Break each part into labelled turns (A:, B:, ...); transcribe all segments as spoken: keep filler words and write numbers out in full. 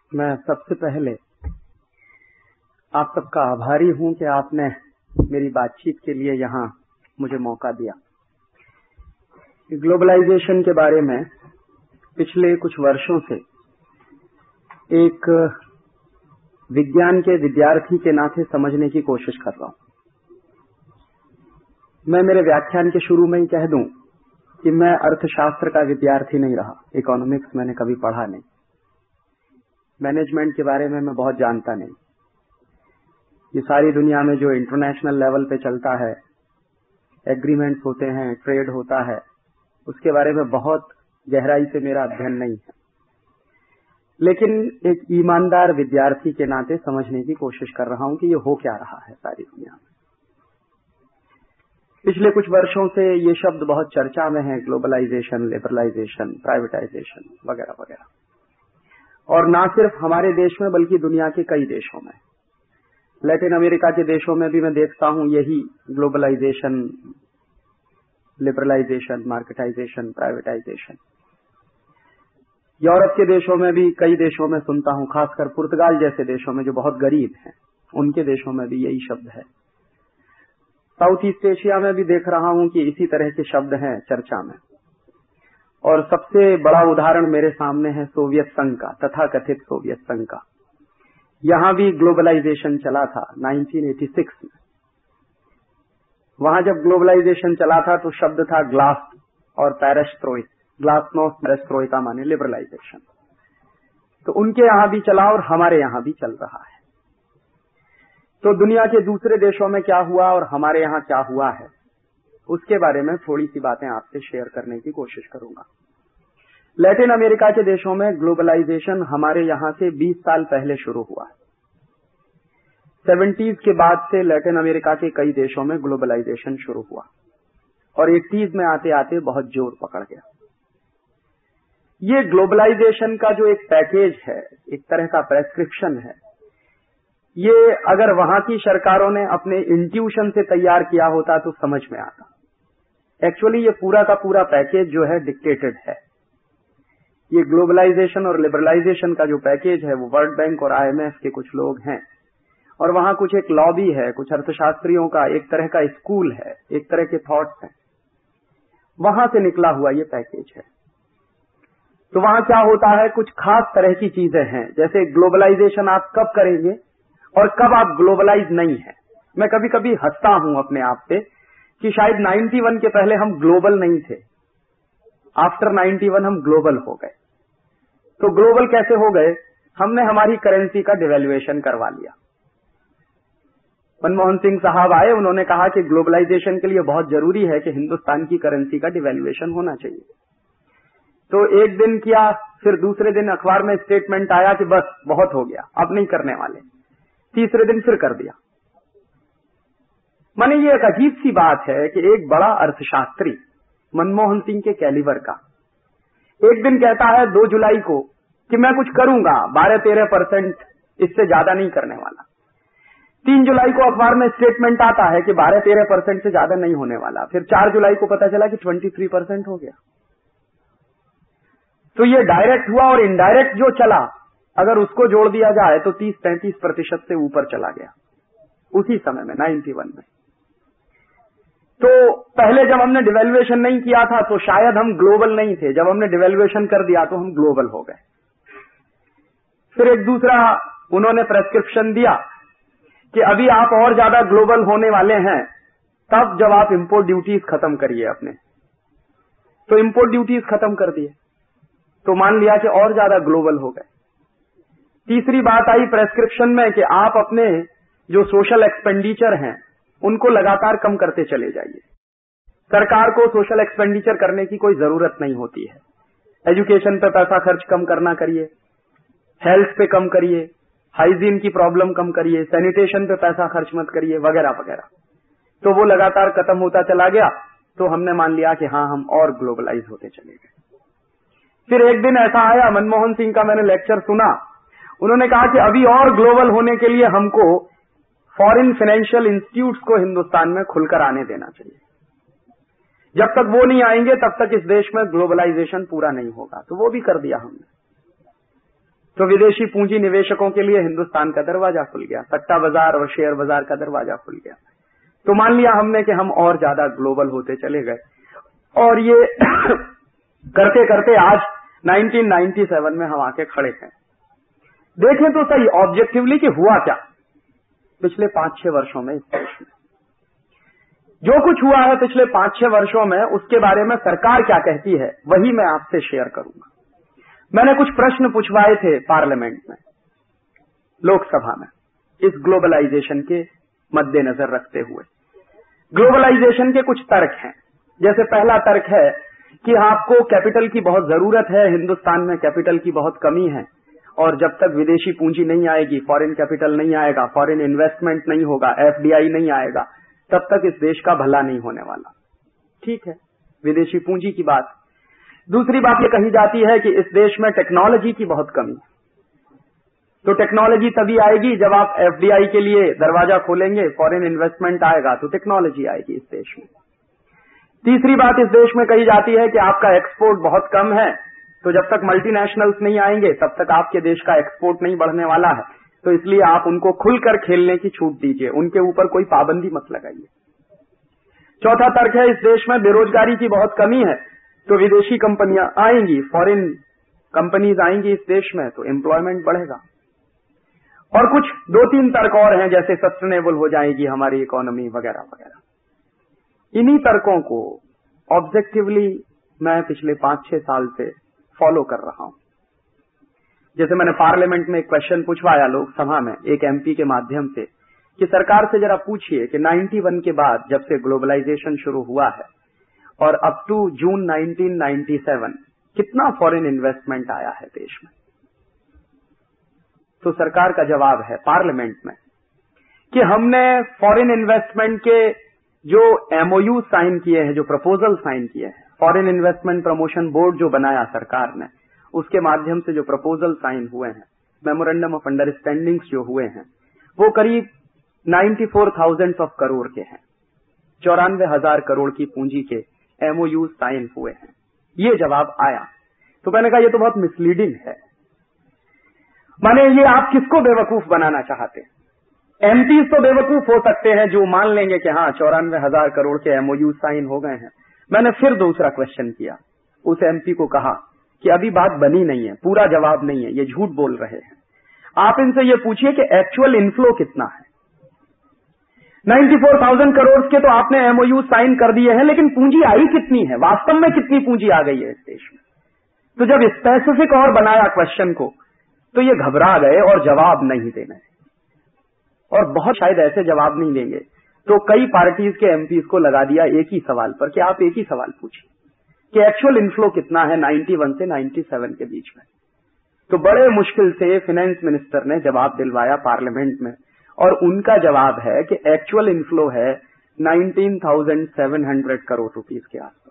A: मैं सबसे पहले आप सबका आभारी हूं कि आपने मेरी बातचीत के लिए यहाँ मुझे मौका दिया। ग्लोबलाइजेशन के बारे में पिछले कुछ वर्षों से एक विज्ञान के विद्यार्थी के नाते समझने की कोशिश कर रहा हूं। मैं मेरे व्याख्यान के शुरू में ही कह दूं कि मैं अर्थशास्त्र का विद्यार्थी नहीं रहा। इकोनॉमिक्स मैंने कभी पढ़ा नहीं। मैनेजमेंट के बारे में मैं बहुत जानता नहीं। ये सारी दुनिया में जो इंटरनेशनल लेवल पे चलता है, एग्रीमेंट्स होते हैं, ट्रेड होता है, उसके बारे में बहुत गहराई से मेरा अध्ययन नहीं है। लेकिन एक ईमानदार विद्यार्थी के नाते समझने की कोशिश कर रहा हूं कि ये हो क्या रहा है सारी दुनिया में। पिछले कुछ वर्षों से ये शब्द बहुत चर्चा में है, ग्लोबलाइजेशन, लिबरलाइजेशन, प्राइवेटाइजेशन वगैरह वगैरह, और ना सिर्फ हमारे देश में बल्कि दुनिया के कई देशों में। लैटिन अमेरिका के देशों में भी मैं देखता हूं यही globalisation, liberalisation, marketisation, privatisation. Europe के देशों में भी कई देशों में सुनता हूं, खासकर पुर्तगाल जैसे देशों में जो बहुत गरीब हैं, उनके देशों में भी यही शब्द है। साउथ ईस्ट एशिया में भी देख रहा हूं कि इसी तरह के शब्द हैं चर्चा में। और सबसे बड़ा उदाहरण मेरे सामने है सोवियत संघ का, तथाकथित सोवियत संघ का। यहां भी ग्लोबलाइजेशन चला था उन्नीस सौ छियासी में। वहां जब ग्लोबलाइजेशन चला था तो शब्द था ग्लास और पेरेस्ट्रोइक। ग्लासनोस्ट, पेरेस्ट्रोइका माने लिबरलाइजेशन। तो उनके यहां भी चला और हमारे यहां भी चल रहा है। तो दुनिया के दूसरे देशों में क्या हुआ और हमारे यहां क्या हुआ है, उसके बारे में थोड़ी सी बातें आपसे शेयर करने की कोशिश करूंगा। लैटिन अमेरिका के देशों में ग्लोबलाइजेशन हमारे यहां से बीस साल पहले शुरू हुआ है। सेवेंटीज के बाद से लैटिन अमेरिका के कई देशों में ग्लोबलाइजेशन शुरू हुआ और एटीज में आते आते बहुत जोर पकड़ गया। ये ग्लोबलाइजेशन का जो एक पैकेज है, एक तरह का प्रेस्क्रिप्शन है, ये अगर वहां की सरकारों ने अपने इंट्यूशन से तैयार किया होता तो समझ में आता। एक्चुअली ये पूरा का पूरा पैकेज जो है डिक्टेटेड है। ये ग्लोबलाइजेशन और लिबरलाइजेशन का जो पैकेज है वो वर्ल्ड बैंक और आईएमएफ के कुछ लोग हैं, और वहां कुछ एक लॉबी है, कुछ अर्थशास्त्रियों का एक तरह का स्कूल है, एक तरह के थॉट्स हैं। वहां से निकला हुआ ये पैकेज है। तो वहां क्या होता है, कुछ खास तरह की चीजें हैं, जैसे ग्लोबलाइजेशन आप कब करेंगे और कब आप ग्लोबलाइज नहीं है। मैं कभी कभी हंसता हूं अपने आप पे कि शायद इक्यानवे के पहले हम ग्लोबल नहीं थे, आफ्टर इक्यानवे हम ग्लोबल हो गए। तो ग्लोबल कैसे हो गए? हमने हमारी करेंसी का डिवैल्यूएशन करवा लिया। मनमोहन सिंह साहब आए, उन्होंने कहा कि ग्लोबलाइजेशन के लिए बहुत जरूरी है कि हिंदुस्तान की करेंसी का डिवैल्यूएशन होना चाहिए। तो एक दिन किया, फिर दूसरे दिन अखबार में स्टेटमेंट आया कि बस बहुत हो गया, अब नहीं करने वाले। तीसरे दिन फिर कर दिया। माने ये एक अजीब सी बात है कि एक बड़ा अर्थशास्त्री मनमोहन सिंह के कैलिबर का एक दिन कहता है दो जुलाई को कि मैं कुछ करूंगा, बारह तेरह परसेंट, इससे ज्यादा नहीं करने वाला। तीन जुलाई को अखबार में स्टेटमेंट आता है कि बारह तेरह परसेंट से ज्यादा नहीं होने वाला। फिर चार जुलाई को पता चला कि तेईस परसेंट हो गया। तो ये डायरेक्ट हुआ, और इनडायरेक्ट जो चला अगर उसको जोड़ दिया जाए तो तीस पैंतीस प्रतिशत से ऊपर चला गया उसी समय में, इक्यानवे में। तो पहले जब हमने डिवैल्यूएशन नहीं किया था तो शायद हम ग्लोबल नहीं थे, जब हमने डिवैल्यूएशन कर दिया तो हम ग्लोबल हो गए। फिर एक दूसरा उन्होंने प्रेस्क्रिप्शन दिया कि अभी आप और ज्यादा ग्लोबल होने वाले हैं तब जब आप इंपोर्ट ड्यूटीज खत्म करिए अपने। तो इंपोर्ट ड्यूटीज खत्म कर दिए तो मान लिया कि और ज्यादा ग्लोबल हो गए। तीसरी बात आई प्रेस्क्रिप्शन में कि आप अपने जो सोशल एक्सपेंडिचर हैं उनको लगातार कम करते चले जाइए। सरकार को सोशल एक्सपेंडिचर करने की कोई जरूरत नहीं होती है। एजुकेशन पे पैसा खर्च कम करना करिए, हेल्थ पे कम करिए, हाइजीन की प्रॉब्लम कम करिए, सैनिटेशन पे पैसा खर्च मत करिए, वगैरह वगैरह। तो वो लगातार खत्म होता चला गया। तो हमने मान लिया कि हाँ, हम और ग्लोबलाइज होते चले गए। फिर एक दिन ऐसा आया, मनमोहन सिंह का मैंने लेक्चर सुना, उन्होंने कहा कि अभी और ग्लोबल होने के लिए हमको फॉरेन फाइनेंशियल इंस्टीट्यूट्स को हिंदुस्तान में खुलकर आने देना चाहिए। जब तक वो नहीं आएंगे तब तक इस देश में ग्लोबलाइजेशन पूरा नहीं होगा। तो वो भी कर दिया हमने। तो विदेशी पूंजी निवेशकों के लिए हिंदुस्तान का दरवाजा खुल गया, सट्टा बाजार और शेयर बाजार का दरवाजा खुल गया। तो मान लिया हमने कि हम और ज्यादा ग्लोबल होते चले गए, और ये करते करते आज नाइनटीन नाइंटी सेवन में हम आके खड़े हैं। देखें तो सही ऑब्जेक्टिवली कि हुआ क्या पिछले पांच छह वर्षों में इस देश में। जो कुछ हुआ है पिछले पांच छह वर्षों में, उसके बारे में सरकार क्या कहती है वही मैं आपसे शेयर करूंगा। मैंने कुछ प्रश्न पूछवाए थे पार्लियामेंट में, लोकसभा में, इस ग्लोबलाइजेशन के मद्देनजर रखते हुए। ग्लोबलाइजेशन के कुछ तर्क हैं। जैसे पहला तर्क है कि आपको कैपिटल की बहुत जरूरत है, हिंदुस्तान में कैपिटल की बहुत कमी है, और जब तक विदेशी पूंजी नहीं आएगी, फॉरेन कैपिटल नहीं आएगा, फॉरेन इन्वेस्टमेंट नहीं होगा, एफडीआई नहीं आएगा, तब तक इस देश का भला नहीं होने वाला। ठीक है, विदेशी पूंजी की बात। दूसरी बात ये कही जाती है कि इस देश में टेक्नोलॉजी की बहुत कमी है, तो टेक्नोलॉजी तभी आएगी जब आप एफडीआई के लिए दरवाजा खोलेंगे, फॉरेन इन्वेस्टमेंट आएगा तो टेक्नोलॉजी आएगी इस देश में। तीसरी बात इस देश में कही जाती है कि आपका एक्सपोर्ट बहुत कम है, तो जब तक मल्टीनेशनल्स नहीं आएंगे तब तक आपके देश का एक्सपोर्ट नहीं बढ़ने वाला है, तो इसलिए आप उनको खुलकर खेलने की छूट दीजिए, उनके ऊपर कोई पाबंदी मत लगाइए। चौथा तर्क है इस देश में बेरोजगारी की बहुत कमी है, तो विदेशी कंपनियां आएंगी, फॉरेन कंपनीज आएंगी इस देश में, तो एम्प्लॉयमेंट बढ़ेगा। और कुछ दो तीन तर्क और हैं, जैसे सस्टेनेबल हो जाएगी हमारी इकोनॉमी वगैरह वगैरह। इन्हीं तर्कों को ऑब्जेक्टिवली मैं पिछले पांच छह साल से फॉलो कर रहा हूं। जैसे मैंने पार्लियामेंट में एक क्वेश्चन पूछवाया लोकसभा में एक एमपी के माध्यम से कि सरकार से जरा पूछिए कि इक्यानवे के बाद जब से ग्लोबलाइजेशन शुरू हुआ है और up to June nineteen ninety seven कितना फॉरेन इन्वेस्टमेंट आया है देश में। तो सरकार का जवाब है पार्लियामेंट में कि हमने फॉरेन इन्वेस्टमेंट के जो एमओयू साइन किए हैं, जो प्रपोजल साइन किए हैं, फॉरेन इन्वेस्टमेंट प्रमोशन बोर्ड जो बनाया सरकार ने, उसके माध्यम से जो प्रपोजल साइन हुए हैं, मेमोरेंडम ऑफ अंडरस्टैंडिंग्स जो हुए हैं, वो करीब चौरानवे हज़ार ऑफ करोड़ के हैं। चौरानवे हजार करोड़ की पूंजी के एमओयू साइन हुए हैं। ये जवाब आया। तो मैंने कहा ये तो बहुत मिसलीडिंग है। माने ये आप किसको बेवकूफ बनाना चाहते हैं? एमपी तो बेवकूफ हो सकते हैं जो मान लेंगे कि हाँ चौरानवे हजार करोड़ के एमओयू साइन हो गए हैं। मैंने फिर दूसरा क्वेश्चन किया, उस एमपी को कहा कि अभी बात बनी नहीं है, पूरा जवाब नहीं है, ये झूठ बोल रहे हैं। आप इनसे ये पूछिए कि एक्चुअल इनफ्लो कितना है। चौरानवे हज़ार करोड़ के तो आपने एमओयू साइन कर दिए हैं, लेकिन पूंजी आई कितनी है, वास्तव में कितनी पूंजी आ गई है इस देश में? तो जब स्पेसिफिक और बनाया क्वेश्चन को तो ये घबरा गए और जवाब नहीं देने, और बहुत शायद ऐसे जवाब नहीं देंगे। तो कई पार्टीज के एमपीज को लगा दिया एक ही सवाल पर कि आप एक ही सवाल पूछिए कि एक्चुअल इनफ्लो कितना है इक्यानवे से सत्तानवे के बीच में। तो बड़े मुश्किल से फाइनेंस मिनिस्टर ने जवाब दिलवाया पार्लियामेंट में, और उनका जवाब है कि एक्चुअल इनफ्लो है उन्नीस हज़ार सात सौ करोड़ रुपीस के आसपास।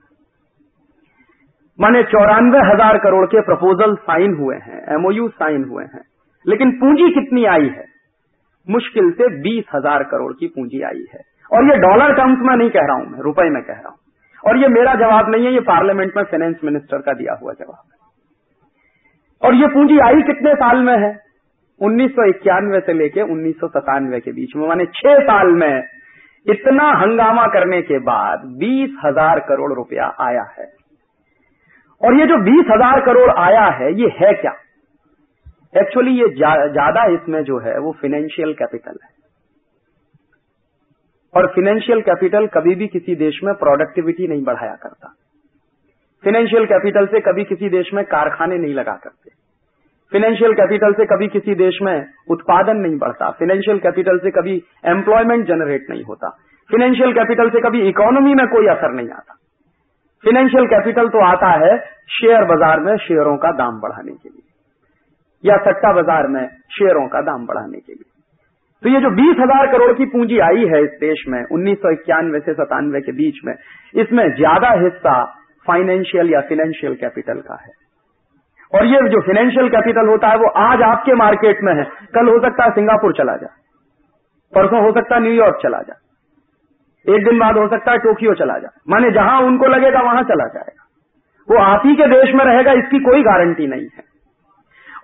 A: माने चौरानवे हजार करोड़ के प्रपोजल साइन हुए हैं, एमओयू साइन हुए हैं, लेकिन पूंजी कितनी आई है? मुश्किल से बीस हजार करोड़ की पूंजी आई है। और ये डॉलर टर्म्स में नहीं कह रहा हूं, मैं रुपए में कह रहा हूं। और ये मेरा जवाब नहीं है, ये पार्लियामेंट में फाइनेंस मिनिस्टर का दिया हुआ जवाब है। और ये पूंजी आई कितने साल में है? उन्नीस सौ इक्यानवे से लेके उन्नीस सौ सतानवे के बीच में, माने छह साल में इतना हंगामा करने के बाद बीस हजार करोड़ रुपया आया है। और ये जो बीस हजार करोड़ आया है, ये है क्या? एक्चुअली ये ज्यादा इसमें जो है वो फाइनेंशियल कैपिटल है। और फाइनेंशियल कैपिटल कभी भी किसी देश में प्रोडक्टिविटी नहीं बढ़ाया करता। फाइनेंशियल कैपिटल से कभी किसी देश में कारखाने नहीं लगा करते। फाइनेंशियल कैपिटल से कभी किसी देश में उत्पादन नहीं बढ़ता। फाइनेंशियल कैपिटल से कभी एम्प्लॉयमेंट जनरेट नहीं होता। फाइनेंशियल कैपिटल से कभी इकोनॉमी में कोई असर नहीं आता। फाइनेंशियल कैपिटल तो आता है शेयर बाजार में शेयरों का दाम बढ़ाने के लिए, या सट्टा बाजार में शेयरों का दाम बढ़ाने के लिए। तो ये जो बीस हजार करोड़ की पूंजी आई है इस देश में उन्नीस सौ इक्यानवे से सतानवे के बीच में, इसमें ज्यादा हिस्सा फाइनेंशियल या फाइनेंशियल कैपिटल का है। और ये जो फाइनेंशियल कैपिटल होता है वो आज आपके मार्केट में है, कल हो सकता है सिंगापुर चला जाए, परसों हो सकता है न्यूयॉर्क चला जाए, एक दिन बाद हो सकता है टोक्यो चला जाए। माने जहां उनको लगेगा वहां चला जाएगा। वो आप ही के देश में रहेगा, इसकी कोई गारंटी नहीं है।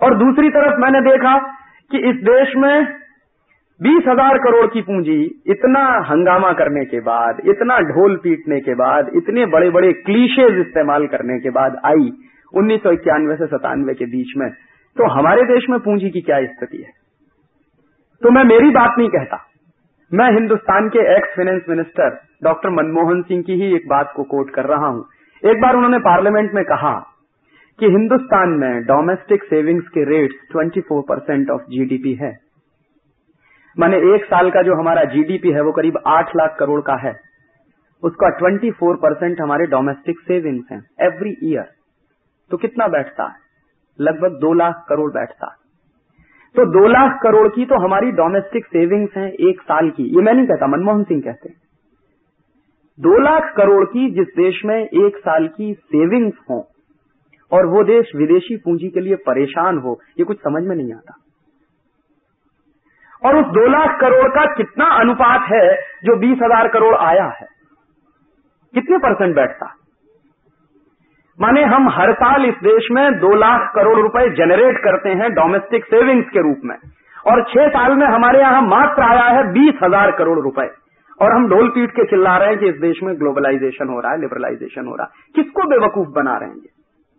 A: और दूसरी तरफ मैंने देखा कि इस देश में बीस हजार करोड़ की पूंजी इतना हंगामा करने के बाद, इतना ढोल पीटने के बाद, इतने बड़े बड़े क्लीशेज इस्तेमाल करने के बाद आई उन्नीस सौ इक्यानवे से सतानवे के बीच में, तो हमारे देश में पूंजी की क्या स्थिति है? तो मैं मेरी बात नहीं कहता, मैं हिंदुस्तान के ex finance minister doctor Manmohan Singh की ही एक बात को कोट कर रहा हूं। एक बार उन्होंने पार्लियामेंट में कहा कि हिंदुस्तान में डोमेस्टिक सेविंग्स के रेट्स चौबीस परसेंट ऑफ जीडीपी है। माने एक साल का जो हमारा जीडीपी है वो करीब आठ लाख करोड़ का है, उसका चौबीस परसेंट हमारे डोमेस्टिक सेविंग्स हैं एवरी ईयर। तो कितना बैठता है? लगभग दो लाख करोड़ बैठता है। तो दो लाख करोड़ की तो हमारी डोमेस्टिक सेविंग्स हैं एक साल की। ये मैं नहीं कहता, मनमोहन सिंह कहते हैं। दो लाख करोड़ की जिस देश में एक साल की सेविंग्स हो और वो देश विदेशी पूंजी के लिए परेशान हो, ये कुछ समझ में नहीं आता। और उस दो लाख करोड़ का कितना अनुपात है जो बीस हजार करोड़ आया है? कितने परसेंट बैठता? माने हम हर साल इस देश में दो लाख करोड़ रुपए जनरेट करते हैं डोमेस्टिक सेविंग्स के रूप में, और छह साल में हमारे यहां मात्र आया है बीस हजार करोड़ रुपए, और हम ढोल पीट के चिल्ला रहे हैं कि इस देश में ग्लोबलाइजेशन हो रहा है, लिबरलाइजेशन हो रहा है। किसको बेवकूफ बना रहे हैं?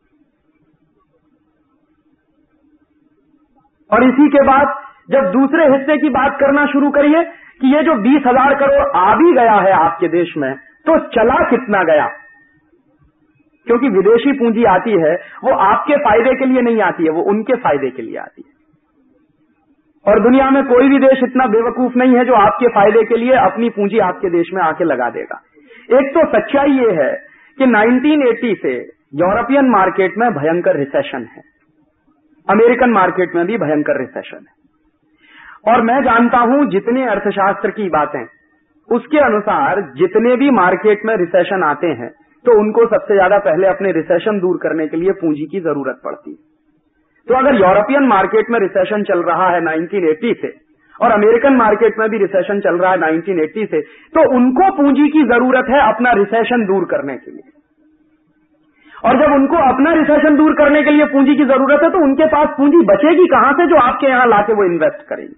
A: और इसी के बाद जब दूसरे हिस्से की बात करना शुरू करिए कि ये जो बीस हजार करोड़ आ भी गया है आपके देश में, तो चला कितना गया? क्योंकि विदेशी पूंजी आती है वो आपके फायदे के लिए नहीं आती है, वो उनके फायदे के लिए आती है। और दुनिया में कोई भी देश इतना बेवकूफ नहीं है जो आपके फायदे के लिए अपनी पूंजी आपके देश में आके लगा देगा। एक तो सच्चाई ये है कि नाइनटीन एटी से यूरोपियन मार्केट में भयंकर रिसेशन है, अमेरिकन मार्केट में भी भयंकर रिसेशन है। और मैं जानता हूं जितने अर्थशास्त्र की बातें, उसके अनुसार जितने भी मार्केट में रिसेशन आते हैं तो उनको सबसे ज्यादा पहले अपने रिसेशन दूर करने के लिए पूंजी की जरूरत पड़ती है। तो अगर यूरोपियन मार्केट में रिसेशन चल रहा है नाइनटीन एटी से और अमेरिकन मार्केट में भी रिसेशन चल रहा है नाइनटीन एटी से, तो उनको पूंजी की जरूरत है अपना रिसेशन दूर करने के लिए। और जब उनको अपना रिसेशन दूर करने के लिए पूंजी की जरूरत है तो उनके पास पूंजी बचेगी कहां से जो आपके यहां लाके वो इन्वेस्ट करेंगे?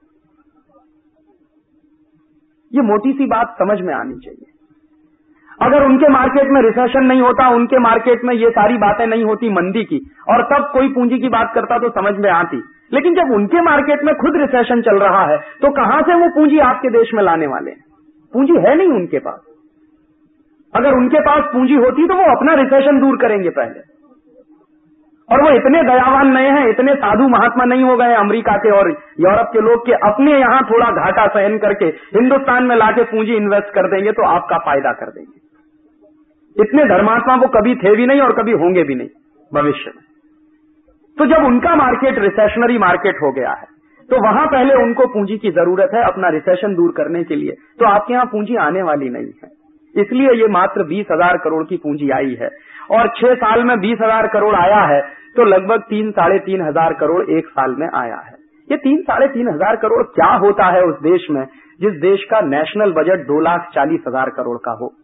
A: ये मोटी सी बात समझ में आनी चाहिए। अगर उनके मार्केट में रिसेशन नहीं होता, उनके मार्केट में ये सारी बातें नहीं होती मंदी की, और तब कोई पूंजी की बात करता तो समझ में आती। लेकिन जब उनके मार्केट में खुद रिसेशन चल रहा है तो कहां से वो पूंजी आपके देश में लाने वाले हैं? पूंजी है नहीं उनके पास। अगर उनके पास पूंजी होती तो वो अपना रिसेशन दूर करेंगे पहले। और वो इतने दयावान नहीं हैं, इतने साधु महात्मा नहीं हो गए अमेरिका के और यूरोप के लोग के अपने यहां थोड़ा घाटा सहन करके हिंदुस्तान में लाके पूंजी इन्वेस्ट कर देंगे तो आपका फायदा कर देंगे। इतने धर्मात्मा वो कभी थे भी नहीं और कभी होंगे भी नहीं भविष्य में। तो जब उनका मार्केट रिसेशनरी मार्केट हो गया है तो वहां पहले उनको पूंजी की जरूरत है अपना रिसेशन दूर करने के लिए, तो आपके यहां पूंजी आने वाली नहीं है। इसलिए ये मात्र बीस हजार करोड़ की पूंजी आई है, और छह साल में बीस हजार करोड़ आया है तो लगभग तीन साढ़े तीन हजार करोड़ एक साल में आया है। ये तीन साढ़े तीन हजार करोड़ क्या होता है उस देश में जिस देश का नेशनल बजट दो लाख चालीस हजार करोड़ का हो?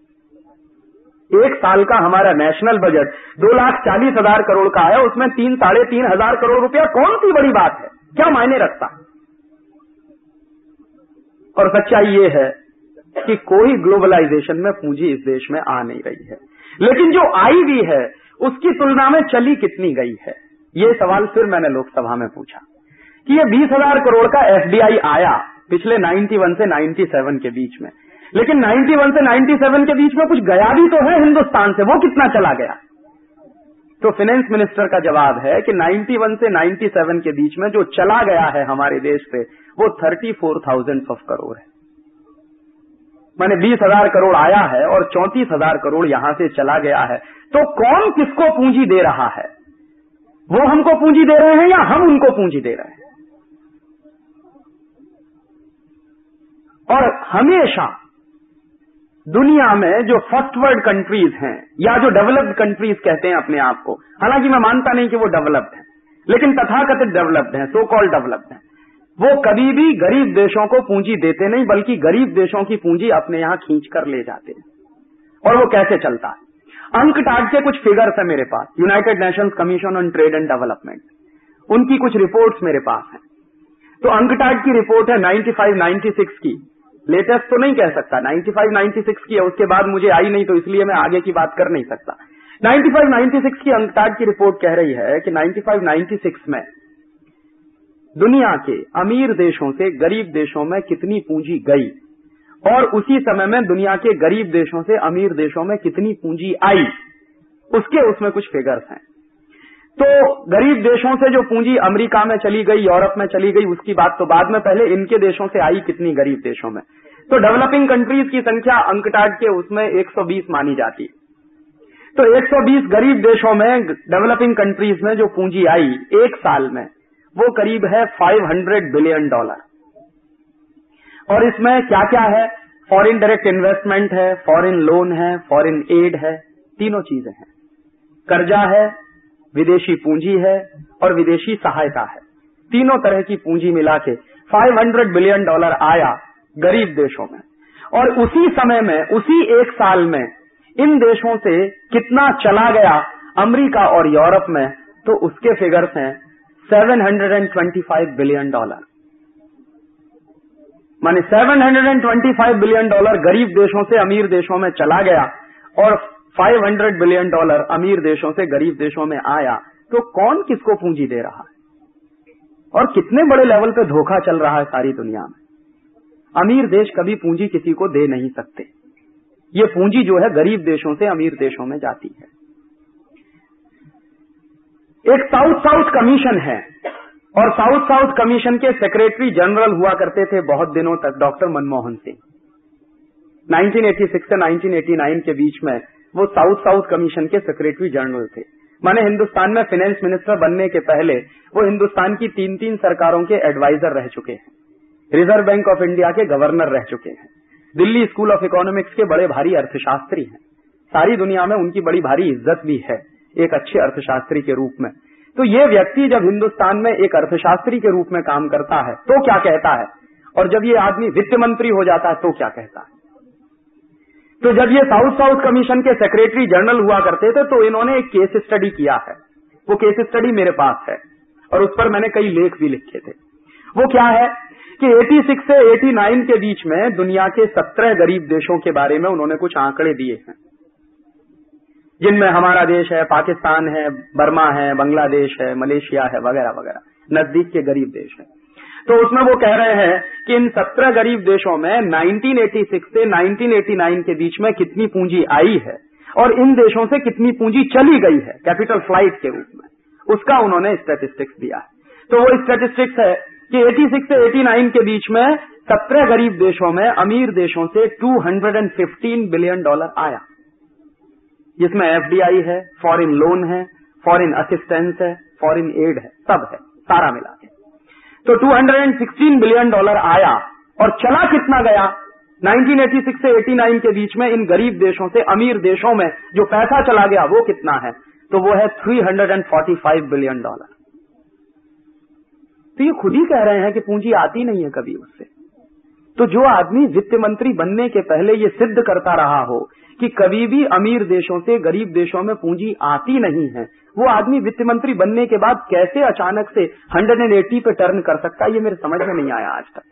A: एक साल का हमारा नेशनल बजट दो लाख चालीस हजार करोड़ का है, उसमें तीन साढ़े तीन हजार करोड़ रुपया कौन सी बड़ी बात है? क्या मायने रखता है? और सच्चाई ये है कि कोई ग्लोबलाइजेशन में पूंजी इस देश में आ नहीं रही है, लेकिन जो आई भी है उसकी तुलना में चली कितनी गई है? ये सवाल फिर मैंने लोकसभा में पूछा कि ये बीस हजार करोड़ का एफडीआई आया पिछले इक्यानवे से सत्तानवे के बीच में, लेकिन इक्यानवे से सत्तानवे के बीच में कुछ गया भी तो है हिंदुस्तान से, वो कितना चला गया? तो फाइनेंस मिनिस्टर का जवाब है कि इक्यानवे से सत्तानवे के बीच में जो चला गया है हमारे देश से वो चौंतीस हज़ार ऑफ करोड़ है। माने बीस हजार करोड़ आया है और चौंतीस हजार करोड़ यहां से चला गया है। तो कौन किसको पूंजी दे रहा है? वो हमको पूंजी दे रहे हैं या हम उनको पूंजी दे रहे हैं? और हमेशा दुनिया में जो फर्स्ट वर्ल्ड कंट्रीज हैं या जो डेवलप्ड कंट्रीज कहते हैं अपने आप को, हालांकि मैं मानता नहीं कि वो डेवलप्ड हैं, लेकिन तथाकथित डेवलप्ड हैं, सो कॉल्ड डेवलप्ड हैं, वो कभी भी गरीब देशों को पूंजी देते नहीं, बल्कि गरीब देशों की पूंजी अपने यहां खींच कर ले जाते हैं। और वो कैसे चलता है? अंक टाट के कुछ फिगर्स है मेरे पास, United Nations Commission on Trade and Development. उनकी कुछ रिपोर्ट्स मेरे पास हैं। तो अंकटाड की रिपोर्ट है नाइन्टी फाइव नाइन्टी सिक्स की, लेटेस्ट तो नहीं कह सकता, नाइन्टी फाइव नाइन्टी सिक्स की है, उसके बाद मुझे आई नहीं तो इसलिए मैं आगे की बात कर नहीं सकता। नाइन्टी फाइव नाइन्टी सिक्स की अंकटाड की रिपोर्ट कह रही है कि नाइन्टी फाइव नाइन्टी सिक्स में दुनिया के अमीर देशों से गरीब देशों में कितनी पूंजी गई और उसी समय में दुनिया के गरीब देशों से अमीर देशों में कितनी पूंजी आई, उसके उसमें कुछ फिगर्स हैं। तो गरीब देशों से जो पूंजी अमेरिका में चली गई, यूरोप में चली गई, उसकी बात तो बाद में, पहले इनके देशों से आई कितनी गरीब देशों में। तो डेवलपिंग कंट्रीज की संख्या अंकटाड के उसमें एक सौ बीस मानी जाती है। तो एक सौ बीस गरीब देशों में, डेवलपिंग कंट्रीज में जो पूंजी आई एक साल में, वो करीब है पाँच सौ बिलियन डॉलर। और इसमें क्या क्या है? फॉरेन डायरेक्ट इन्वेस्टमेंट है, फॉरेन लोन है, फॉरेन एड है, तीनों चीजें हैं। कर्जा है, विदेशी पूंजी है और विदेशी सहायता है। तीनों तरह की पूंजी मिला के पाँच सौ बिलियन डॉलर आया गरीब देशों में। और उसी समय में, उसी एक साल में इन देशों से कितना चला गया अमेरिका और यूरोप में, तो उसके फिगर्स हैं सात सौ पच्चीस बिलियन डॉलर। माने सात सौ पच्चीस बिलियन डॉलर गरीब देशों से अमीर देशों में चला गया और पाँच सौ बिलियन डॉलर अमीर देशों से गरीब देशों में आया। तो कौन किसको पूंजी दे रहा है और कितने बड़े लेवल पे धोखा चल रहा है सारी दुनिया में। अमीर देश कभी पूंजी किसी को दे नहीं सकते। ये पूंजी जो है गरीब देशों से अमीर देशों में जाती है। एक साउथ साउथ कमीशन है और साउथ साउथ कमीशन के सेक्रेटरी जनरल हुआ करते थे बहुत दिनों तक डॉक्टर मनमोहन सिंह। उन्नीस सौ छियासी से उन्नीस सौ नवासी के बीच में वो साउथ साउथ कमीशन के सेक्रेटरी जनरल थे। माने हिंदुस्तान में फाइनेंस मिनिस्टर बनने के पहले वो हिंदुस्तान की तीन तीन सरकारों के एडवाइजर रह चुके हैं, रिजर्व बैंक ऑफ इंडिया के गवर्नर रह चुके हैं, दिल्ली स्कूल ऑफ इकोनॉमिक्स के बड़े भारी अर्थशास्त्री हैं। सारी दुनिया में उनकी बड़ी भारी इज्जत भी है एक अच्छे अर्थशास्त्री के रूप में। तो ये व्यक्ति जब हिंदुस्तान में एक अर्थशास्त्री के रूप में काम करता है तो क्या कहता है, और जब ये आदमी वित्त मंत्री हो जाता है तो क्या कहता है। तो जब ये साउथ साउथ कमीशन के सेक्रेटरी जनरल हुआ करते थे तो इन्होंने एक केस स्टडी किया है। वो केस स्टडी मेरे पास है और उस पर मैंने कई लेख भी लिखे थे। वो क्या है कि छियासी से नवासी के बीच में दुनिया के सत्रह गरीब देशों के बारे में उन्होंने कुछ आंकड़े दिए हैं, जिनमें हमारा देश है, पाकिस्तान है, बर्मा है, बांग्लादेश है, मलेशिया है, वगैरह वगैरह, नजदीक के गरीब देश हैं। तो उसमें वो कह रहे हैं कि इन सत्रह गरीब देशों में उन्नीस सौ छियासी से उन्नीस सौ नवासी के बीच में कितनी पूंजी आई है और इन देशों से कितनी पूंजी चली गई है कैपिटल फ्लाइट के रूप में, उसका उन्होंने स्टैटिस्टिक्स दिया है। तो वो स्टैटिस्टिक्स है कि छियासी से नवासी के बीच में सत्रह गरीब देशों में अमीर देशों से दो सौ पंद्रह बिलियन डॉलर आया, जिसमें एफडीआई है, फॉरेन लोन है, फॉरेन असिस्टेंस है, फॉरेन एड है, सब है, सारा मिला के। तो दो सौ सोलह बिलियन डॉलर आया और चला कितना गया उन्नीस सौ छियासी से नवासी के बीच में इन गरीब देशों से अमीर देशों में जो पैसा चला गया वो कितना है, तो वो है तीन सौ पैंतालीस बिलियन डॉलर। तो ये खुद ही कह रहे हैं कि पूंजी आती नहीं है कभी उससे। तो जो आदमी वित्त मंत्री बनने के पहले ये सिद्ध करता रहा हो कि कभी भी अमीर देशों से गरीब देशों में पूंजी आती नहीं है, वो आदमी वित्त मंत्री बनने के बाद कैसे अचानक से एक सौ अस्सी पे टर्न कर सकता है, ये मेरे समझ में नहीं आया आज तक।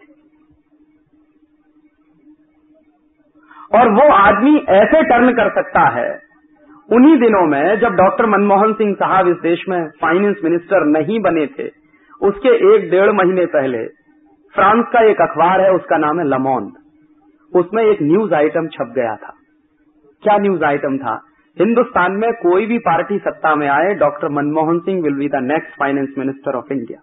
A: और वो आदमी ऐसे टर्न कर सकता है उन्हीं दिनों में जब डॉक्टर मनमोहन सिंह साहब इस देश में फाइनेंस मिनिस्टर नहीं बने थे, उसके एक डेढ़ महीने पहले फ्रांस का एक अखबार है, उसका नाम है ले मोंड, उसमें एक न्यूज आइटम छप गया था। क्या न्यूज आइटम था? हिंदुस्तान में कोई भी पार्टी सत्ता में आए, doctor Manmohan Singh will be the next finance minister of India.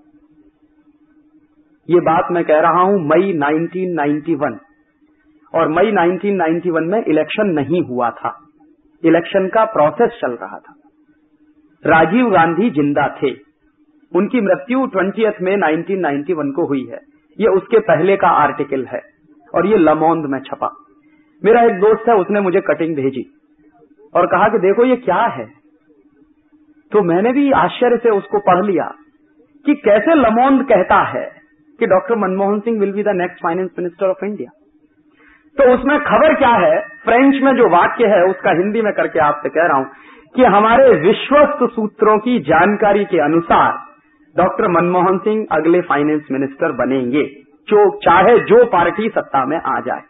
A: ये बात मैं कह रहा हूं मई उन्नीस सौ इक्यानवे, और मई उन्नीस सौ इक्यानवे में इलेक्शन नहीं हुआ था, इलेक्शन का प्रोसेस चल रहा था। राजीव गांधी जिंदा थे, उनकी मृत्यु बीसवीं मई उन्नीस सौ इक्यानवे को हुई है। ये उसके पहले का आर्टिकल है और ये ले मोंड में छपा। मेरा एक दोस्त है, उसने मुझे कटिंग भेजी और कहा कि देखो ये क्या है। तो मैंने भी आश्चर्य से उसको पढ़ लिया कि कैसे ले मोंड कहता है कि doctor Manmohan Singh will be the next finance minister of India. तो उसमें खबर क्या है, फ्रेंच में जो वाक्य है उसका हिंदी में करके आपसे कह रहा हूं कि हमारे विश्वस्त सूत्रों की जानकारी के अनुसार डॉक्टर मनमोहन सिंह अगले फाइनेंस मिनिस्टर बनेंगे, जो चाहे जो पार्टी सत्ता में आ जाए।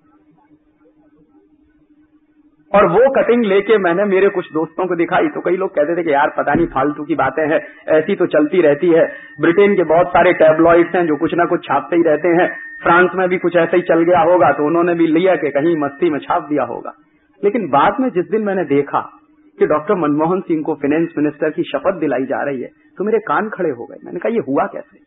A: और वो कटिंग लेके मैंने मेरे कुछ दोस्तों को दिखाई तो कई लोग कहते थे कि यार पता नहीं फालतू की बातें हैं, ऐसी तो चलती रहती है। ब्रिटेन के बहुत सारे टैबलॉइड्स हैं जो कुछ ना कुछ छापते ही रहते हैं, फ्रांस में भी कुछ ऐसा ही चल गया होगा तो उन्होंने भी लिया कि कहीं मस्ती में छाप दिया होगा। लेकिन बाद में जिस दिन मैंने देखा कि डॉक्टर मनमोहन सिंह को फाइनेंस मिनिस्टर की शपथ दिलाई जा रही है तो मेरे कान खड़े हो गए। मैंने कहा ये हुआ कैसे?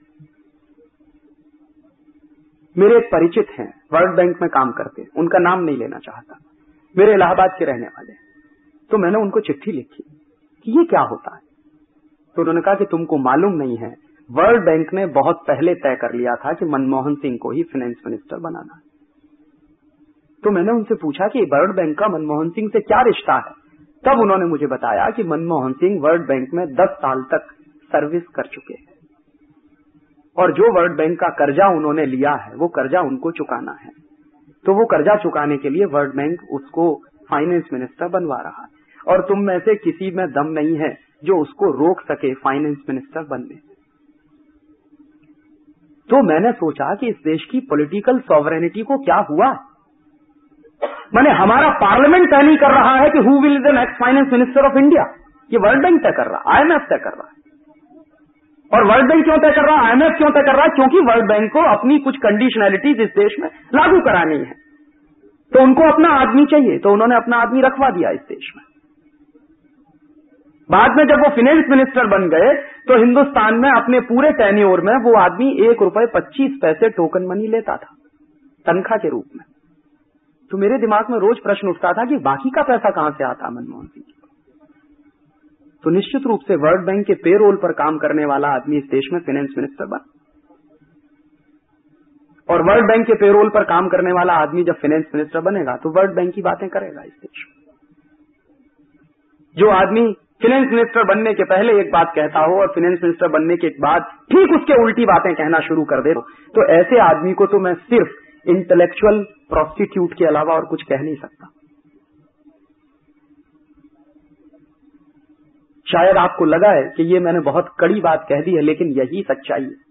A: मेरे एक परिचित हैं, वर्ल्ड बैंक में काम करते, उनका नाम नहीं लेना चाहता, मेरे इलाहाबाद के रहने वाले। तो मैंने उनको चिट्ठी लिखी कि ये क्या होता है। तो उन्होंने कहा कि तुमको मालूम नहीं है, वर्ल्ड बैंक ने बहुत पहले तय कर लिया था कि मनमोहन सिंह को ही फाइनेंस मिनिस्टर बनाना है। तो मैंने उनसे पूछा कि वर्ल्ड बैंक का मनमोहन सिंह से क्या रिश्ता है। तब उन्होंने मुझे बताया कि मनमोहन सिंह वर्ल्ड बैंक में दस साल तक सर्विस कर चुके हैं और जो वर्ल्ड बैंक का कर्जा उन्होंने लिया है वो कर्जा उनको चुकाना है। तो वो कर्जा चुकाने के लिए वर्ल्ड बैंक उसको फाइनेंस मिनिस्टर बनवा रहा है और तुम में से किसी में दम नहीं है जो उसको रोक सके फाइनेंस मिनिस्टर बनने। तो मैंने सोचा कि इस देश की पॉलिटिकल सॉवरेनिटी को क्या हुआ। माने हमारा पार्लियामेंट तय नहीं कर रहा है कि who will the next finance minister of India, ये वर्ल्ड बैंक तय कर रहा है, आईएमएफ तय कर रहा है। और वर्ल्ड बैंक क्यों तय कर रहा है, आईएमएफ क्यों तय कर रहा है? क्योंकि वर्ल्ड बैंक को अपनी कुछ कंडीशनैलिटीज इस देश में लागू करानी है, तो उनको अपना आदमी चाहिए, तो उन्होंने अपना आदमी रखवा दिया इस देश में। बाद में जब वो फाइनेंस मिनिस्टर बन गए तो हिंदुस्तान में अपने पूरे टेन्योर में वो आदमी एक रुपए पच्चीस पैसे टोकन मनी लेता था तनख्वाह के रूप में। तो मेरे दिमाग में रोज प्रश्न उठता था कि बाकी का पैसा कहां से आता मनमोहन सिंह। तो निश्चित रूप से वर्ल्ड बैंक के पेरोल पर काम करने वाला आदमी इस देश में फाइनेंस मिनिस्टर बन, और वर्ल्ड बैंक के पेरोल पर काम करने वाला आदमी जब फाइनेंस मिनिस्टर बनेगा तो वर्ल्ड बैंक की बातें करेगा इस देश में। जो आदमी फाइनेंस मिनिस्टर बनने के पहले एक बात कहता हो और फाइनेंस मिनिस्टर बनने के बाद ठीक उसके उल्टी बातें कहना शुरू कर दे, तो ऐसे आदमी को तो मैं सिर्फ इंटेलेक्चुअल प्रोस्टिट्यूट के अलावा और कुछ कह नहीं सकता। शायद आपको लगा है कि ये मैंने बहुत कड़ी बात कह दी है, लेकिन यही सच्चाई है।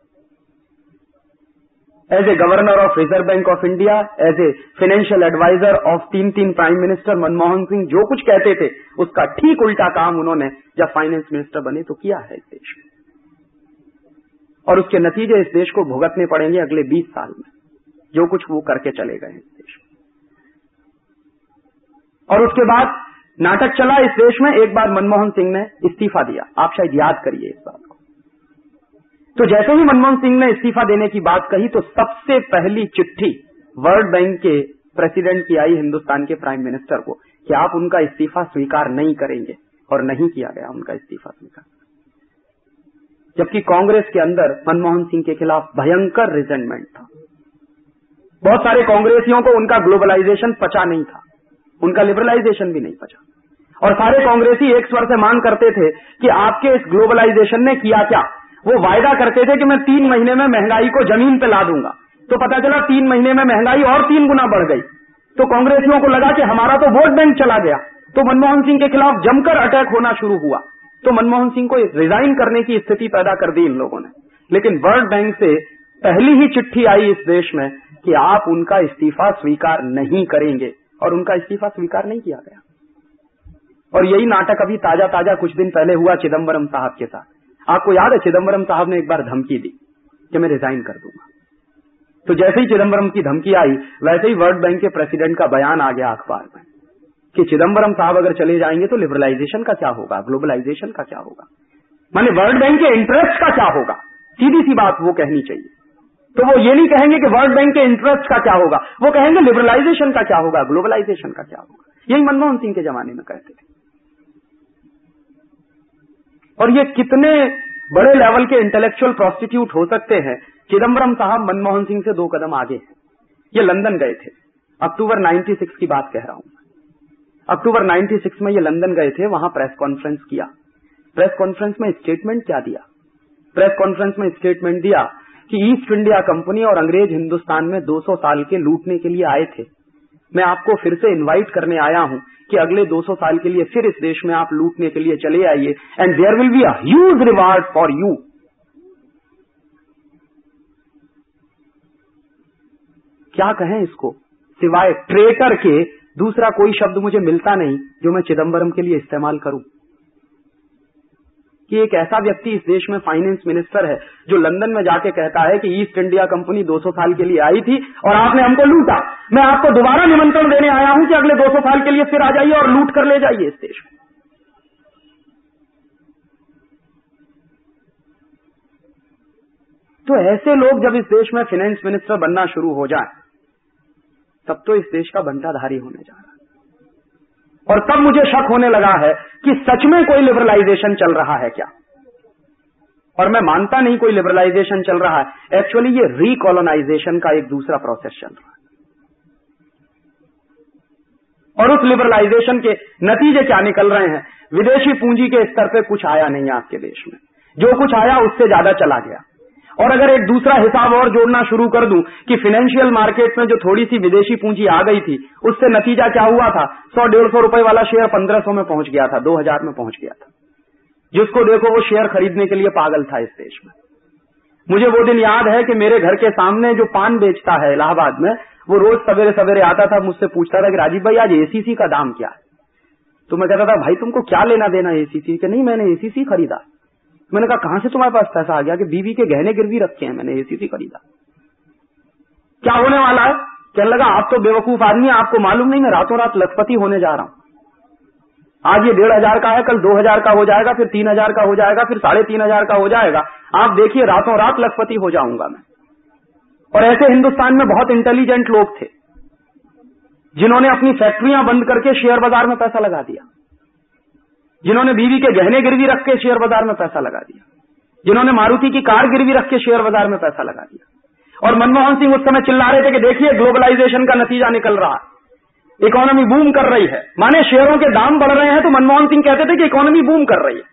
A: As a governor of Reserve Bank of India, as a financial adviser of तीन तीन प्राइम मिनिस्टर, मनमोहन सिंह जो कुछ कहते थे उसका ठीक उल्टा काम उन्होंने जब फाइनेंस मिनिस्टर बने तो किया है इस देश में, और उसके नतीजे इस देश को भुगतने पड़ेंगे अगले बीस साल में, जो कुछ वो करके चले गए इस देश में। और उसके बाद नाटक चला इस देश में। एक बार मनमोहन सिंह ने इस्तीफा दिया, आप शायद याद करिए इस बात को। तो जैसे ही मनमोहन सिंह ने इस्तीफा देने की बात कही तो सबसे पहली चिट्ठी वर्ल्ड बैंक के प्रेसिडेंट की आई हिंदुस्तान के प्राइम मिनिस्टर को कि आप उनका इस्तीफा स्वीकार नहीं करेंगे, और नहीं किया गया उनका इस्तीफा स्वीकार। जबकि कांग्रेस के अंदर मनमोहन सिंह के खिलाफ भयंकर रिजेंटमेंट था। बहुत सारे कांग्रेसियों को उनका ग्लोबलाइजेशन पचा नहीं था, उनका लिबरलाइजेशन भी नहीं पचा, और सारे कांग्रेसी एक स्वर से मांग करते थे कि आपके इस ग्लोबलाइजेशन ने किया क्या। वो वायदा करते थे कि मैं तीन महीने में महंगाई को जमीन पे ला दूंगा, तो पता चला तीन महीने में महंगाई और तीन गुना बढ़ गई। तो कांग्रेसियों को लगा कि हमारा तो वोट बैंक चला गया, तो मनमोहन सिंह के खिलाफ जमकर अटैक होना शुरू हुआ। तो मनमोहन सिंह को रिजाइन करने की स्थिति पैदा कर दी इन लोगों ने। लेकिन वर्ल्ड बैंक से पहली ही चिट्ठी आई इस देश में कि आप उनका इस्तीफा स्वीकार नहीं करेंगे, और उनका इस्तीफा स्वीकार नहीं किया गया। और यही नाटक अभी ताजा ताजा कुछ दिन पहले हुआ चिदम्बरम साहब के साथ। आपको याद है चिदम्बरम साहब ने एक बार धमकी दी कि मैं रिजाइन कर दूंगा। तो जैसे ही चिदम्बरम की धमकी आई वैसे ही वर्ल्ड बैंक के प्रेसिडेंट का बयान आ गया अखबार में कि चिदम्बरम साहब अगर चले जाएंगे तो लिबरलाइजेशन का क्या होगा, ग्लोबलाइजेशन का क्या होगा, माने वर्ल्ड बैंक के इंटरेस्ट का क्या होगा। सीधी सी बात वो कहनी चाहिए। तो वो ये नहीं कहेंगे कि वर्ल्ड बैंक के इंटरेस्ट का क्या होगा, वो कहेंगे लिबरलाइजेशन का क्या होगा, ग्लोबलाइजेशन का क्या होगा। यही मनमोहन सिंह के जमाने में कहते थे। और ये कितने बड़े लेवल के इंटेलेक्चुअल प्रोस्टिट्यूट हो सकते हैं। चिदम्बरम साहब मनमोहन सिंह से दो कदम आगे हैं। ये लंदन गए थे, अक्टूबर छियानवे की बात कह रहा हूं। अक्टूबर छियानवे में ये लंदन गए थे, वहां प्रेस कॉन्फ्रेंस किया। प्रेस कॉन्फ्रेंस में स्टेटमेंट क्या दिया? प्रेस कॉन्फ्रेंस में स्टेटमेंट दिया कि ईस्ट इंडिया कंपनी और अंग्रेज हिंदुस्तान में दो सौ साल के लूटने के लिए आए थे। मैं आपको फिर से इनवाइट करने आया हूं कि अगले दो सौ साल के लिए फिर इस देश में आप लूटने के लिए चले आइए, and there will be a huge reward for you क्या कहें इसको, सिवाय ट्रेटर के दूसरा कोई शब्द मुझे मिलता नहीं जो मैं चिदंबरम के लिए इस्तेमाल करूं। कि एक ऐसा व्यक्ति इस देश में फाइनेंस मिनिस्टर है जो लंदन में जाके कहता है कि ईस्ट इंडिया कंपनी दो सौ साल के लिए आई थी और आपने हमको लूटा, मैं आपको दोबारा निमंत्रण देने आया हूं कि अगले दो सौ साल के लिए फिर आ जाइए और लूट कर ले जाइए इस देश को। तो ऐसे लोग जब इस देश में फाइनेंस मिनिस्टर बनना शुरू हो जाए तब तो इस देश का बंटाधारी होने जा रहा है। और तब मुझे शक होने लगा है कि सच में कोई लिबरलाइजेशन चल रहा है क्या। और मैं मानता नहीं कोई लिबरलाइजेशन चल रहा है, एक्चुअली ये रिकॉलोनाइजेशन का एक दूसरा प्रोसेस चल रहा है। और उस लिबरलाइजेशन के नतीजे क्या निकल रहे हैं, विदेशी पूंजी के स्तर पे कुछ आया नहीं आपके देश में, जो कुछ आया उससे ज्यादा चला गया। और अगर एक दूसरा हिसाब और जोड़ना शुरू कर दूं कि फाइनेंशियल मार्केट में जो थोड़ी सी विदेशी पूंजी आ गई थी उससे नतीजा क्या हुआ था, सौ डेढ़ सौ रुपए वाला शेयर पंद्रह सौ में पहुंच गया था, दो हजार में पहुंच गया था। जिसको देखो वो शेयर खरीदने के लिए पागल था इस देश में। मुझे वो दिन याद है कि मेरे घर के सामने जो पान बेचता है इलाहाबाद में, वो रोज सवेरे सवेरे आता था, मुझसे पूछता था कि राजीव भाई आज एसीसी का दाम क्या है। तो मैं कहता था भाई तुमको क्या लेना देना एसीसी के। नहीं मैंने एसीसी खरीदा। मैंने कहा कहां से तुम्हारे पास पैसा आ गया? कि बीवी के गहने गिरवी रखे हैं, मैंने एसीसी खरीदा। क्या होने वाला है? कहने लगा आप तो बेवकूफ आदमी है, आपको मालूम नहीं मैं रातों रात लखपति होने जा रहा हूं। आज ये डेढ़ हजार का है, कल दो हजार का हो जाएगा, फिर तीन हजार का हो जाएगा, फिर साढ़े तीन हजार का हो जाएगा। आप देखिए रातों रात लखपति हो जाऊंगा मैं। और ऐसे हिंदुस्तान में बहुत इंटेलिजेंट लोग थे जिन्होंने अपनी फैक्ट्रियां बंद करके शेयर बाजार में पैसा लगा दिया, जिन्होंने बीवी के गहने गिरवी रख के शेयर बाजार में पैसा लगा दिया, जिन्होंने मारुति की कार गिरवी रख के शेयर बाजार में पैसा लगा दिया। और मनमोहन सिंह उस समय चिल्ला रहे थे कि देखिए ग्लोबलाइजेशन का नतीजा निकल रहा है, इकोनॉमी बूम कर रही है, माने शेयरों के दाम बढ़ रहे हैं। तो मनमोहन सिंह कहते थे कि इकोनॉमी बूम कर रही है।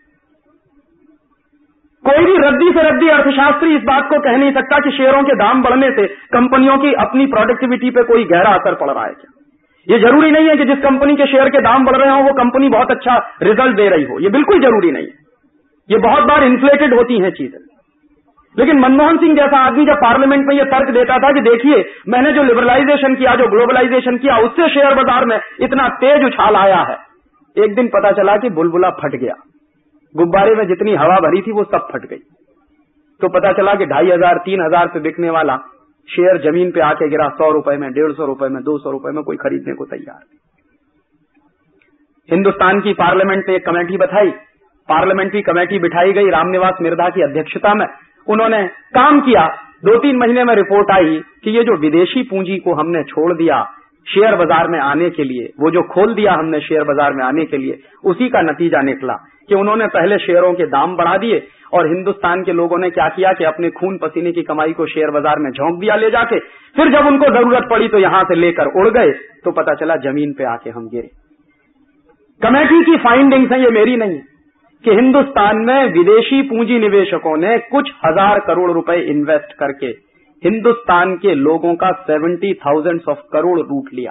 A: कोई भी रद्दी से रद्दी अर्थशास्त्री इस बात को कह नहीं सकता कि शेयरों के दाम बढ़ने से कंपनियों की अपनी प्रोडक्टिविटी पे कोई गहरा असर पड़ रहा है क्या। ये जरूरी नहीं है कि जिस कंपनी के शेयर के दाम बढ़ रहे हो वो कंपनी बहुत अच्छा रिजल्ट दे रही हो, ये बिल्कुल जरूरी नहीं है। ये बहुत बार इन्फ्लेटेड होती हैं चीजें। लेकिन मनमोहन सिंह जैसा आदमी जब पार्लियामेंट में ये तर्क देता था कि देखिए मैंने जो लिबरलाइजेशन किया, जो ग्लोबलाइजेशन किया, उससे शेयर बाजार में इतना तेज उछाल आया है। एक दिन पता चला कि बुलबुला फट गया, गुब्बारे में जितनी हवा भरी थी वो सब फट गई। तो पता चला कि ढाई हजार तीन हजार पे बिकने वाला शेयर जमीन पे आके गिरा सौ रुपए में, डेढ़ सौ रुपए में, दो सौ रुपए में, कोई खरीदने को तैयार नहीं। हिंदुस्तान की पार्लियामेंट ने एक कमेटी बैठाई, पार्लियामेंट्री कमेटी बिठाई गई रामनिवास मिर्धा की अध्यक्षता में। उन्होंने काम किया, दो तीन महीने में रिपोर्ट आई कि ये जो विदेशी पूंजी को हमने छोड़ दिया शेयर बाजार में आने के लिए, वो जो खोल दिया हमने शेयर बाजार में आने के लिए, उसी का नतीजा निकला कि उन्होंने पहले शेयरों के दाम बढ़ा दिए और हिंदुस्तान के लोगों ने क्या किया कि अपने खून पसीने की कमाई को शेयर बाजार में झोंक दिया ले जाके। फिर जब उनको जरूरत पड़ी तो यहां से लेकर उड़ गए, तो पता चला जमीन पे आके हम गिरे। कमेटी की फाइंडिंग्स है, ये मेरी नहीं है, कि हिंदुस्तान में विदेशी पूंजी निवेशकों ने कुछ हजार करोड़ रुपए इन्वेस्ट करके हिंदुस्तान के लोगों का सेवेंटी थाउजेंड ऑफ करोड़ लूट लिया।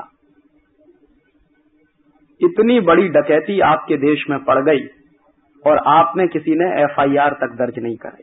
A: इतनी बड़ी डकैती आपके देश में पड़ गई और आपने किसी ने एफ आई आर तक दर्ज नहीं कराई।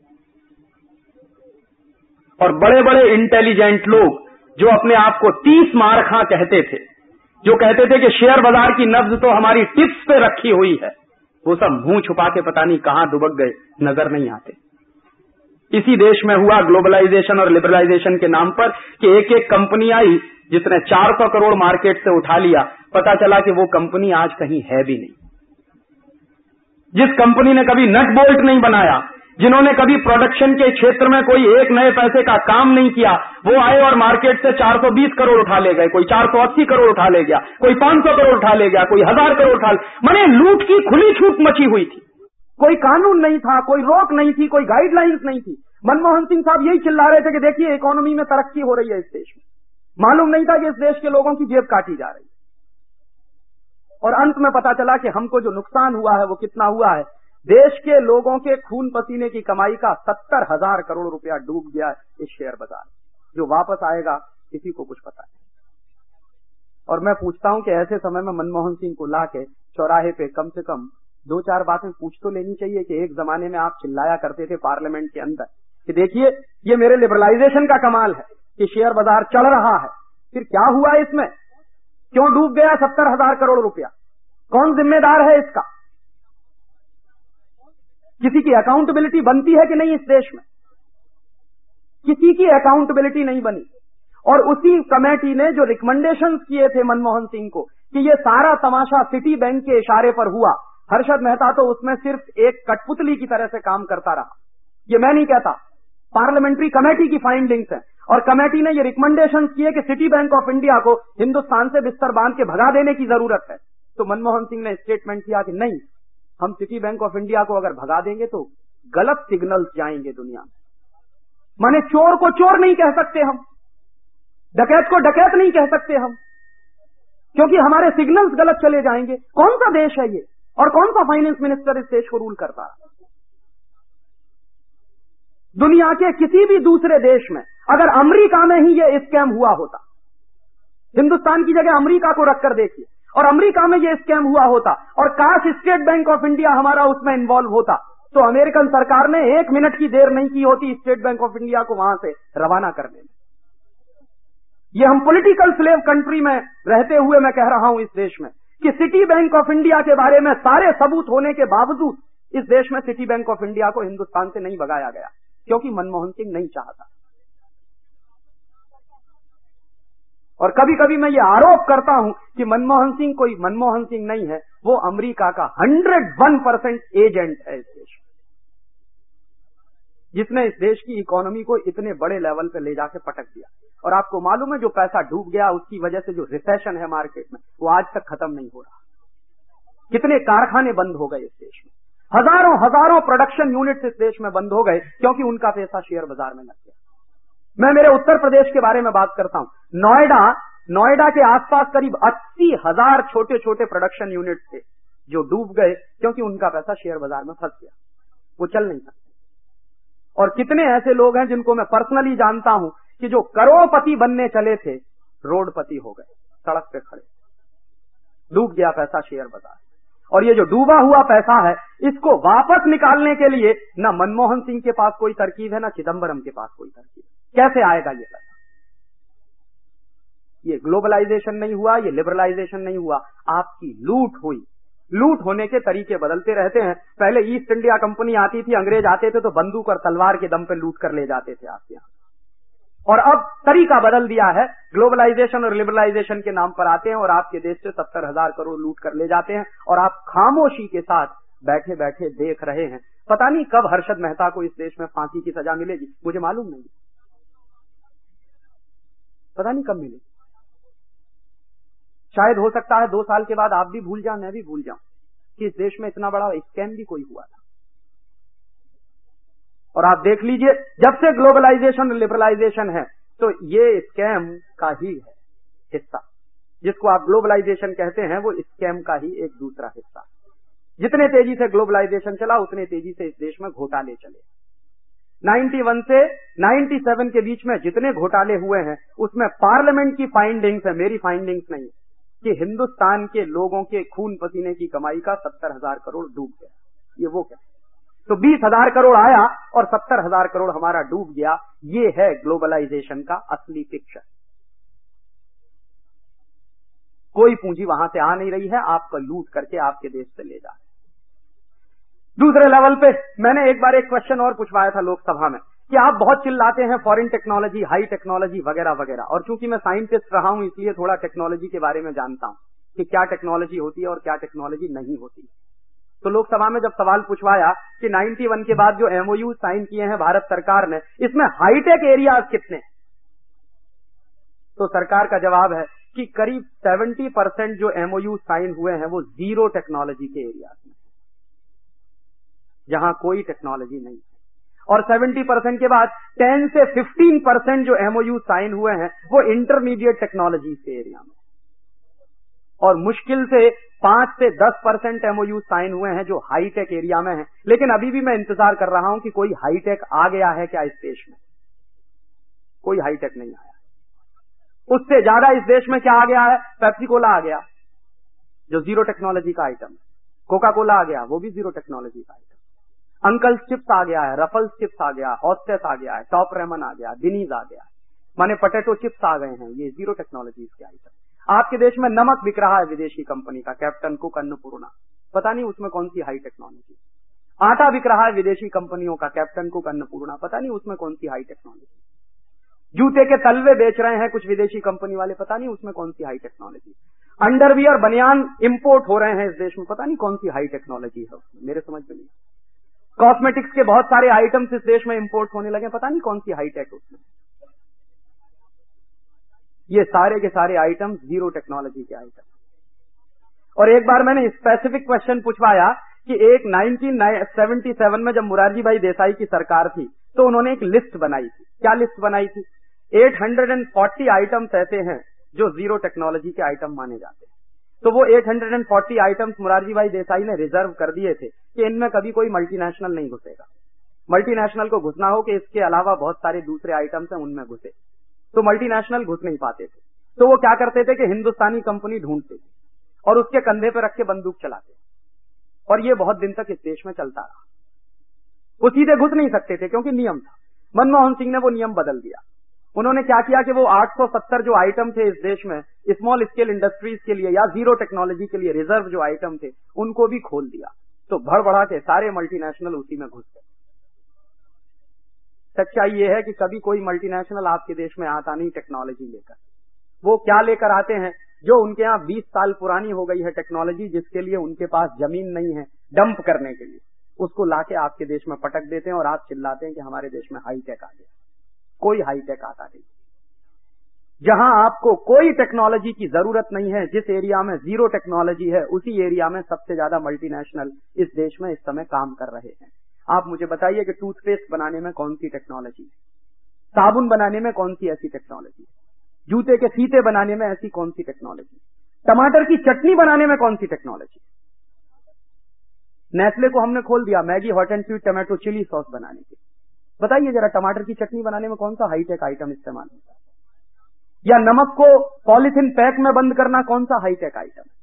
A: और बड़े बड़े इंटेलिजेंट लोग जो अपने आप को तीस मारखा कहते थे, जो कहते थे कि शेयर बाजार की नब्ज तो हमारी टिप्स पे रखी हुई है, वो सब मुंह छुपा के पता नहीं कहां दुबक गए, नजर नहीं आते। इसी देश में हुआ ग्लोबलाइजेशन और लिबरलाइजेशन के नाम पर कि एक एक कंपनी आई जिसने चार सौ करोड़ मार्केट से उठा लिया, पता चला कि वो कंपनी आज कहीं है भी नहीं। जिस कंपनी ने कभी नट बोल्ट नहीं बनाया, जिन्होंने कभी प्रोडक्शन के क्षेत्र में कोई एक नए पैसे का काम नहीं किया, वो आए और मार्केट से चार सौ बीस करोड़ उठा ले गए, कोई चार सौ अस्सी करोड़ उठा ले गया, कोई पांच सौ करोड़ उठा ले गया, कोई हजार करोड़ उठा ले। माने लूट की खुली छूट मची हुई थी, कोई कानून नहीं था, कोई रोक नहीं थी, कोई गाइडलाइंस नहीं थी। मनमोहन सिंह साहब यही चिल्ला रहे थे कि देखिए इकोनॉमी में तरक्की हो रही है इस देश में, मालूम नहीं था कि इस देश के लोगों की जेब काटी जा रही है। और अंत में पता चला कि हमको जो नुकसान हुआ है वो कितना हुआ है, देश के लोगों के खून पसीने की कमाई का सत्तर हजार करोड़ रुपया डूब गया इस शेयर बाजार। जो वापस आएगा किसी को कुछ पता नहीं। और मैं पूछता हूं कि ऐसे समय में मनमोहन सिंह को लाके चौराहे पे कम से कम दो चार बातें पूछ तो लेनी चाहिए कि एक जमाने में आप चिल्लाया करते थे पार्लियामेंट के अंदर कि देखिए ये मेरे लिबरलाइजेशन का कमाल है, कि शेयर बाजार चढ़ रहा है, फिर क्या हुआ इसमें, क्यों डूब गया सत्तर हजार करोड़ रुपया, कौन जिम्मेदार है इसका? किसी की अकाउंटेबिलिटी बनती है कि नहीं इस देश में? किसी की अकाउंटेबिलिटी नहीं बनी। और उसी कमेटी ने जो रिकमेंडेशंस किए थे मनमोहन सिंह को कि ये सारा तमाशा सिटी बैंक के इशारे पर हुआ, हर्षद मेहता तो उसमें सिर्फ एक कठपुतली की तरह से काम करता रहा। ये मैं नहीं कहता, पार्लियामेंट्री कमेटी की फाइंडिंग्स है। और कमेटी ने ये रिकमेंडेशंस किए कि सिटी बैंक ऑफ इंडिया को हिंदुस्तान से बिस्तर बांध के भगा देने की जरूरत है। तो मनमोहन सिंह ने स्टेटमेंट किया कि नहीं, हम सिटी बैंक ऑफ इंडिया को अगर भगा देंगे तो गलत सिग्नल्स जाएंगे दुनिया में। माने चोर को चोर नहीं कह सकते हम, डकैत को डकैत नहीं कह सकते हम, क्योंकि हमारे सिग्नल्स गलत चले जाएंगे। कौन सा देश है ये, और कौन सा फाइनेंस मिनिस्टर इस देश को रूल करता है? दुनिया के किसी भी दूसरे देश में अगर अमेरिका में ही ये स्कैम हुआ होता, हिंदुस्तान की जगह अमेरिका को रखकर देखिए, और अमेरिका में ये स्कैम हुआ होता और काश स्टेट बैंक ऑफ इंडिया हमारा उसमें इन्वॉल्व होता, तो अमेरिकन सरकार ने एक मिनट की देर नहीं की होती स्टेट बैंक ऑफ इंडिया को वहां से रवाना करने में। ये हम पॉलिटिकल स्लेव कंट्री में रहते हुए मैं कह रहा हूं इस देश में कि सिटी बैंक ऑफ इंडिया के बारे में सारे सबूत होने के बावजूद इस देश में सिटी बैंक ऑफ इंडिया को हिंदुस्तान से नहीं भगाया गया, क्योंकि मनमोहन सिंह नहीं चाहता। और कभी कभी मैं ये आरोप करता हूं कि मनमोहन सिंह कोई मनमोहन सिंह नहीं है, वो अमेरिका का हंड्रेड वन परसेंट एजेंट है इस देश में, जिसने इस देश की इकोनॉमी को इतने बड़े लेवल पे ले जाके पटक दिया। और आपको मालूम है जो पैसा डूब गया उसकी वजह से जो रिसेशन है मार्केट में, वो आज तक खत्म नहीं हो रहा। कितने कारखाने बंद हो गए इस देश में, हजारों हजारों प्रोडक्शन यूनिट्स इस देश में बंद हो गए, क्योंकि उनका पैसा शेयर बाजार में लग गया। मैं मेरे उत्तर प्रदेश के बारे में बात करता हूं। नोएडा नोएडा के आसपास करीब अस्सी हजार छोटे छोटे प्रोडक्शन यूनिट थे जो डूब गए, क्योंकि उनका पैसा शेयर बाजार में फंस गया, वो चल नहीं सकते। और कितने ऐसे लोग हैं जिनको मैं पर्सनली जानता हूं कि जो करोड़पति बनने चले थे रोडपति हो गए, सड़क पे खड़े, डूब गया पैसा शेयर बाजार। और ये जो डूबा हुआ पैसा है, इसको वापस निकालने के लिए ना मनमोहन सिंह के पास कोई तरकीब है, ना चिदंबरम के पास कोई तरकीब। कैसे आएगा ये पैसा? ये ग्लोबलाइजेशन नहीं हुआ, ये लिबरलाइजेशन नहीं हुआ, आपकी लूट हुई। लूट होने के तरीके बदलते रहते हैं। पहले ईस्ट इंडिया कंपनी आती थी, अंग्रेज आते थे तो बंदूक और तलवार के दम पे लूट कर ले जाते थे आपके यहां, और अब तरीका बदल दिया है, ग्लोबलाइजेशन और लिबरलाइजेशन के नाम पर आते हैं और आपके देश से सत्तर हजार करोड़ लूट कर ले जाते हैं, और आप खामोशी के साथ बैठे बैठे देख रहे हैं। पता नहीं कब हर्षद मेहता को इस देश में फांसी की सजा मिलेगी, मुझे मालूम नहीं, पता नहीं कब मिलेगी। शायद हो सकता है दो साल के बाद आप भी भूल जाओ, मैं भी भूल जाऊं कि इस देश में इतना बड़ा स्कैम भी कोई हुआ था। और आप देख लीजिए, जब से ग्लोबलाइजेशन और लिबरलाइजेशन है तो ये स्कैम का ही है हिस्सा। जिसको आप ग्लोबलाइजेशन कहते हैं वो स्कैम का ही एक दूसरा हिस्सा। जितने तेजी से ग्लोबलाइजेशन चला उतने तेजी से इस देश में घोटाले चले। इक्यानवे से सत्तानवे के बीच में जितने घोटाले हुए हैं उसमें पार्लियामेंट की फाइंडिंग्स है, मेरी फाइंडिंग्स नहीं, कि हिंदुस्तान के लोगों के खून पसीने की कमाई का सत्तर हजार करोड़ डूब गया। ये वो क्या, तो बीस हजार करोड़ आया और सत्तर हजार करोड़ हमारा डूब गया। ये है ग्लोबलाइजेशन का असली पिक्चर। कोई पूंजी वहां से आ नहीं रही है, आपका लूट करके आपके देश से ले जा रहे। दूसरे लेवल पे मैंने एक बार एक क्वेश्चन और पूछवाया था लोकसभा में कि आप बहुत चिल्लाते हैं फॉरेन टेक्नोलॉजी, हाई टेक्नोलॉजी वगैरह वगैरह, और चूंकि मैं साइंटिस्ट रहा हूं इसलिए थोड़ा टेक्नोलॉजी के बारे में जानता हूं कि क्या टेक्नोलॉजी होती है और क्या टेक्नोलॉजी नहीं होती है। तो लोकसभा में जब सवाल पूछवाया कि इक्यानवे के बाद जो एमओयू साइन किए हैं भारत सरकार ने, इसमें हाईटेक एरियाज कितने, तो सरकार का जवाब है कि करीब सत्तर परसेंट जो एमओयू साइन हुए हैं वो जीरो टेक्नोलॉजी के एरियाज में, जहां कोई टेक्नोलॉजी नहीं है। और सत्तर परसेंट के बाद दस से पंद्रह परसेंट जो एमओयू साइन हुए हैं वो इंटरमीडिएट टेक्नोलॉजी के एरिया में, और मुश्किल से पांच से दस परसेंट एमओयू साइन हुए हैं जो हाईटेक एरिया में है। लेकिन अभी भी मैं इंतजार कर रहा हूं कि कोई हाईटेक आ गया है क्या इस देश में। कोई हाईटेक नहीं आया। उससे ज्यादा इस देश में क्या आ गया है, पेप्सी कोला आ गया जो जीरो टेक्नोलॉजी का आइटम है, कोका कोला आ गया वो भी जीरो टेक्नोलॉजी का आइटम, अंकल चिप्स आ गया है, रफल्स चिप्स आ गया, हॉस्टेस आ गया है, टॉप रेमन आ गया, दिनीज आ गया। माने पोटैटो चिप्स आ गए हैं, ये जीरो टेक्नोलॉजीज के आइटम। आपके देश में नमक बिक रहा है विदेशी कंपनी का, कैप्टन कुक, अन्नपूर्णा, पता नहीं उसमें कौन सी हाई टेक्नोलॉजी। आटा बिक रहा है विदेशी कंपनियों का, कैप्टन कुक, अन्नपूर्णा, पता नहीं उसमें कौन सी हाई टेक्नोलॉजी। जूते के तलवे बेच रहे हैं कुछ विदेशी कंपनी वाले, पता नहीं उसमें कौन सी हाई टेक्नोलॉजी। अंडरवियर, बनियान इंपोर्ट हो रहे हैं इस देश में, पता नहीं कौन सी हाई टेक्नोलॉजी है उसमें, मेरे समझ में नहीं। कॉस्मेटिक्स के बहुत सारे आइटम्स इस देश में इंपोर्ट होने लगे, पता नहीं कौन सी हाईटेक उसमें। ये सारे के सारे आइटम्स जीरो टेक्नोलॉजी के आइटम। और एक बार मैंने स्पेसिफिक क्वेश्चन पूछवाया कि एक नाइनटीन सेवेंटी सेवन में जब मुरारजी भाई देसाई की सरकार थी तो उन्होंने एक लिस्ट बनाई थी। क्या लिस्ट बनाई थी? आठ सौ चालीस आइटम्स ऐसे हैं जो जीरो टेक्नोलॉजी के आइटम माने जाते हैं। तो वो आठ सौ चालीस आइटम्स मुरारजी भाई देसाई ने रिजर्व कर दिए थे कि इनमें कभी कोई मल्टीनेशनल नहीं घुसेगा। मल्टीनेशनल को घुसना हो कि इसके अलावा बहुत सारे दूसरे आइटम्स हैं उनमें घुसे, तो मल्टीनेशनल घुस नहीं पाते थे। तो वो क्या करते थे कि हिंदुस्तानी कंपनी ढूंढते थे और उसके कंधे पर रख के बंदूक चलाते, और ये बहुत दिन तक इस देश में चलता रहा। वो सीधे घुस नहीं सकते थे क्योंकि नियम था। मनमोहन सिंह ने वो नियम बदल दिया। उन्होंने क्या किया कि वो आठ सौ सत्तर जो आइटम थे इस देश में स्मॉल स्केल इंडस्ट्रीज के लिए या जीरो टेक्नोलॉजी के लिए रिजर्व जो आइटम थे उनको भी खोल दिया। तो भड़ बढ़ा के सारे मल्टीनेशनल उसी में घुस गए। सच्चाई ये है कि कभी कोई मल्टीनेशनल आपके देश में आता नहीं टेक्नोलॉजी लेकर। वो क्या लेकर आते हैं? जो उनके यहाँ बीस साल पुरानी हो गई है टेक्नोलॉजी, जिसके लिए उनके पास जमीन नहीं है डंप करने के लिए, उसको लाके आपके देश में पटक देते हैं और आप चिल्लाते हैं कि हमारे देश में हाईटेक आ गया। कोई हाईटेक आता नहीं। जहां आपको कोई टेक्नोलॉजी की जरूरत नहीं है, जिस एरिया में जीरो टेक्नोलॉजी है, उसी एरिया में सबसे ज्यादा मल्टीनेशनल इस देश में इस समय काम कर रहे हैं। आप मुझे बताइए कि टूथपेस्ट बनाने में कौन सी टेक्नोलॉजी है, साबुन बनाने में कौन सी ऐसी टेक्नोलॉजी है, जूते के फीते बनाने में ऐसी कौन सी टेक्नोलॉजी, टमाटर की चटनी बनाने में कौन सी टेक्नोलॉजी। नेस्ले को हमने खोल दिया Maggi hot and sweet tomato chilli sauce बनाने के। बताइए जरा टमाटर की चटनी बनाने में कौन सा हाईटेक आइटम इस्तेमाल होता है? या नमक को पॉलिथीन पैक में बंद करना कौन सा हाईटेक आइटम है?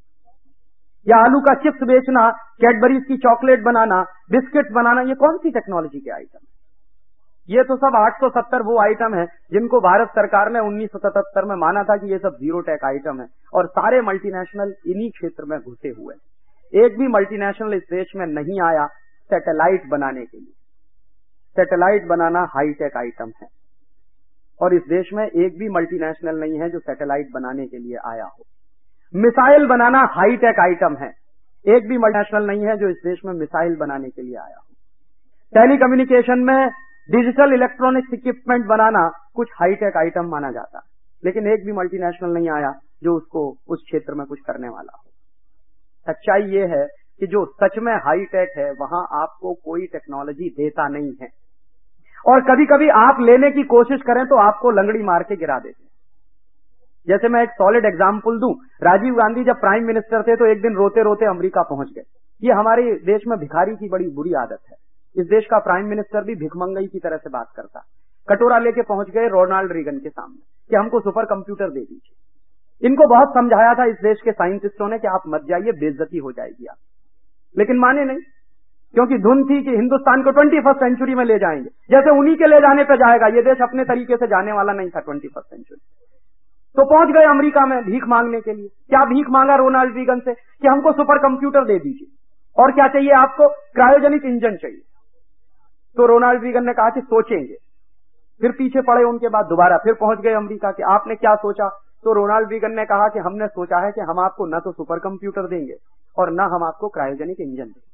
A: या आलू का चिप्स बेचना, कैडबरीज की चॉकलेट बनाना, बिस्किट्स बनाना, ये कौन सी टेक्नोलॉजी के आइटम है? ये तो सब आठ सौ सत्तर वो आइटम है जिनको भारत सरकार ने उन्नीस सौ सतहत्तर में माना था कि ये सब जीरो टेक आइटम है, और सारे मल्टीनेशनल इन्हीं क्षेत्र में घुसे हुए हैं। एक भी मल्टीनेशनल इस देश में नहीं आया सैटेलाइट बनाने के लिए। सैटेलाइट बनाना हाईटेक आइटम है, और इस देश में एक भी मल्टीनेशनल नहीं है जो सैटेलाइट बनाने के लिए आया हो। मिसाइल बनाना हाईटेक आइटम है, एक भी मल्टीनेशनल नहीं है जो इस देश में मिसाइल बनाने के लिए आया हो। टेलीकम्युनिकेशन में डिजिटल इलेक्ट्रॉनिक्स इक्विपमेंट बनाना कुछ हाईटेक आइटम माना जाता है, लेकिन एक भी मल्टीनेशनल नहीं आया जो उसको उस क्षेत्र में कुछ करने वाला हो। सच्चाई ये है कि जो सच में हाईटेक है वहां आपको कोई टेक्नोलॉजी देता नहीं है, और कभी कभी आप लेने की कोशिश करें तो आपको लंगड़ी मार के गिरा देते हैं। जैसे मैं एक सॉलिड एग्जाम्पल दूं, राजीव गांधी जब प्राइम मिनिस्टर थे तो एक दिन रोते रोते अमेरिका पहुंच गए। ये हमारे देश में भिखारी की बड़ी बुरी आदत है। इस देश का प्राइम मिनिस्टर भी भिखमंगई की तरह से बात करता। कटोरा लेके पहुंच गए रोनाल्ड रीगन के सामने कि हमको सुपर कंप्यूटर दे दीजिए। इनको बहुत समझाया था इस देश के साइंटिस्टों ने कि आप मत जाइए, बेइज्जती हो जाएगी आप, लेकिन माने नहीं, क्योंकि धुन थी कि हिंदुस्तान को ट्वेंटी फर्स्ट सेंचुरी में ले जाएंगे। जैसे उन्हीं के ले जाने पे जाएगा, ये देश अपने तरीके से जाने वाला नहीं था ट्वेंटी फर्स्ट सेंचुरी। तो पहुंच गए अमेरिका में भीख मांगने के लिए। क्या भीख मांगा रोनाल्ड रीगन से कि हमको सुपर कंप्यूटर दे दीजिए, और क्या चाहिए आपको? क्रायोजेनिक इंजन चाहिए। तो रोनाल्ड रीगन ने कहा कि सोचेंगे। फिर पीछे पड़े उनके बाद दोबारा फिर पहुंच गए अमेरिका कि आपने क्या सोचा? तो रोनाल्ड रीगन ने कहा कि हमने सोचा है कि हम आपको न तो सुपर कंप्यूटर देंगे और न हम आपको क्रायोजेनिक इंजन देंगे।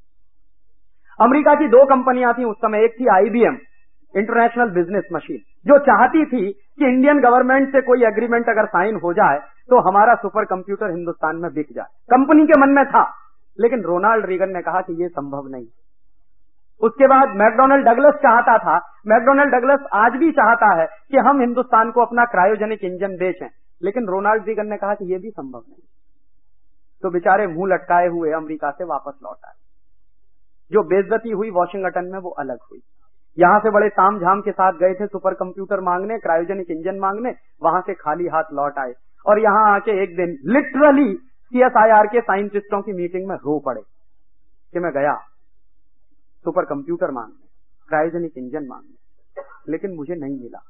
A: अमेरिका की दो कंपनियां थी उस समय, एक थी आईबीएम इंटरनेशनल बिजनेस मशीन, जो चाहती थी कि इंडियन गवर्नमेंट से कोई एग्रीमेंट अगर साइन हो जाए तो हमारा सुपर कंप्यूटर हिंदुस्तान में बिक जाए। कंपनी के मन में था, लेकिन रोनाल्ड रीगन ने कहा कि यह संभव नहीं। उसके बाद मैकडोनल्ड डगलस चाहता था, मैकडोनल्ड डगलस आज भी चाहता है कि हम हिंदुस्तान को अपना क्रायोजेनिक इंजन बेचें, लेकिन रोनाल्ड रीगन ने कहा कि यह भी संभव नहीं। तो बेचारे मुंह लटकाए हुए अमेरिका से वापस लौट आए। जो बेइज्जती हुई वॉशिंगटन में वो अलग हुई। यहां से बड़े ताम झाम के साथ गए थे सुपर कंप्यूटर मांगने, क्रायोजेनिक इंजन मांगने, वहां से खाली हाथ लौट आए, और यहां आके एक दिन लिटरली सीएसआईआर के साइंटिस्टों की मीटिंग में रो पड़े कि मैं गया सुपर कंप्यूटर मांगने, क्रायोजेनिक इंजन मांगने, लेकिन मुझे नहीं मिला।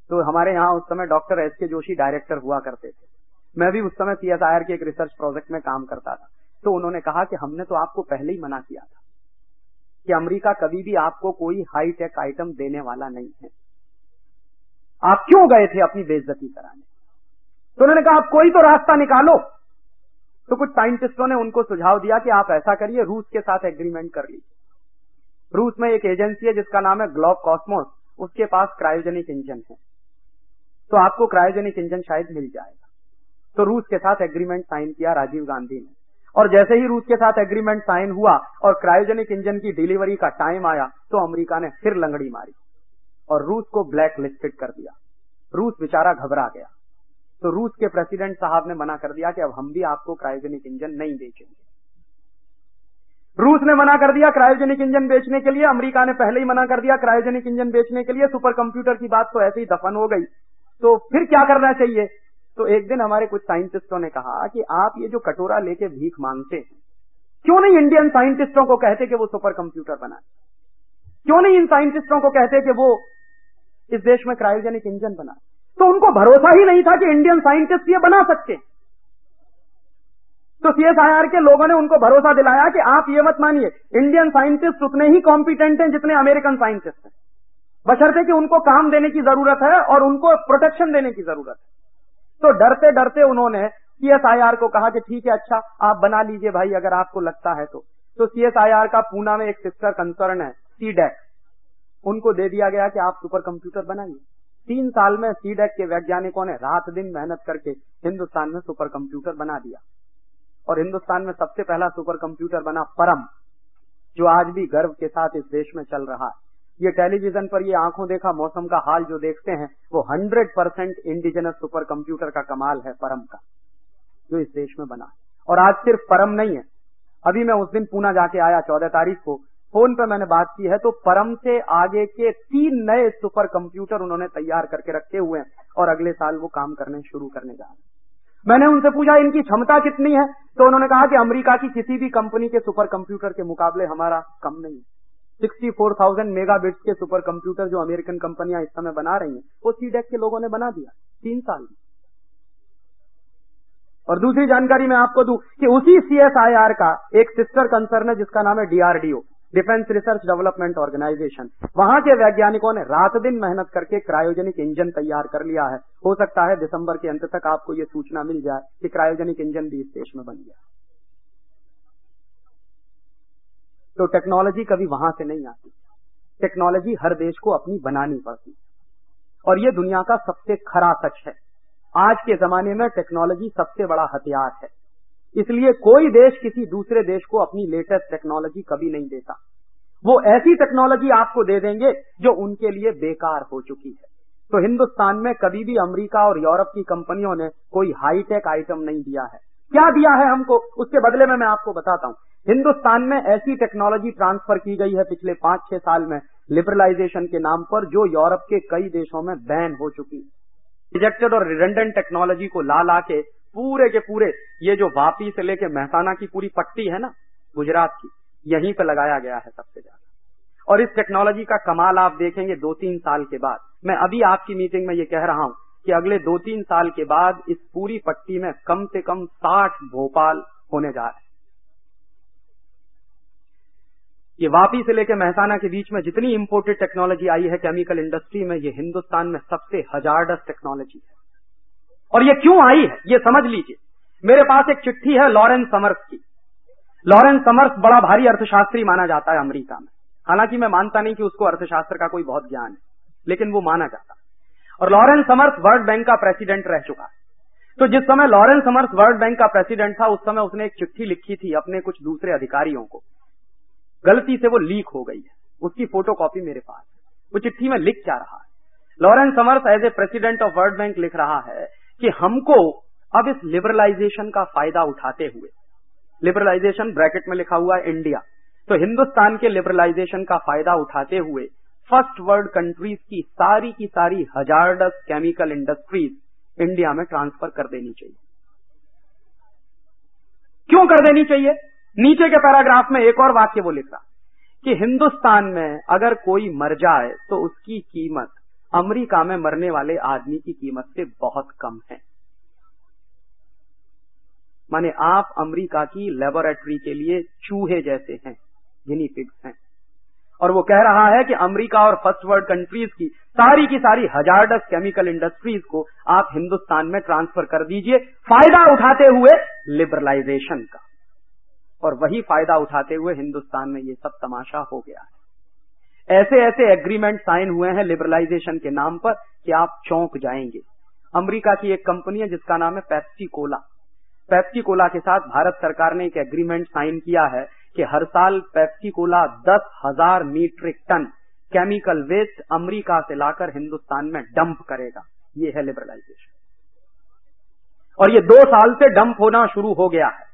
A: तो हमारे यहाँ उस समय डॉक्टर एस के जोशी डायरेक्टर हुआ करते थे। मैं भी उस समय सी एस आई आर के एक रिसर्च प्रोजेक्ट में काम करता था। तो उन्होंने कहा कि हमने तो आपको पहले ही मना किया था कि अमेरिका कभी भी आपको कोई हाई टेक आइटम देने वाला नहीं है, आप क्यों गए थे अपनी बेइज्जती कराने। तो उन्होंने कहा आप कोई तो रास्ता निकालो। तो कुछ साइंटिस्टों ने उनको सुझाव दिया कि आप ऐसा करिए, रूस के साथ एग्रीमेंट कर लीजिए। रूस में एक एजेंसी है जिसका नाम है ग्लोब कॉस्मोस, उसके पास क्रायोजेनिक इंजन है, तो आपको क्रायोजेनिक इंजन शायद मिल जाएगा। तो रूस के साथ एग्रीमेंट साइन किया राजीव गांधी ने, और जैसे ही रूस के साथ एग्रीमेंट साइन हुआ और क्रायोजेनिक इंजन की डिलीवरी का टाइम आया तो अमेरिका ने फिर लंगड़ी मारी और रूस को ब्लैक लिस्टेड कर दिया। रूस बेचारा घबरा गया। तो रूस के प्रेसिडेंट साहब ने मना कर दिया कि अब हम भी आपको क्रायोजेनिक इंजन नहीं बेचेंगे। रूस ने मना कर दिया क्रायोजेनिक इंजन बेचने के लिए, अमेरिका ने पहले ही मना कर दिया क्रायोजेनिक इंजन बेचने के लिए। सुपर कंप्यूटर की बात तो ऐसे ही दफन हो गई। तो फिर क्या करना चाहिए? तो एक दिन हमारे कुछ साइंटिस्टों ने कहा कि आप ये जो कटोरा लेके भीख मांगते हैं, क्यों नहीं इंडियन साइंटिस्टों को कहते कि वो सुपर कंप्यूटर बनाए, क्यों नहीं इन साइंटिस्टों को कहते कि वो इस देश में क्रायोजेनिक इंजन बनाए। तो उनको भरोसा ही नहीं था कि इंडियन साइंटिस्ट ये बना सकते। तो सी एस आई आर के लोगों ने उनको भरोसा दिलाया कि आप ये मत मानिए, इंडियन साइंटिस्ट उतने ही कॉम्पिटेंट हैं जितने अमेरिकन साइंटिस्ट हैं, बशर्ते कि उनको काम देने की जरूरत है और उनको प्रोटेक्शन देने की जरूरत है। तो डरते डरते उन्होंने सी एस आई आर को कहा कि ठीक है, अच्छा आप बना लीजिए भाई, अगर आपको लगता है तो। तो सी एस आई आर का पूना में एक सिस्टर कंसर्न है सी डैक, उनको दे दिया गया कि आप सुपर कंप्यूटर बनाइए। तीन साल में सी डैक के वैज्ञानिकों ने रात दिन मेहनत करके हिंदुस्तान में सुपर कंप्यूटर बना दिया, और हिंदुस्तान में सबसे पहला सुपर कंप्यूटर बना परम, जो आज भी गर्व के साथ इस देश में चल रहा है। ये टेलीविजन पर ये आंखों देखा मौसम का हाल जो देखते हैं, वो hundred percent indigenous supercomputer का कमाल है परम का, जो इस देश में बना। और आज सिर्फ परम नहीं है, अभी मैं उस दिन पूना जाके आया चौदह तारीख को, फोन पे मैंने बात की है, तो परम से आगे के तीन नए सुपर कंप्यूटर उन्होंने तैयार करके रखे हुए हैं और अगले साल वो काम करने शुरू करने जा रहे हैं। मैंने उनसे पूछा इनकी क्षमता कितनी है, तो उन्होंने कहा कि अमेरिका की किसी भी कंपनी के सुपर कंप्यूटर के मुकाबले हमारा कम नहीं है। चौंसठ हज़ार मेगाबिट्स के सुपर कंप्यूटर जो अमेरिकन कंपनियां इस समय बना रही हैं, वो सी डैक के लोगों ने बना दिया तीन साल में। और दूसरी जानकारी मैं आपको दूं कि उसी सी एस आई आर का एक सिस्टर कंसर्न है जिसका नाम है D R D O, defence research development organisation. वहां के वैज्ञानिकों ने रात दिन मेहनत करके क्रायोजेनिक इंजन तैयार कर लिया है। हो सकता है दिसंबर के अंत तक आपको ये सूचना मिल जाए कि क्रायोजेनिक इंजन भी इस देश में बन गया। तो टेक्नोलॉजी कभी वहां से नहीं आती, टेक्नोलॉजी हर देश को अपनी बनानी पड़ती, और ये दुनिया का सबसे खरा सच है। आज के जमाने में टेक्नोलॉजी सबसे बड़ा हथियार है, इसलिए कोई देश किसी दूसरे देश को अपनी लेटेस्ट टेक्नोलॉजी कभी नहीं देता। वो ऐसी टेक्नोलॉजी आपको दे देंगे जो उनके लिए बेकार हो चुकी है। तो हिंदुस्तान में कभी भी अमेरिका और यूरोप की कंपनियों ने कोई हाईटेक आइटम नहीं दिया है। क्या दिया है हमको, उसके बदले में मैं आपको बताता हूं। हिंदुस्तान में ऐसी टेक्नोलॉजी ट्रांसफर की गई है पिछले पांच छह साल में लिबरलाइजेशन के नाम पर, जो यूरोप के कई देशों में बैन हो चुकी। रिजेक्टेड और रिडंडेंट टेक्नोलॉजी को ला ला के पूरे के पूरे ये जो वापी से लेके मेहसाना की पूरी पट्टी है ना गुजरात की, यहीं पे लगाया गया है सबसे ज्यादा। और इस टेक्नोलॉजी का कमाल आप देखेंगे दो तीन साल के बाद। मैं अभी आपकी मीटिंग में ये कह रहा हूं कि अगले दो तीन साल के बाद इस पूरी पट्टी में कम से कम साठ भोपाल होने जा रहे हैं। ये वापी से लेकर मेहसाना के बीच में जितनी इंपोर्टेड टेक्नोलॉजी आई है केमिकल इंडस्ट्री में, ये हिंदुस्तान में सबसे हजारडस टेक्नोलॉजी है। और ये क्यों आई है ये समझ लीजिए। मेरे पास एक चिट्ठी है लॉरेंस समर्स की। लॉरेंस समर्स बड़ा भारी अर्थशास्त्री माना जाता है अमेरिका में, हालांकि मैं मानता नहीं कि उसको अर्थशास्त्र का कोई बहुत ज्ञान है, लेकिन वो माना जाता है। और लॉरेंस समर्स वर्ल्ड बैंक का प्रेसिडेंट रह चुका है। तो जिस समय लॉरेंस समर्स वर्ल्ड बैंक का प्रेसिडेंट था, उस समय उसने एक चिट्ठी लिखी थी अपने कुछ दूसरे अधिकारियों को, गलती से वो लीक हो गई है, उसकी फोटोकॉपी मेरे पास है। वो चिट्ठी में लिख क्या रहा है, Lawrence Summers as a president of World Bank लिख रहा है कि हमको अब इस लिबरलाइजेशन का फायदा उठाते हुए, लिबरलाइजेशन ब्रैकेट में लिखा हुआ है इंडिया, तो हिंदुस्तान के लिबरलाइजेशन का फायदा उठाते हुए फर्स्ट वर्ल्ड कंट्रीज की सारी की सारी हजारडस केमिकल इंडस्ट्रीज इंडिया में ट्रांसफर कर देनी चाहिए। क्यों कर देनी चाहिए? नीचे के पैराग्राफ में एक और वाक्य वो लिख रहा कि हिंदुस्तान में अगर कोई मर जाए तो उसकी कीमत अमेरिका में मरने वाले आदमी की कीमत से बहुत कम है। माने आप अमेरिका की लेबोरेटरी के लिए चूहे जैसे हैं, गिनी पिग्स हैं। और वो कह रहा है कि अमेरिका और फर्स्ट वर्ल्ड कंट्रीज की सारी की सारी हजारडस केमिकल इंडस्ट्रीज को आप हिंदुस्तान में ट्रांसफर कर दीजिए, फायदा उठाते हुए लिबरलाइजेशन का। और वही फायदा उठाते हुए हिंदुस्तान में ये सब तमाशा हो गया है। ऐसे ऐसे एग्रीमेंट साइन हुए हैं लिबरलाइजेशन के नाम पर कि आप चौंक जाएंगे। अमेरिका की एक कंपनी है जिसका नाम है पेप्सी कोला। पेप्सी कोला के साथ भारत सरकार ने एक एग्रीमेंट साइन किया है कि हर साल पेप्सी कोला दस हजार metric ton chemical waste America से लाकर हिंदुस्तान में डंप करेगा। ये है लिबरलाइजेशन। और ये दो साल से डंप होना शुरू हो गया है।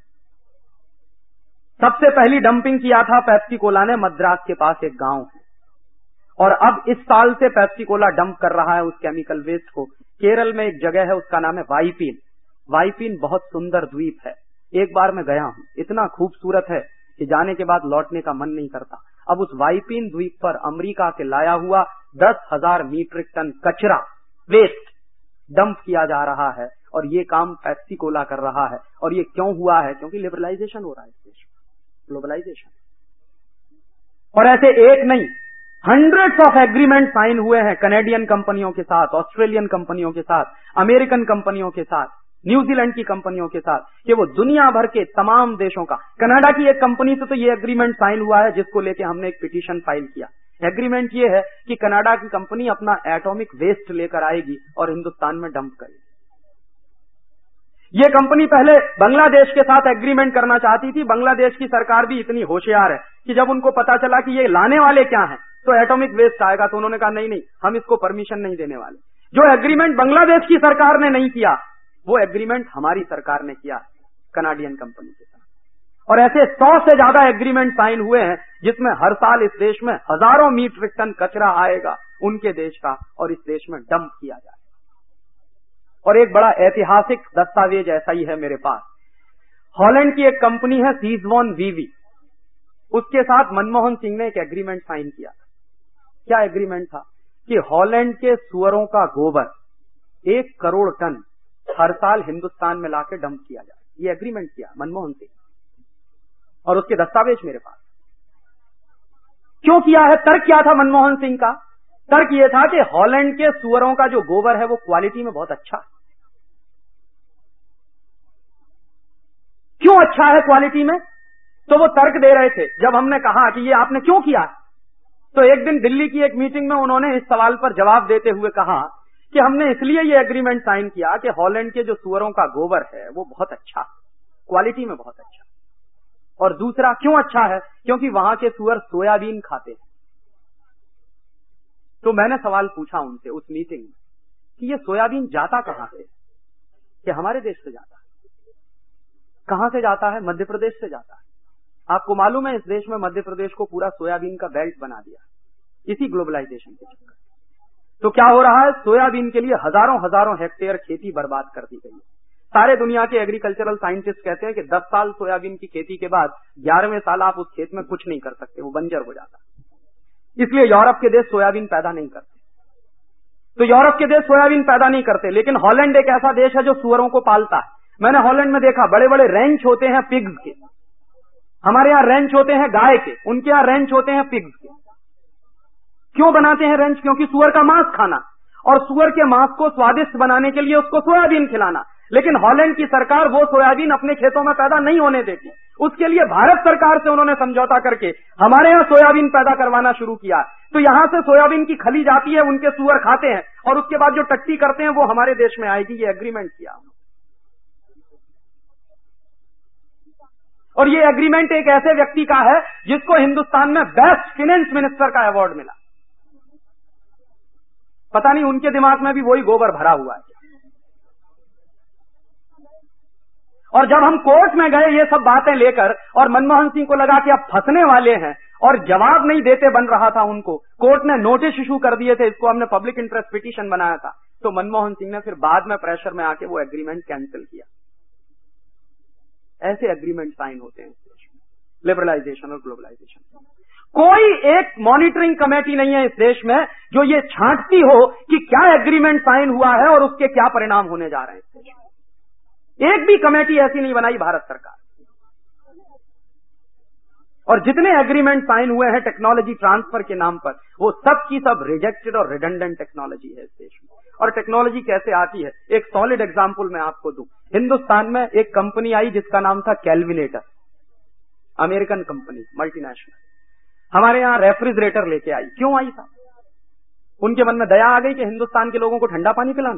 A: सबसे पहली डंपिंग किया था पेप्सी कोला ने मद्रास के पास एक गांव है, और अब इस साल से पेप्सी कोला डंप कर रहा है उस केमिकल वेस्ट को। केरल में एक जगह है, उसका नाम है वाइपीन। वाइपीन बहुत सुंदर द्वीप है। एक बार मैं गया हूं, इतना खूबसूरत है कि जाने के बाद लौटने का मन नहीं करता। अब उस वाइपीन द्वीप पर अमेरिका से लाया हुआ दस हजार मीट्रिक टन कचरा वेस्ट डंप किया जा रहा है, और ये काम पेप्सी कोला कर रहा है। और ये क्यों हुआ है? क्योंकि लिबरलाइजेशन हो रहा है इस देश में, ग्लोबलाइजेशन। और ऐसे एक नहीं, हंड्रेड्स ऑफ एग्रीमेंट साइन हुए हैं कनेडियन कंपनियों के साथ, ऑस्ट्रेलियन कंपनियों के साथ, अमेरिकन कंपनियों के साथ, न्यूजीलैंड की कंपनियों के साथ, कि वो दुनिया भर के तमाम देशों का। कनाडा की एक कंपनी से तो ये एग्रीमेंट साइन हुआ है जिसको लेके हमने एक पिटीशन फाइल किया। एग्रीमेंट ये है कि कनाडा की कंपनी अपना एटॉमिक वेस्ट लेकर आएगी और हिंदुस्तान में डंप करेगी। ये कंपनी पहले बांग्लादेश के साथ एग्रीमेंट करना चाहती थी। बांग्लादेश की सरकार भी इतनी होशियार है कि जब उनको पता चला कि ये लाने वाले क्या हैं तो एटॉमिक वेस्ट आएगा, तो उन्होंने कहा नहीं नहीं, हम इसको परमिशन नहीं देने वाले। जो एग्रीमेंट बांग्लादेश की सरकार ने नहीं किया, वो एग्रीमेंट हमारी सरकार ने किया कनाडियन कंपनी के साथ। और ऐसे सौ से ज्यादा एग्रीमेंट साइन हुए हैं जिसमें हर साल इस देश में हजारों मीट्रिक टन कचरा आएगा उनके देश का, और इस देश में डंप किया जाएगा। और एक बड़ा ऐतिहासिक दस्तावेज ऐसा ही है मेरे पास। हॉलैंड की एक कंपनी है सीजवॉन वीवी, उसके साथ मनमोहन सिंह ने एक एग्रीमेंट साइन किया था। क्या एग्रीमेंट था? कि हॉलैंड के सुअरों का गोबर एक करोड़ टन हर साल हिंदुस्तान में लाके डंप किया जाए। ये एग्रीमेंट किया मनमोहन सिंह, और उसके दस्तावेज मेरे पास। क्यों किया है? तर्क क्या था मनमोहन सिंह का? तर्क यह था कि हॉलैंड के सुअरों का जो गोबर है वो क्वालिटी में बहुत अच्छा है। क्यों अच्छा है क्वालिटी में? तो वो तर्क दे रहे थे। जब हमने कहा कि ये आपने क्यों किया, तो एक दिन दिल्ली की एक मीटिंग में उन्होंने इस सवाल पर जवाब देते हुए कहा कि हमने इसलिए ये एग्रीमेंट साइन किया कि हॉलैंड के जो सुअरों का गोबर है वो बहुत अच्छा, क्वालिटी में बहुत अच्छा। और दूसरा क्यों अच्छा है? क्योंकि वहां के सुअर सोयाबीन खाते हैं। तो मैंने सवाल पूछा उनसे उस मीटिंग में कि ये सोयाबीन जाता कहां से? कि हमारे देश से जाता है। कहां से जाता है? मध्य प्रदेश से जाता है। आपको मालूम है इस देश में मध्य प्रदेश को पूरा सोयाबीन का बेल्ट बना दिया इसी ग्लोबलाइजेशन के चक्कर। तो क्या हो रहा है? सोयाबीन के लिए हजारों हजारों हेक्टेयर खेती बर्बाद कर दी गई है। सारे दुनिया के एग्रीकल्चरल साइंटिस्ट कहते हैं कि दस साल सोयाबीन की खेती के बाद ग्यारहवें साल आप उस खेत में कुछ नहीं कर सकते, वो बंजर हो जाता है। इसलिए यूरोप के देश सोयाबीन पैदा नहीं करते। तो यूरोप के देश सोयाबीन पैदा नहीं करते, लेकिन हॉलैंड एक ऐसा देश है जो सुअरों को पालता है। मैंने हॉलैंड में देखा बड़े बड़े रेंच होते हैं पिग्स के। हमारे यहाँ रेंच होते हैं गाय के, उनके यहाँ रेंच होते हैं पिग्स के। क्यों बनाते हैं रेंच? क्योंकि सुअर का मांस खाना, और सुअर के मांस को स्वादिष्ट बनाने के लिए उसको सोयाबीन खिलाना। लेकिन हॉलैंड की सरकार वो सोयाबीन अपने खेतों में पैदा नहीं होने देती। उसके लिए भारत सरकार से उन्होंने समझौता करके हमारे यहाँ सोयाबीन पैदा करवाना शुरू किया। तो यहां से सोयाबीन की खली जाती है, उनके सुअर खाते हैं, और उसके बाद जो टट्टी करते हैं वो हमारे देश में आएगी। ये एग्रीमेंट किया। और ये एग्रीमेंट एक ऐसे व्यक्ति का है जिसको हिंदुस्तान में बेस्ट फाइनेंस मिनिस्टर का अवार्ड मिला। पता नहीं उनके दिमाग में भी वही गोबर भरा हुआ है। और जब हम कोर्ट में गए ये सब बातें लेकर, और मनमोहन सिंह को लगा कि अब फंसने वाले हैं, और जवाब नहीं देते बन रहा था उनको, कोर्ट ने नोटिस इशू कर दिए थे, इसको हमने पब्लिक इंटरेस्ट पिटीशन बनाया था। तो मनमोहन सिंह ने फिर बाद में प्रेशर में आके वो एग्रीमेंट कैंसिल किया। ऐसे एग्रीमेंट साइन होते हैं लिबरलाइजेशन और ग्लोबलाइजेशन। कोई एक मॉनिटरिंग कमेटी नहीं है इस देश में जो ये छांटती हो कि क्या एग्रीमेंट साइन हुआ है और उसके क्या परिणाम होने जा रहे हैं। एक भी कमेटी ऐसी नहीं बनाई भारत सरकार। और जितने एग्रीमेंट साइन हुए हैं टेक्नोलॉजी ट्रांसफर के नाम पर, वो सब की सब रिजेक्टेड और रिडंडेंट टेक्नोलॉजी है इस देश में। और टेक्नोलॉजी कैसे आती है, एक सॉलिड एग्जांपल मैं आपको दूं। हिंदुस्तान में एक कंपनी आई जिसका नाम था कैलविनेटर, अमेरिकन कंपनी, मल्टीनेशनल। हमारे यहां रेफ्रिजरेटर लेके आई। क्यों आई था? उनके मन में दया आ गई कि हिंदुस्तान के लोगों को ठंडा पानी पिलाना।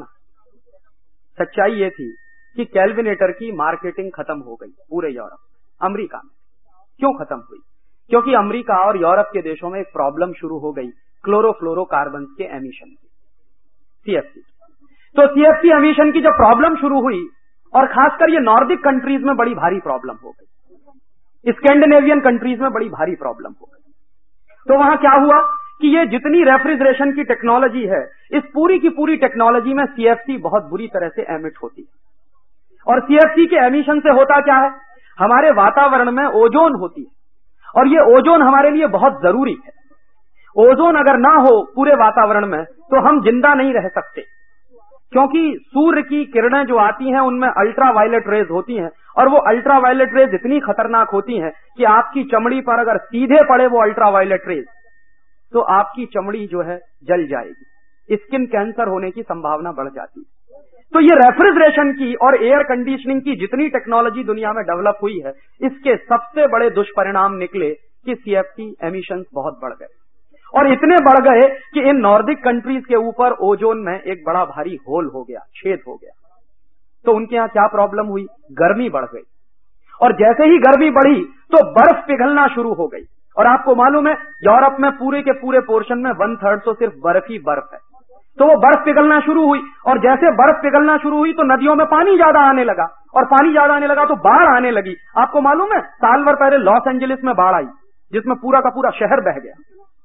A: सच्चाई ये थी कि कैलविनेटर की मार्केटिंग खत्म हो गई पूरे यूरोप, अमेरिका में। क्यों खत्म हुई? क्योंकि अमेरिका और यूरोप के देशों में एक प्रॉब्लम शुरू हो गई क्लोरोफ्लोरोकार्बन के एमिशन की, सीएफसी। तो सीएफसी एमिशन की जब प्रॉब्लम शुरू हुई, और खासकर ये नॉर्डिक कंट्रीज में बड़ी भारी प्रॉब्लम हो गई, स्कैंडिनेवियन कंट्रीज में बड़ी भारी प्रॉब्लम हो गई। तो वहां क्या हुआ कि ये जितनी रेफ्रिजरेशन की टेक्नोलॉजी है, इस पूरी की पूरी टेक्नोलॉजी में सीएफसी बहुत बुरी तरह से एमिट होती है। और सीएफसी के एमिशन से होता क्या है, हमारे वातावरण में ओजोन होती है, और ये ओजोन हमारे लिए बहुत जरूरी है। ओजोन अगर ना हो पूरे वातावरण में तो हम जिंदा नहीं रह सकते, क्योंकि सूर्य की किरणें जो आती हैं उनमें अल्ट्रा वायलेट रेज होती हैं, और वो अल्ट्रा वायलेट रेज इतनी खतरनाक होती हैं कि आपकी चमड़ी पर अगर सीधे पड़े वो अल्ट्रा वायलेट रेज, तो आपकी चमड़ी जो है जल जाएगी, स्किन कैंसर होने की संभावना बढ़ जाती है। तो ये रेफ्रिजरेशन की और एयर कंडीशनिंग की जितनी टेक्नोलॉजी दुनिया में डेवलप हुई है, इसके सबसे बड़े दुष्परिणाम निकले कि सीएफसी एमिशंस बहुत बढ़ गए, और इतने बढ़ गए कि इन नॉर्डिक कंट्रीज के ऊपर ओजोन में एक बड़ा भारी होल हो गया, छेद हो गया। तो उनके यहां क्या प्रॉब्लम हुई, गर्मी बढ़ गई, और जैसे ही गर्मी बढ़ी तो बर्फ पिघलना शुरू हो गई। और आपको मालूम है यूरोप में पूरे के पूरे पोर्शन में वन थर्ड तो सिर्फ बर्फ ही बर्फ है। तो वो बर्फ पिघलना शुरू हुई, और जैसे बर्फ पिघलना शुरू हुई तो नदियों में पानी ज्यादा आने लगा, और पानी ज्यादा आने लगा तो बाढ़ आने लगी। आपको मालूम है साल भर पहले लॉस एंजलिस में बाढ़ आई, जिसमें पूरा का पूरा शहर बह गया।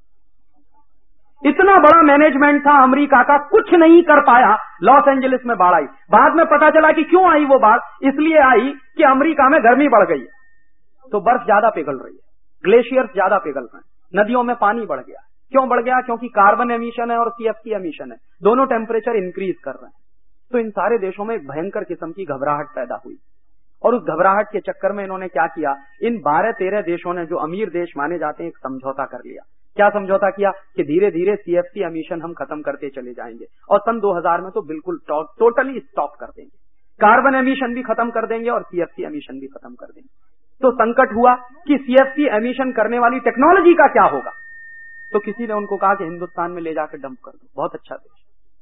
A: इतना बड़ा मैनेजमेंट था अमेरिका का, कुछ नहीं कर पाया, लॉस एंजलिस में बाढ़ आई। बाद में पता चला कि क्यों आई वो बाढ़, इसलिए आई कि अमेरिका में गर्मी बढ़ गई, तो बर्फ ज्यादा पिघल रही है, ग्लेशियर्स ज्यादा पिघल रहे हैं, नदियों में पानी बढ़ गया। क्यों बढ़ गया? क्योंकि कार्बन एमिशन है और सीएफसी एमिशन है, दोनों टेम्परेचर इंक्रीज कर रहे हैं। तो इन सारे देशों में एक भयंकर किस्म की घबराहट पैदा हुई, और उस घबराहट के चक्कर में इन्होंने क्या किया, इन बारह तेरह देशों ने, जो अमीर देश माने जाते हैं, एक समझौता कर लिया। क्या समझौता किया कि धीरे धीरे सीएफसी एमिशन हम खत्म करते चले जाएंगे, और सन दो हज़ार में तो बिल्कुल टोटली स्टॉप कर देंगे, कार्बन एमिशन भी खत्म कर देंगे और सीएफसी एमिशन भी खत्म कर देंगे। तो संकट हुआ कि सीएफसी एमिशन करने वाली टेक्नोलॉजी का क्या होगा। तो किसी ने उनको कहा कि हिंदुस्तान में ले जाकर डंप कर दो, बहुत अच्छा देश।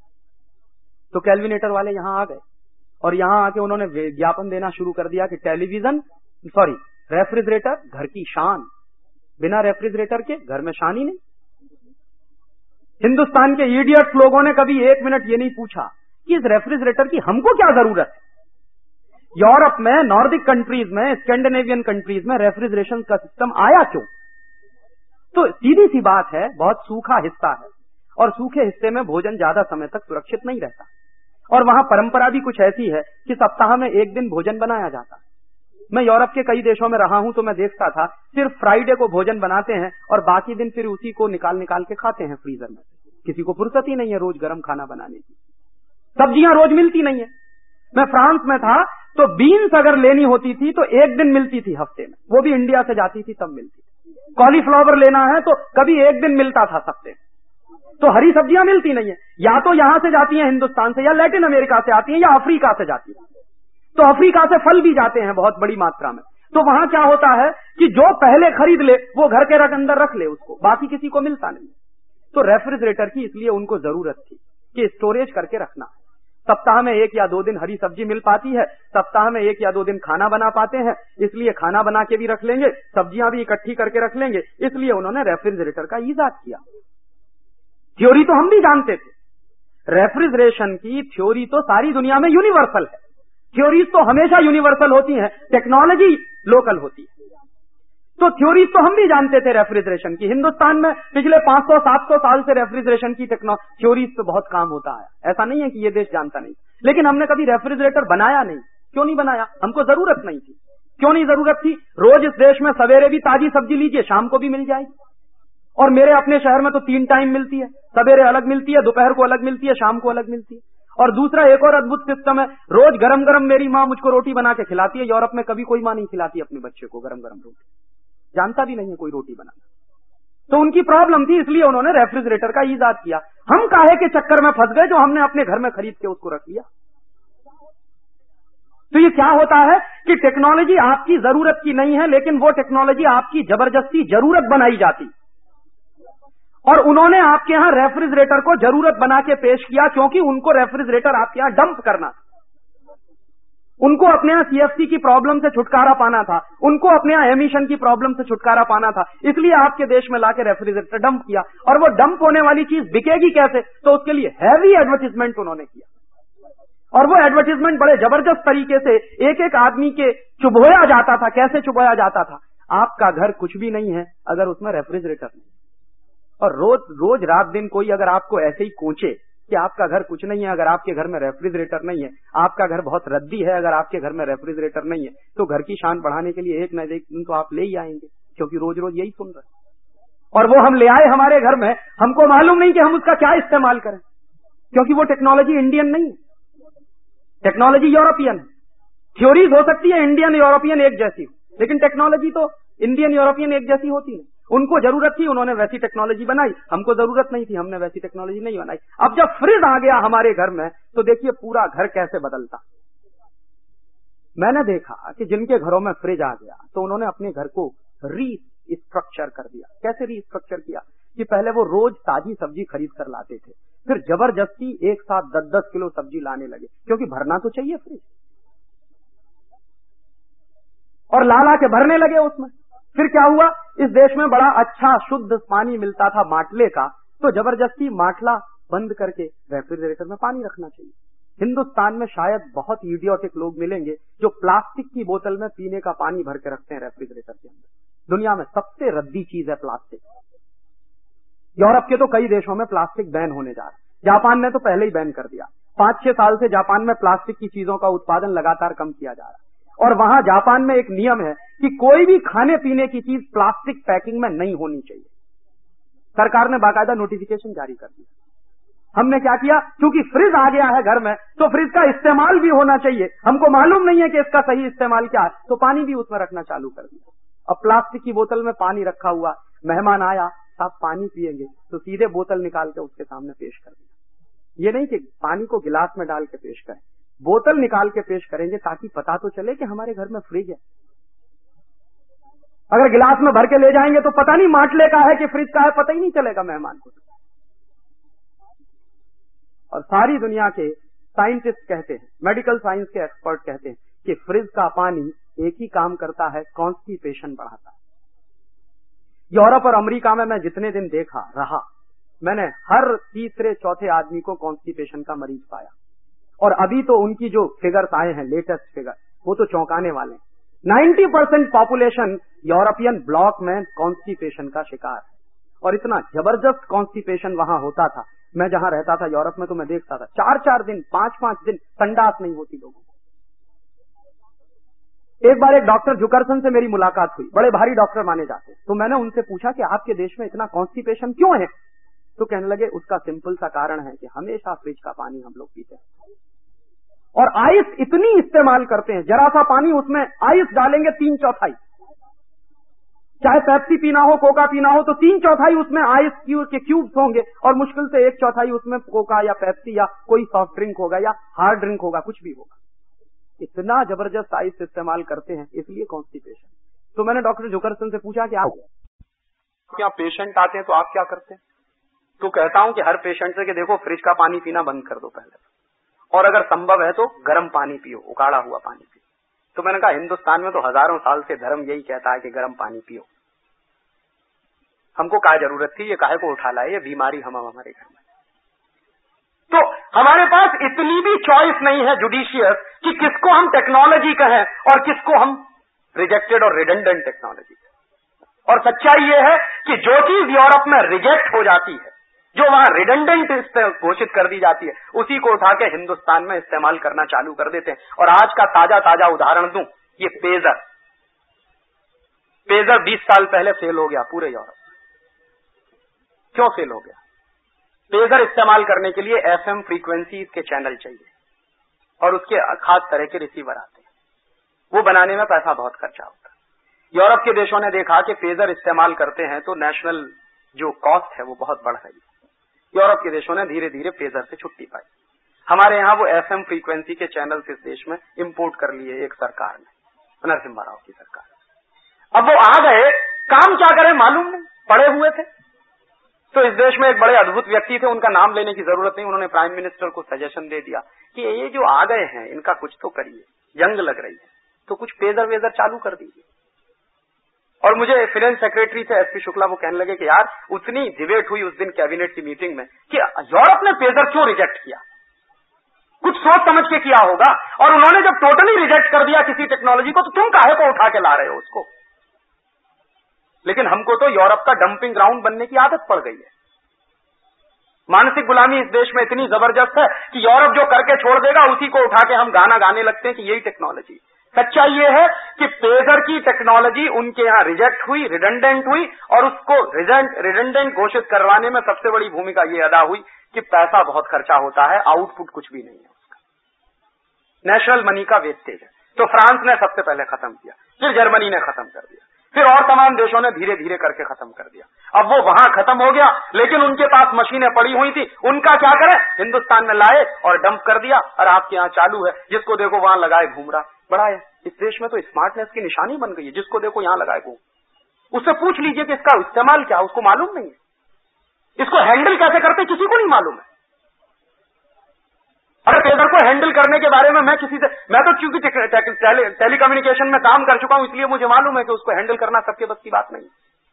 A: तो कैलविनेटर वाले यहां आ गए, और यहां आके उन्होंने विज्ञापन देना शुरू कर दिया कि टेलीविजन सॉरी रेफ्रिजरेटर घर की शान, बिना रेफ्रिजरेटर के घर में शान ही नहीं। हिंदुस्तान के इडियट्स लोगों ने कभी एक मिनट ये नहीं पूछा कि इस रेफ्रिजरेटर की हमको क्या जरूरत है। यूरोप में, नॉर्डिक कंट्रीज में, स्कैंडिनेवियन कंट्रीज में रेफ्रिजरेशन का सिस्टम आया क्यों? तो सीधी सी बात है, बहुत सूखा हिस्सा है, और सूखे हिस्से में भोजन ज्यादा समय तक सुरक्षित नहीं रहता, और वहां परंपरा भी कुछ ऐसी है कि सप्ताह में एक दिन भोजन बनाया जाता है। मैं यूरोप के कई देशों में रहा हूं तो मैं देखता था सिर्फ फ्राइडे को भोजन बनाते हैं, और बाकी दिन फिर उसी को निकाल निकाल के खाते हैं फ्रीजर में। किसी को फुर्सत ही नहीं है रोज गर्म खाना बनाने की, सब्जियां रोज मिलती नहीं है। मैं फ्रांस में था तो बीन्स अगर लेनी होती थी तो एक दिन मिलती थी हफ्ते में, वो भी इंडिया से जाती थी तब मिलती थी। कॉलीफ्लावर लेना है तो कभी एक दिन मिलता था हफ्ते में। तो हरी सब्जियां मिलती नहीं है, या तो यहां से जाती हैं हिंदुस्तान से, या लैटिन अमेरिका से आती हैं, या अफ्रीका से जाती है। तो अफ्रीका से फल भी जाते हैं बहुत बड़ी मात्रा में। तो वहां क्या होता है कि जो पहले खरीद ले वो घर के रख अंदर रख ले उसको, बाकी किसी को मिलता नहीं। तो रेफ्रिजरेटर की इसलिए उनको जरूरत थी कि स्टोरेज करके रखना। सप्ताह में एक या दो दिन हरी सब्जी मिल पाती है, सप्ताह में एक या दो दिन खाना बना पाते हैं, इसलिए खाना बना के भी रख लेंगे, सब्जियां भी इकट्ठी करके रख लेंगे, इसलिए उन्होंने रेफ्रिजरेटर का ईजाद किया। थ्योरी तो हम भी जानते थे, रेफ्रिजरेशन की थ्योरी तो सारी दुनिया में यूनिवर्सल है। थ्योरीज तो हमेशा यूनिवर्सल होती हैं, टेक्नोलॉजी लोकल होती है। तो थ्योरीज तो हम भी जानते थे रेफ्रिजरेशन की। हिंदुस्तान में पिछले पांच सौ सात सौ साल से रेफ्रिजरेशन की टेक्नोलॉजी थ्योरीज पे बहुत काम होता है। ऐसा नहीं है कि ये देश जानता नहीं, लेकिन हमने कभी रेफ्रिजरेटर बनाया नहीं। क्यों नहीं बनाया? हमको जरूरत नहीं थी। क्यों नहीं जरूरत थी? रोज इस देश में सवेरे भी ताजी सब्जी लीजिए, शाम को भी मिल जाएगी। और मेरे अपने शहर में तो तीन टाइम मिलती है, सवेरे अलग मिलती है, दोपहर को अलग मिलती है, शाम को अलग मिलती है। और दूसरा एक और अद्भुत सिस्टम है, रोज गरम गरम मेरी माँ मुझको रोटी बना के खिलाती है। यूरोप में कभी कोई माँ नहीं खिलाती अपने बच्चे को गरम गरम रोटी, जानता भी नहीं है कोई रोटी बनाना। तो उनकी प्रॉब्लम थी, इसलिए उन्होंने रेफ्रिजरेटर का ईजाद किया। हम काहे के चक्कर में फंस गए जो हमने अपने घर में खरीद के उसको रख लिया। तो ये क्या होता है कि टेक्नोलॉजी आपकी जरूरत की नहीं है, लेकिन वो टेक्नोलॉजी आपकी जबरदस्ती जरूरत बनाई जाती, और उन्होंने आपके यहां रेफ्रिजरेटर को जरूरत बना के पेश किया, क्योंकि उनको रेफ्रिजरेटर आपके यहां डंप करना था। उनको अपने यहां सीएफसी की प्रॉब्लम से छुटकारा पाना था, उनको अपने यहां एमिशन की प्रॉब्लम से छुटकारा पाना था, इसलिए आपके देश में लाके रेफ्रिजरेटर डंप किया। और वो डंप होने वाली चीज बिकेगी कैसे, तो उसके लिए हैवी एडवर्टीजमेंट उन्होंने किया, और वो एडवर्टीजमेंट बड़े जबरदस्त तरीके से एक एक आदमी के चुभोया जाता था। कैसे चुभोया जाता था? आपका घर कुछ भी नहीं है अगर उसमें रेफ्रिजरेटर नहीं, और रोज रोज रात दिन कोई अगर आपको ऐसे ही कोचे कि आपका घर कुछ नहीं है अगर आपके घर में रेफ्रिजरेटर नहीं है, आपका घर बहुत रद्दी है अगर आपके घर में रेफ्रिजरेटर नहीं है, तो घर की शान बढ़ाने के लिए एक न एक दिन तो आप ले ही आएंगे, क्योंकि रोज रोज यही सुन रहे हैं। और वो हम ले आए हमारे घर में, हमको मालूम नहीं कि हम उसका क्या इस्तेमाल करें, क्योंकि वो टेक्नोलॉजी इंडियन नहीं है, टेक्नोलॉजी यूरोपियन। थ्योरीज हो सकती है इंडियन यूरोपियन एक जैसी हो, लेकिन टेक्नोलॉजी तो इंडियन यूरोपियन एक जैसी होती है। उनको जरूरत थी, उन्होंने वैसी टेक्नोलॉजी बनाई, हमको जरूरत नहीं थी, हमने वैसी टेक्नोलॉजी नहीं बनाई। अब जब फ्रिज आ गया हमारे घर में, तो देखिए पूरा घर कैसे बदलता। मैंने देखा कि जिनके घरों में फ्रिज आ गया तो उन्होंने अपने घर को रीस्ट्रक्चर कर दिया। कैसे रीस्ट्रक्चर किया कि पहले वो रोज ताजी सब्जी खरीद कर लाते थे, फिर जबरदस्ती एक साथ दस दस किलो सब्जी लाने लगे, क्योंकि भरना तो चाहिए फ्रिज, और ला ला के भरने लगे उसमें। फिर क्या हुआ, इस देश में बड़ा अच्छा शुद्ध पानी मिलता था माटले का, तो जबरदस्ती माटला बंद करके रेफ्रिजरेटर में पानी रखना चाहिए। हिंदुस्तान में शायद बहुत इडियोटिक लोग मिलेंगे जो प्लास्टिक की बोतल में पीने का पानी भर के रखते हैं रेफ्रिजरेटर के अंदर। दुनिया में सबसे रद्दी चीज है प्लास्टिक। यूरोप के तो कई देशों में प्लास्टिक बैन होने जा रहा है, जापान ने तो पहले ही बैन कर दिया। पांच छह साल से जापान में प्लास्टिक की चीजों का उत्पादन लगातार कम किया जा रहा है, और वहां जापान में एक नियम है कि कोई भी खाने पीने की चीज प्लास्टिक पैकिंग में नहीं होनी चाहिए। सरकार ने बाकायदा नोटिफिकेशन जारी कर दिया। हमने क्या किया, क्योंकि फ्रिज आ गया है घर में, तो फ्रिज का इस्तेमाल भी होना चाहिए। हमको मालूम नहीं है कि इसका सही इस्तेमाल क्या है, तो पानी भी उसमें रखना चालू कर दिया। अब प्लास्टिक की बोतल में पानी रखा हुआ, मेहमान आया, साहब पानी पिएंगे, तो सीधे बोतल निकाल के उसके सामने पेश कर दिया। ये नहीं कि पानी को गिलास में डाल के पेश करें, बोतल निकाल के पेश करेंगे, ताकि पता तो चले कि हमारे घर में फ्रिज है। अगर गिलास में भर के ले जाएंगे तो पता नहीं माटले का है कि फ्रिज का है, पता ही नहीं चलेगा मेहमान को। और सारी दुनिया के साइंटिस्ट कहते हैं, मेडिकल साइंस के एक्सपर्ट कहते हैं कि फ्रिज का पानी एक ही काम करता है, कॉन्स्टिपेशन बढ़ाता है। यूरोप और अमेरिका में मैं जितने दिन देखा रहा, मैंने हर तीसरे चौथे आदमी को कॉन्स्टिपेशन का मरीज पाया। और अभी तो उनकी जो फिगर्स आए हैं, लेटेस्ट फिगर, वो तो चौंकाने वाले हैं। नब्बे परसेंट पॉपुलेशन यूरोपियन ब्लॉक में कॉन्स्टिपेशन का शिकार है, और इतना जबरदस्त कॉन्स्टिपेशन वहां होता था। मैं जहां रहता था यूरोप में, तो मैं देखता था चार चार दिन पांच पांच दिन संडास नहीं होती लोगों को। एक बार एक डॉक्टर जुकरसन से मेरी मुलाकात हुई, बड़े भारी डॉक्टर माने जाते, तो मैंने उनसे पूछा कि आपके देश में इतना कॉन्स्टिपेशन क्यों है? तो कहने लगे उसका सिंपल सा कारण है कि हमेशा फ्रिज का पानी हम लोग पीते हैं, और आइस इतनी इस्तेमाल करते हैं, जरा सा पानी उसमें आइस डालेंगे तीन चौथाई, चाहे पेप्सी पीना हो, कोका पीना हो, तो तीन चौथाई उसमें आइस के क्यूब्स होंगे, और मुश्किल से एक चौथाई उसमें कोका या पेप्सी या कोई सॉफ्ट ड्रिंक होगा या हार्ड ड्रिंक होगा, कुछ भी होगा। इतना जबरदस्त आइस इस्तेमाल करते हैं, इसलिए कॉन्स्टिपेशन। तो मैंने डॉक्टर जुकरसन से पूछा कि आप क्या पेशेंट आते हैं तो आप क्या करते हैं? तो कहता हूं कि हर पेशेंट से कि देखो फ्रिज का पानी पीना बंद कर दो पहले, और अगर संभव है तो गर्म पानी पियो, उकाड़ा हुआ पानी पियो। तो मैंने कहा हिंदुस्तान में तो हजारों साल से धर्म यही कहता है कि गर्म पानी पियो, हमको क्या जरूरत थी, ये काहे को उठा लाए, ये बीमारी हम हमारे घर में। तो हमारे पास इतनी भी चॉइस नहीं है जुडिशियस कि किसको हम टेक्नोलॉजी कहें और किसको हम रिजेक्टेड और रिडंडेंट टेक्नोलॉजी कहें। और सच्चाई ये है कि जो चीज यूरोप में रिजेक्ट हो जाती है, जो वहां रिडंडेंट घोषित कर दी जाती है, उसी को उठा के हिंदुस्तान में इस्तेमाल करना चालू कर देते हैं। और आज का ताजा ताजा उदाहरण दूं, ये पेजर पेजर बीस साल पहले फेल हो गया पूरे यूरोप। क्यों फेल हो गया? पेजर इस्तेमाल करने के लिए एफएम फ्रीक्वेंसी के चैनल चाहिए और उसके खास तरह के रिसीवर आते हैं, वो बनाने में पैसा बहुत खर्चा होता है। यूरोप के देशों ने देखा कि पेजर इस्तेमाल करते हैं तो नेशनल जो कॉस्ट है वो बहुत बढ़ रही है। यूरोप के देशों ने धीरे धीरे पेजर से छुट्टी पाई। हमारे यहां वो एफएम फ्रीक्वेंसी के चैनल इस देश में इंपोर्ट कर लिए एक सरकार ने, नरसिम्हा राव की सरकार। अब वो आ गए, काम क्या करें मालूम नहीं, पड़े हुए थे। तो इस देश में एक बड़े अद्भुत व्यक्ति थे, उनका नाम लेने की जरूरत नहीं, उन्होंने प्राइम मिनिस्टर को सजेशन दे दिया कि ये जो आ गए हैं इनका कुछ तो करिए, जंग लग रही है, तो कुछ पेजर वेजर चालू कर दीजिए। और मुझे फाइनेंस सेक्रेटरी थे एसपी शुक्ला, वो कहने लगे कि यार उतनी डिबेट हुई उस दिन कैबिनेट की मीटिंग में कि यूरोप ने पेजर क्यों रिजेक्ट किया, कुछ सोच समझ के किया होगा। और उन्होंने जब टोटली रिजेक्ट कर दिया किसी टेक्नोलॉजी को, तो तुम काहे को उठा के ला रहे हो उसको? लेकिन हमको तो यूरोप का डंपिंग ग्राउंड बनने की आदत पड़ गई है। मानसिक गुलामी इस देश में इतनी जबरदस्त है कि यूरोप जो करके छोड़ देगा उसी को उठा के हम गाना गाने लगते हैं कि यही टेक्नोलॉजी। सच्चाई ये है कि पेजर की टेक्नोलॉजी उनके यहां रिजेक्ट हुई, रिडंडेंट हुई, और उसको रिडंडेंट घोषित करवाने में सबसे बड़ी भूमिका ये अदा हुई कि पैसा बहुत खर्चा होता है, आउटपुट कुछ भी नहीं है उसका, नेशनल मनी का वेस्टेज है। तो फ्रांस ने सबसे पहले खत्म किया, फिर जर्मनी ने खत्म कर दिया, फिर और तमाम देशों ने धीरे धीरे करके खत्म कर दिया। अब वो वहां खत्म हो गया, लेकिन उनके पास मशीनें पड़ी हुई थी, उनका क्या करें, हिंदुस्तान में लाए और डंप कर दिया, और आपके यहाँ चालू है, जिसको देखो वहां लगाए घूम रहा। बड़ा है, इस देश में तो स्मार्टनेस की निशानी बन गई है, जिसको देखो यहां लगाए घूम। उससे पूछ लीजिए कि इसका इस्तेमाल क्या, उसको मालूम नहीं है, इसको हैंडल कैसे करते किसी को नहीं मालूम है। अगर पेजर को हैंडल करने के बारे में मैं किसी से, मैं तो क्योंकि टेलीकम्युनिकेशन में काम कर चुका हूं इसलिए मुझे मालूम है कि उसको हैंडल करना सबके बस की बात नहीं,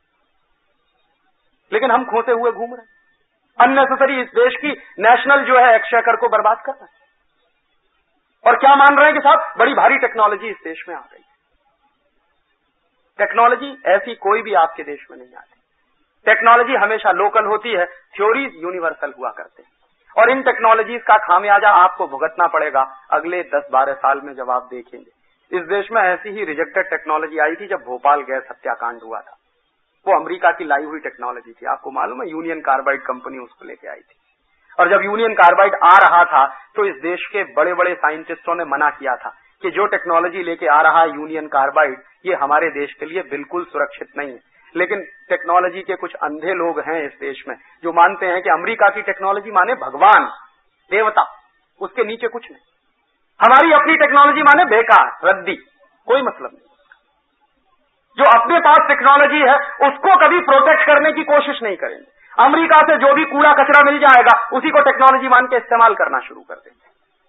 A: लेकिन हम खोसे हुए घूम रहे हैं। अननेसेसरी इस देश की नेशनल जो है एक्सचेकर को बर्बाद कर रहे हैं, और क्या मान रहे हैं कि साहब बड़ी भारी टेक्नोलॉजी इस देश में आ गई। टेक्नोलॉजी ऐसी कोई भी आपके देश में नहीं आती। टेक्नोलॉजी हमेशा लोकल होती है, थ्योरीज यूनिवर्सल हुआ करते हैं, और इन टेक्नोलॉजीज का खामियाजा आपको भुगतना पड़ेगा अगले दस बारह साल में जब आप देखेंगे। इस देश में ऐसी ही रिजेक्टेड टेक्नोलॉजी आई थी जब भोपाल गैस हत्याकांड हुआ था, वो अमेरिका की लाई हुई टेक्नोलॉजी थी, आपको मालूम है, यूनियन कार्बाइड कंपनी उसको लेके आई थी। और जब यूनियन कार्बाइड आ रहा था तो इस देश के बड़े बड़े साइंटिस्टों ने मना किया था कि जो टेक्नोलॉजी लेके आ रहा है यूनियन कार्बाइड, ये हमारे देश के लिए बिल्कुल सुरक्षित नहीं है। लेकिन टेक्नोलॉजी के कुछ अंधे लोग हैं इस देश में जो मानते हैं कि अमेरिका की टेक्नोलॉजी माने भगवान, देवता, उसके नीचे कुछ नहीं। हमारी अपनी टेक्नोलॉजी माने बेकार, रद्दी, कोई मतलब नहीं। जो अपने पास टेक्नोलॉजी है उसको कभी प्रोटेक्ट करने की कोशिश नहीं करेंगे। अमेरिका से जो भी कूड़ा कचरा मिल जाएगा उसी को टेक्नोलॉजी मान के इस्तेमाल करना शुरू कर देंगे।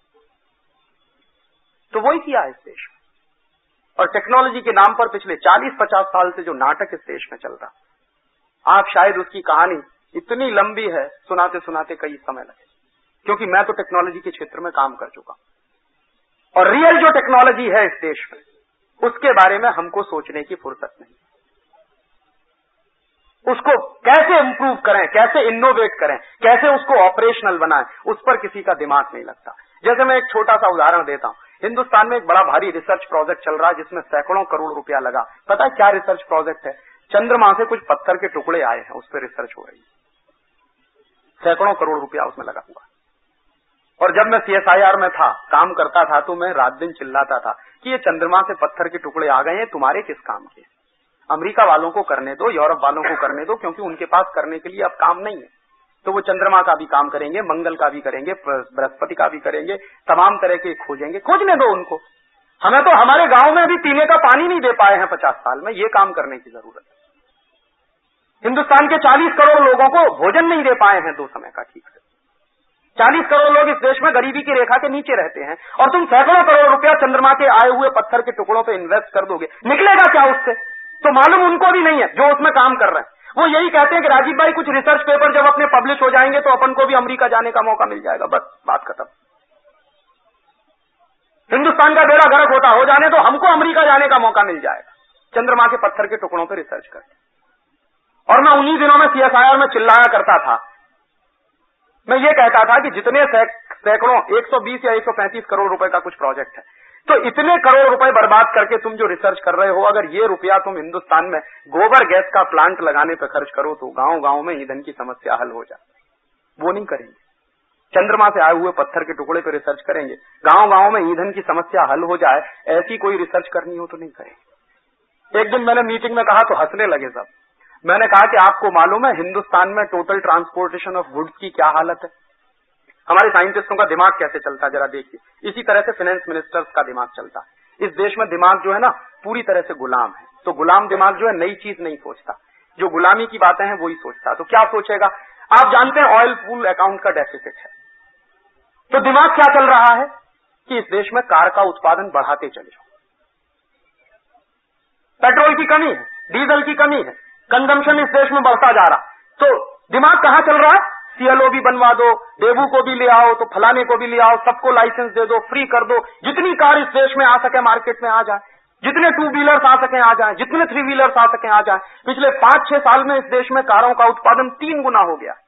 A: तो वही किया है इस देश में। और टेक्नोलॉजी के नाम पर पिछले चालीस पचास साल से जो नाटक इस देश में चल रहा, आप शायद उसकी कहानी इतनी लंबी है, सुनाते सुनाते कई समय लगे, क्योंकि मैं तो टेक्नोलॉजी के क्षेत्र में काम कर चुका हूं। और रियल जो टेक्नोलॉजी है इस देश में, उसके बारे में हमको सोचने की फुर्सत नहीं। उसको कैसे इंप्रूव करें, कैसे इनोवेट करें, कैसे उसको ऑपरेशनल बनाएं, उस पर किसी का दिमाग नहीं लगता। जैसे मैं एक छोटा सा उदाहरण देता हूं, हिंदुस्तान में एक बड़ा भारी रिसर्च प्रोजेक्ट चल रहा है जिसमें सैकड़ों करोड़ रुपया लगा। पता है क्या रिसर्च प्रोजेक्ट है? चंद्रमा से कुछ पत्थर के टुकड़े आए हैं, उस पर रिसर्च हो रही है, सैकड़ों करोड़ रुपया उसमें लगा हुआ। और जब मैं सीएसआईआर में था, काम करता था, तो मैं रात दिन चिल्लाता था कि ये चंद्रमा से पत्थर के टुकड़े आ गए हैं, तुम्हारे किस काम के? अमेरिका वालों को करने दो, यूरोप वालों को करने दो, क्योंकि उनके पास करने के लिए अब काम नहीं है। तो वो चंद्रमा का भी काम करेंगे, मंगल का भी करेंगे, बृहस्पति का भी करेंगे, तमाम तरह के खोजेंगे, खोजने दो उनको। हमें तो हमारे गांव में अभी पीने का पानी नहीं दे पाए हैं पचास साल में, ये काम करने की जरूरत है। हिंदुस्तान के चालीस करोड़ लोगों को भोजन नहीं दे पाए हैं दो समय का ठीक से। चालीस करोड़ लोग इस देश में गरीबी की रेखा के नीचे रहते हैं, और तुम सैकड़ों करोड़ रुपया चंद्रमा के आए हुए पत्थर के टुकड़ों पे इन्वेस्ट कर दोगे, निकलेगा क्या उससे? तो मालूम उनको भी नहीं है जो उसमें काम कर रहे हैं। वो यही कहते हैं कि राजीव भाई कुछ रिसर्च पेपर जब अपने पब्लिश हो जाएंगे तो अपन को भी अमेरिका जाने का मौका मिल जाएगा, बस बात खत्म। हिंदुस्तान का बेड़ा गर्क होता हो जाने तो हमको अमेरिका जाने का मौका मिल जाएगा, चंद्रमा के पत्थर के टुकड़ों पर रिसर्च करके। और मैं उन्हीं दिनों में सीएसआईआर में चिल्लाया करता था, मैं ये कहता था कि जितने सैकड़ों एक सौ बीस या एक सौ पैंतीस करोड़ रुपए का कुछ प्रोजेक्ट है, तो इतने करोड़ रुपए बर्बाद करके तुम जो रिसर्च कर रहे हो, अगर ये रुपया तुम हिंदुस्तान में गोबर गैस का प्लांट लगाने पर खर्च करो तो गांव गांव में ईंधन की समस्या हल हो जाए। वो नहीं करेंगे। चंद्रमा से आए हुए पत्थर के टुकड़े पर रिसर्च करेंगे, गांव गांव में ईंधन की समस्या हल हो जाए, ऐसी कोई रिसर्च करनी हो तो नहीं करेंगे। एक दिन मैंने मीटिंग में कहा तो हंसने लगे सब। मैंने कहा कि आपको मालूम है हिंदुस्तान में टोटल ट्रांसपोर्टेशन ऑफ गुड्स की क्या हालत है? हमारे साइंटिस्टों का दिमाग कैसे चलता है जरा देखिए। इसी तरह से फाइनेंस मिनिस्टर्स का दिमाग चलता है। इस देश में दिमाग जो है ना पूरी तरह से गुलाम है। तो गुलाम दिमाग जो है नई चीज नहीं सोचता, जो गुलामी की बातें हैं वही सोचता। तो क्या सोचेगा? आप जानते हैं ऑयल पूल अकाउंट का डेफिसिट है, तो दिमाग क्या चल रहा है कि इस देश में कार का उत्पादन बढ़ाते चले जाओ। पेट्रोल की कमी है, डीजल की कमी है, कंजम्पशन इस देश में बढ़ता जा रहा, तो दिमाग कहां चल रहा है? सीएलओ भी बनवा दो, डेबू को भी ले आओ, तो फलाने को भी ले आओ, सबको लाइसेंस दे दो, फ्री कर दो, जितनी कार इस देश में आ सके मार्केट में आ जाए, जितने टू व्हीलर्स आ सके आ जाए, जितने थ्री व्हीलर्स आ सके आ जाए। पिछले पांच छह साल में इस देश में कारों का उत्पादन तीन गुना हो गया,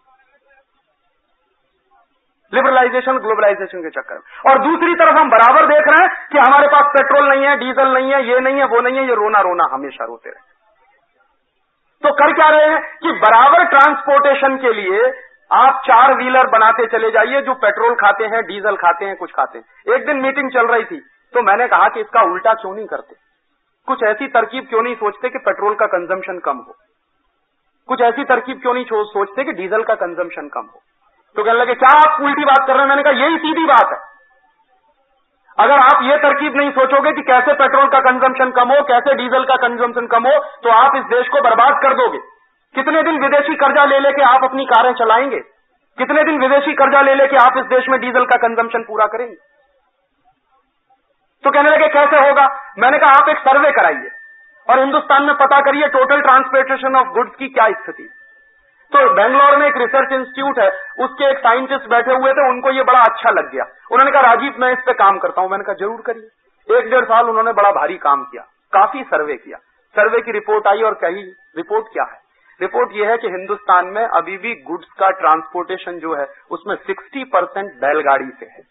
A: लिबरलाइजेशन ग्लोबलाइजेशन के चक्कर में। और दूसरी तरफ हम बराबर देख रहे हैं कि हमारे पास पेट्रोल नहीं है, डीजल नहीं है, ये नहीं है, वो नहीं है, ये रोना रोना हमेशा रोते रहे। तो कर क्या रहे हैं कि बराबर ट्रांसपोर्टेशन के लिए आप चार व्हीलर बनाते चले जाइए जो पेट्रोल खाते हैं, डीजल खाते हैं, कुछ खाते हैं। एक दिन मीटिंग चल रही थी तो मैंने कहा कि इसका उल्टा क्यों नहीं करते, कुछ ऐसी तरकीब क्यों नहीं सोचते कि पेट्रोल का कंजम्पशन कम हो, कुछ ऐसी तरकीब क्यों नहीं सोचते कि डीजल का कंजम्पशन कम हो। तो कहने लगे क्या आप उल्टी बात कर रहे हैं? मैंने कहा यही सीधी बात है। अगर आप ये तरकीब नहीं सोचोगे कि कैसे पेट्रोल का कंजम्पशन कम हो, कैसे डीजल का कंजम्पशन कम हो, तो आप इस देश को बर्बाद कर दोगे। कितने दिन विदेशी कर्जा ले लेके आप अपनी कारें चलाएंगे? कितने दिन विदेशी कर्जा ले लेके आप इस देश में डीजल का कंजम्पशन पूरा करेंगे? तो कहने लगे कैसे होगा? मैंने कहा आप एक सर्वे कराइए और हिंदुस्तान में पता करिए टोटल ट्रांसपोर्टेशन ऑफ गुड्स की क्या स्थिति। तो बेंगलोर में एक रिसर्च इंस्टीट्यूट है, उसके एक साइंटिस्ट बैठे हुए थे, उनको ये बड़ा अच्छा लग गया। उन्होंने कहा राजीव मैं इस पे काम करता हूं। मैंने कहा जरूर करिए। एक डेढ़ साल उन्होंने बड़ा भारी काम किया, काफी सर्वे किया। सर्वे की रिपोर्ट आई और कही रिपोर्ट क्या है? रिपोर्ट यह है कि हिंदुस्तान में अभी भी गुड्स का ट्रांसपोर्टेशन जो है उसमें साठ परसेंट बैलगाड़ी से है।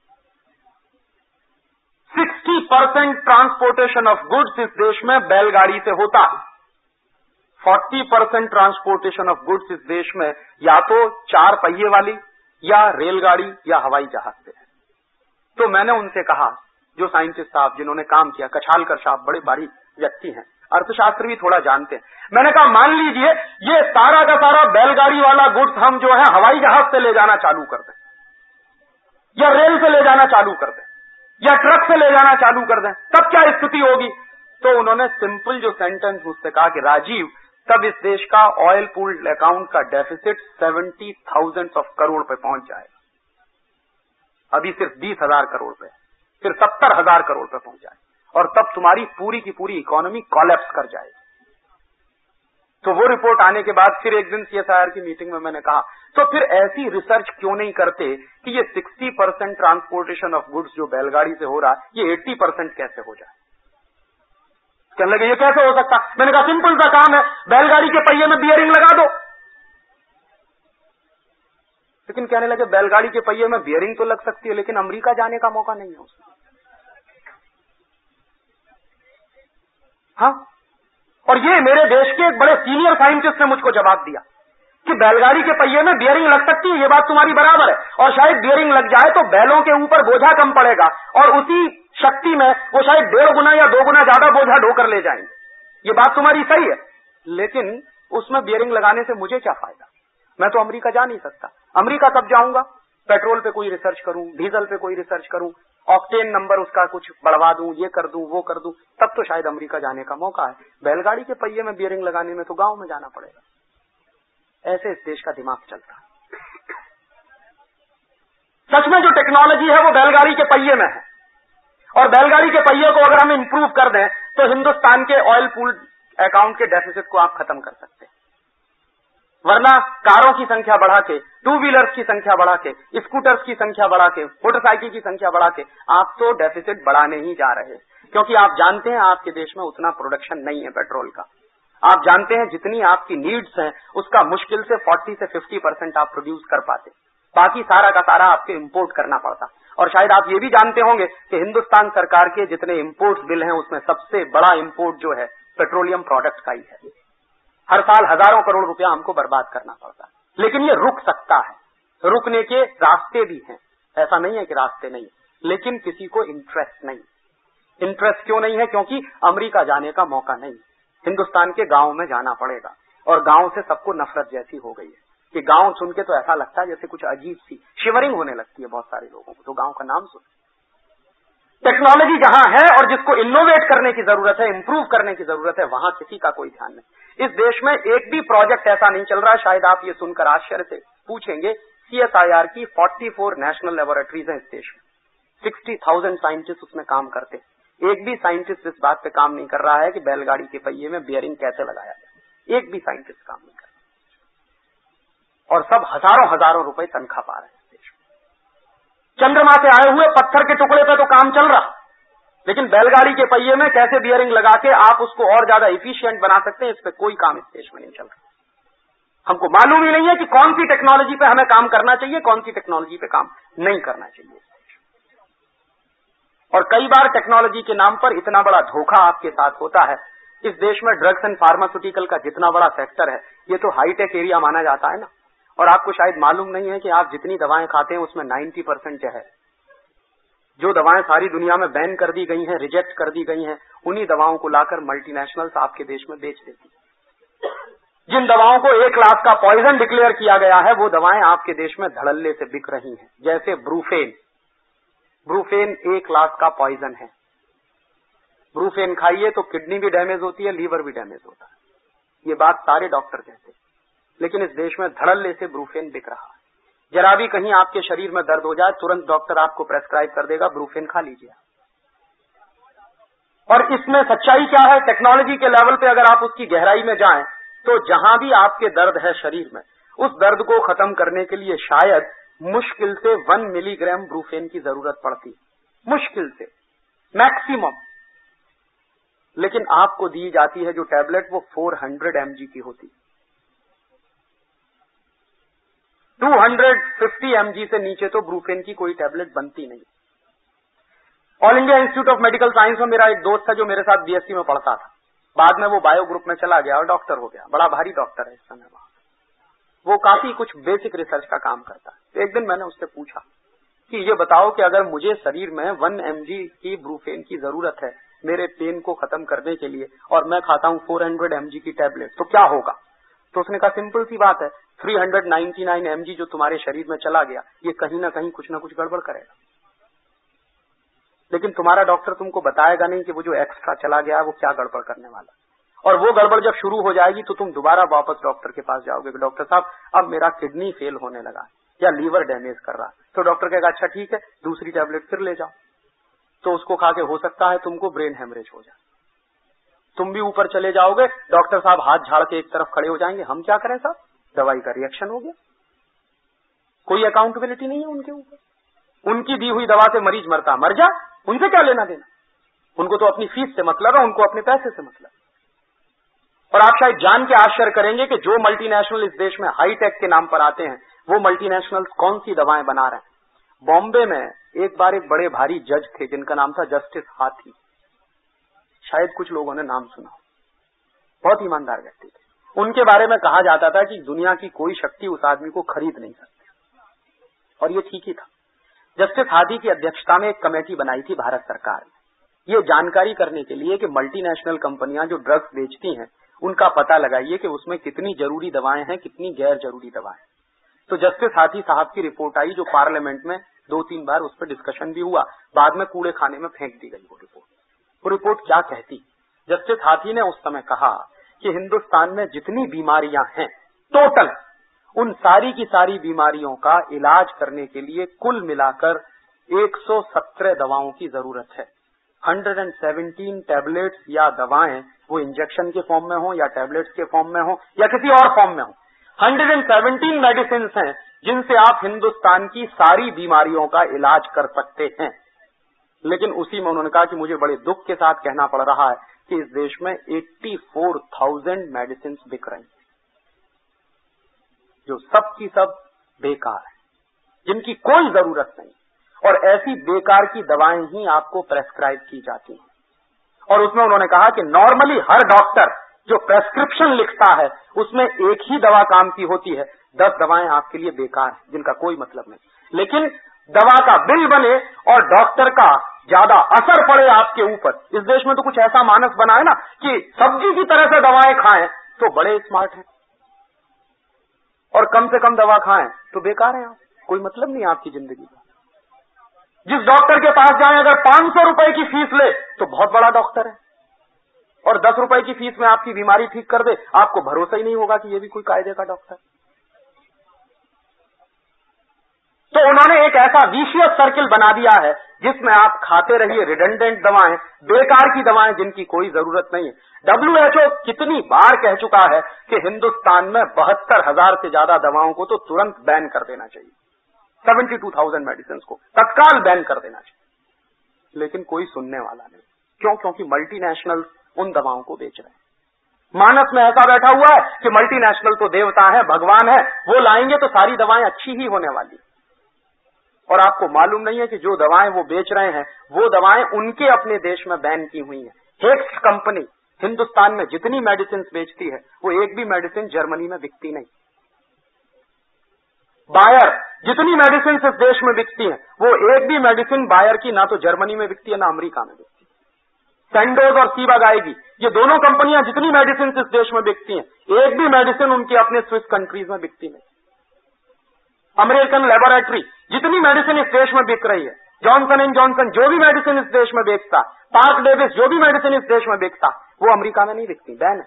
A: साठ परसेंट ट्रांसपोर्टेशन ऑफ गुड्स इस देश में बैलगाड़ी से होता है। चालीस परसेंट ट्रांसपोर्टेशन ऑफ गुड्स इस देश में या तो चार पहिए वाली या रेलगाड़ी या हवाई जहाज से है। तो मैंने उनसे कहा, जो साइंटिस्ट साहब जिन्होंने काम किया, कछालकर साहब बड़े बारीक व्यक्ति हैं, अर्थशास्त्र भी थोड़ा जानते हैं, मैंने कहा मान लीजिए ये सारा का सारा बैलगाड़ी वाला गुड्स हम जो है हवाई जहाज से ले जाना चालू कर दें या रेल से ले जाना चालू कर दें या ट्रक से ले जाना चालू कर दें, तब क्या स्थिति होगी? तो उन्होंने सिंपल जो सेंटेंस मुझसे कहा कि राजीव तब इस देश का ऑयल पूल्ड अकाउंट का deficit seventy thousand of crore पे पहुंच जाएगा। अभी सिर्फ बीस हजार करोड़ पे, फिर सत्तर हजार करोड़ पे पहुंच जाए और तब तुम्हारी पूरी की पूरी इकोनॉमी कोलैप्स कर जाएगी। तो वो रिपोर्ट आने के बाद फिर एक दिन सीएसआईआर की मीटिंग में मैंने कहा तो फिर ऐसी रिसर्च क्यों नहीं करते कि ये साठ परसेंट ट्रांसपोर्टेशन ऑफ गुड्स जो बैलगाड़ी से हो रहा है ये अस्सी परसेंट कैसे हो जाए? कहने लगे ये कैसे हो सकता? मैंने कहा सिंपल सा काम है, बैलगाड़ी के पहिए में बियरिंग लगा दो। लेकिन कहने लगे बैलगाड़ी के पहिए में बियरिंग तो लग सकती है लेकिन अमेरिका जाने का मौका नहीं है उसमें। हाँ, और ये मेरे देश के एक बड़े सीनियर साइंटिस्ट ने मुझको जवाब दिया कि बैलगाड़ी के पहिए में बियरिंग लग सकती है, ये बात तुम्हारी बराबर है, और शायद बियरिंग लग जाए तो बैलों के ऊपर बोझा कम पड़ेगा और उसी शक्ति में वो शायद डेढ़ गुना या दो गुना ज्यादा बोझा ढोकर ले जाएंगे। ये बात तुम्हारी सही है, लेकिन उसमें बियरिंग लगाने से मुझे क्या फायदा? मैं तो अमेरिका जा नहीं सकता। अमेरिका कब जाऊंगा? पेट्रोल पे कोई रिसर्च करूं, डीजल पे कोई रिसर्च करूं, ऑक्टेन नंबर उसका कुछ बढ़वा दूं, ये कर दूं, वो कर दूं, तब तो शायद अमेरिका जाने का मौका है। बैलगाड़ी के पहिए में बियरिंग लगाने में तो गांव में जाना पड़ेगा। ऐसे इस देश का दिमाग चलता है। सच में जो टेक्नोलॉजी है वो बैलगाड़ी के पहिए में है, और बैलगाड़ी के पहिए को अगर हम इंप्रूव कर दें तो हिंदुस्तान के ऑयल पूल अकाउंट के डेफिसिट को आप खत्म कर सकते हैं। वरना कारों की संख्या बढ़ा के, टू व्हीलर्स की संख्या बढ़ा के, स्कूटर्स की संख्या बढ़ा के, मोटरसाइकिल की संख्या बढ़ा के आप तो डेफिसिट बढ़ाने ही जा रहे हैं, क्योंकि आप जानते हैं आपके देश में उतना प्रोडक्शन नहीं है पेट्रोल का। आप जानते हैं जितनी आपकी नीड्स हैं उसका मुश्किल से चालीस से पचास परसेंट आप प्रोड्यूस कर पाते, बाकी सारा का सारा आपको इंपोर्ट करना पड़ता। और शायद आप ये भी जानते होंगे कि हिंदुस्तान सरकार के जितने इंपोर्ट्स बिल हैं उसमें सबसे बड़ा इंपोर्ट जो है पेट्रोलियम प्रोडक्ट का ही है। हर साल हजारों करोड़ रुपया हमको बर्बाद करना पड़ता है, लेकिन ये रुक सकता है, रुकने के रास्ते भी हैं, ऐसा नहीं है कि रास्ते नहीं, लेकिन किसी को इंटरेस्ट नहीं। इंटरेस्ट क्यों नहीं है? क्योंकि अमेरिका जाने का मौका नहीं, हिंदुस्तान के गांव में जाना पड़ेगा, और गांव से सबको नफरत जैसी हो गई है कि गांव सुन के तो ऐसा लगता है जैसे कुछ अजीब सी शिवरिंग होने लगती है बहुत सारे लोगों को, तो गांव का नाम सुन। टेक्नोलॉजी जहां है और जिसको इनोवेट करने की जरूरत है, इंप्रूव करने की जरूरत है, वहां किसी का कोई ध्यान नहीं। इस देश में एक भी प्रोजेक्ट ऐसा नहीं चल रहा है। शायद आप ये सुनकर आश्चर्य से पूछेंगे, सीएसआईआर की चौवालीस नेशनल लेबोरेटरीज हैं इस देश में, साठ हज़ार साइंटिस्ट उसमें काम करते हैं। एक भी साइंटिस्ट इस बात पे काम नहीं कर रहा है कि बैलगाड़ी के पहिए में बियरिंग कैसे लगाया जाए, एक भी साइंटिस्ट काम नहीं कर रहा, और सब हजारों हजारों रुपए तनख्वाह पा रहे हैं इस देश में। चंद्रमा से आए हुए पत्थर के टुकड़े पे तो काम चल रहा, लेकिन बैलगाड़ी के पहिए में कैसे बियरिंग लगा के आप उसको और ज्यादा इफिशिएंट बना सकते हैं, इस पे कोई काम इस देश में नहीं चल रहा। हमको मालूम ही नहीं है कि कौन सी टेक्नोलॉजी पे हमें काम करना चाहिए, कौन सी टेक्नोलॉजी पे काम नहीं करना चाहिए। और कई बार टेक्नोलॉजी के नाम पर इतना बड़ा धोखा आपके साथ होता है। इस देश में ड्रग्स एंड फार्मास्यूटिकल का जितना बड़ा सेक्टर है, ये तो हाईटेक एरिया माना जाता है ना, और आपको शायद मालूम नहीं है कि आप जितनी दवाएं खाते हैं उसमें नब्बे परसेंट जो है, जो दवाएं सारी दुनिया में बैन कर दी गई हैं, रिजेक्ट कर दी गई हैं, उन्हीं दवाओं को लाकर मल्टीनेशनल्स आपके देश में बेच देती। जिन दवाओं को एक लाख का पॉइजन डिक्लेयर किया गया है, वो दवाएं आपके देश में धड़ल्ले से बिक रही हैं, जैसे ब्रूफेन। ब्रूफेन एक लाख का पॉइजन है। ब्रूफेन खाइए तो किडनी भी डैमेज होती है, लीवर भी डैमेज होता है, ये बात सारे डॉक्टर कहते हैं, लेकिन इस देश में धड़ल्ले से ब्रूफेन बिक रहा है। जरा भी कहीं आपके शरीर में दर्द हो जाए, तुरंत डॉक्टर आपको प्रेस्क्राइब कर देगा, ब्रूफेन खा लीजिए। और इसमें सच्चाई क्या है? टेक्नोलॉजी के लेवल पे अगर आप उसकी गहराई में जाएं, तो जहां भी आपके दर्द है शरीर में, उस दर्द को खत्म करने के लिए शायद मुश्किल से वन मिलीग्राम ब्रूफेन की जरूरत पड़ती, मुश्किल से, मैक्सिमम। लेकिन आपको दी जाती है जो टैबलेट, वो चार सौ एम जी की होती, दो सौ पचास एम जी से नीचे तो ब्रूफेन की कोई टैबलेट बनती नहीं। All India Institute of Medical Science में मेरा एक दोस्त है जो मेरे साथ बीएससी में पढ़ता था, बाद में वो बायो ग्रुप में चला गया और डॉक्टर हो गया, बड़ा भारी डॉक्टर है इस समय वहां। वो काफी कुछ बेसिक रिसर्च का काम करता है। तो एक दिन मैंने उससे पूछा कि ये बताओ कि अगर मुझे शरीर में वन एम जी की ब्रूफेन की जरूरत है मेरे पेन को खत्म करने के लिए, और मैं खाता हूं चार सौ एम जी की टैबलेट, तो क्या होगा? तो उसने कहा सिंपल सी बात है, तीन सौ निन्यानवे एम जी जो तुम्हारे शरीर में चला गया, ये कहीं ना कहीं कुछ ना कुछ गड़बड़ करेगा, लेकिन तुम्हारा डॉक्टर तुमको बताएगा नहीं कि वो जो एक्स्ट्रा चला गया है वो क्या गड़बड़ करने वाला। और वो गड़बड़ जब शुरू हो जाएगी तो तुम दोबारा वापस डॉक्टर के पास जाओगे कि डॉक्टर साहब अब मेरा किडनी फेल होने लगा या लीवर डैमेज कर रहा, तो डॉक्टर कहेगा अच्छा ठीक है, दूसरी टैबलेट फिर ले जाओ। तो उसको खा के हो सकता है तुमको ब्रेन हेमरेज हो जाए, तुम भी ऊपर चले जाओगे, डॉक्टर साहब हाथ झाड़ के एक तरफ खड़े हो जाएंगे, हम क्या करें साहब, दवाई का रिएक्शन हो गया, कोई अकाउंटेबिलिटी नहीं है उनके ऊपर। उनकी दी हुई दवा से मरीज मरता, मर जा, उनसे क्या लेना देना, उनको तो अपनी फीस से मतलब है, उनको अपने पैसे से मतलब। और आप शायद जान के आश्चर्य करेंगे कि जो मल्टीनेशनल इस देश में हाईटेक के नाम पर आते हैं, वो मल्टीनेशनल कौन सी दवाएं बना रहे हैं। बॉम्बे में एक बार एक बड़े भारी जज थे जिनका नाम था जस्टिस हाथी, शायद कुछ लोगों ने नाम सुना, बहुत ईमानदार व्यक्ति थे। उनके बारे में कहा जाता था कि दुनिया की कोई शक्ति उस आदमी को खरीद नहीं सकती, और ये ठीक ही था। जस्टिस हाथी की अध्यक्षता में एक कमेटी बनाई थी भारत सरकार ने, ये जानकारी करने के लिए कि मल्टीनेशनल कंपनियां जो ड्रग्स बेचती हैं उनका पता लगाइए कि उसमें कितनी जरूरी दवाएं हैं, कितनी गैर जरूरी दवाएं। तो जस्टिस हाथी साहब की रिपोर्ट आई, जो पार्लियामेंट में दो तीन बार उस पर डिस्कशन भी हुआ, बाद में कूड़े खाने में फेंक दी गई वो रिपोर्ट। वो रिपोर्ट क्या कहती? जस्टिस हाथी ने उस समय कहा कि हिंदुस्तान में जितनी बीमारियां हैं टोटल, उन सारी की सारी बीमारियों का इलाज करने के लिए कुल मिलाकर एक सौ सत्रह दवाओं की जरूरत है। एक सौ सत्रह टैबलेट्स या दवाएं, वो इंजेक्शन के फॉर्म में हो या टैबलेट्स के फॉर्म में हो या किसी और फॉर्म में हो, एक सौ सत्रह मेडिसिन हैं जिनसे आप हिंदुस्तान की सारी बीमारियों का इलाज कर सकते हैं। लेकिन उसी में उन्होंने कहा कि मुझे बड़े दुख के साथ कहना पड़ रहा है कि इस देश में चौरासी हज़ार मेडिसिन बिक रही हैं, जो सब की सब बेकार है, जिनकी कोई जरूरत नहीं।
B: और ऐसी बेकार की दवाएं ही आपको प्रेस्क्राइब की जाती हैं। और उसमें उन्होंने कहा कि नॉर्मली हर डॉक्टर जो प्रेस्क्रिप्शन लिखता है उसमें एक ही दवा काम की होती है, दस दवाएं आपके लिए बेकार हैं जिनका कोई मतलब नहीं। लेकिन दवा का बिल बने और डॉक्टर का ज्यादा असर पड़े आपके ऊपर। इस देश में तो कुछ ऐसा मानस बना है ना कि सब्जी की तरह से दवाएं खाएं तो बड़े स्मार्ट हैं, और कम से कम दवा खाएं तो बेकार है, आप कोई मतलब नहीं आपकी जिंदगी का। जिस डॉक्टर के पास जाएं अगर पांच सौ रुपए की फीस ले तो बहुत बड़ा डॉक्टर है, और दस रुपए की फीस में आपकी बीमारी ठीक कर दे, आपको भरोसा ही नहीं होगा कि ये भी कोई कायदे का डॉक्टर। तो उन्होंने एक ऐसा विशियस सर्किल बना दिया है जिसमें आप खाते रहिए रिडंडेंट दवाएं, बेकार की दवाएं जिनकी कोई जरूरत नहीं है। डब्ल्यू एच ओ कितनी बार कह चुका है कि हिंदुस्तान में बहत्तर हजार से ज्यादा दवाओं को तो तुरंत बैन कर देना चाहिए, सेवेंटी टू थाउजेंड मेडिसिन को तत्काल बैन कर देना चाहिए, लेकिन कोई सुनने वाला नहीं। क्यों? क्योंकि मल्टीनेशनल उन दवाओं को बेच रहे हैं। मानस में ऐसा बैठा हुआ है कि मल्टीनेशनल तो देवता है, भगवान है, वो लाएंगे तो सारी दवाएं अच्छी ही होने वाली। और आपको मालूम नहीं है कि जो दवाएं वो बेच रहे हैं वो दवाएं उनके अपने देश में बैन की हुई हैं। हेक्स कंपनी हिंदुस्तान में जितनी मेडिसिन बेचती है वो एक भी मेडिसिन जर्मनी में बिकती नहीं। बायर जितनी मेडिसिन इस देश में बिकती है वो एक भी मेडिसिन बायर की ना तो जर्मनी में बिकती है ना अमेरिका में बिकती है। सेंडोज और सीबागाई ये दोनों कंपनियां जितनी मेडिसिन इस देश में बिकती हैं एक भी मेडिसिन उनके अपने स्विस कंट्रीज में बिकती नहीं। अमेरिकन लेबोरेटरी जितनी मेडिसिन इस देश में बिक रही है, जॉनसन एंड जॉनसन जो भी मेडिसिन इस देश में बेचता, पार्क डेविस जो भी मेडिसिन इस देश में बेचता, वो अमेरिका में नहीं बिकती, बैन है।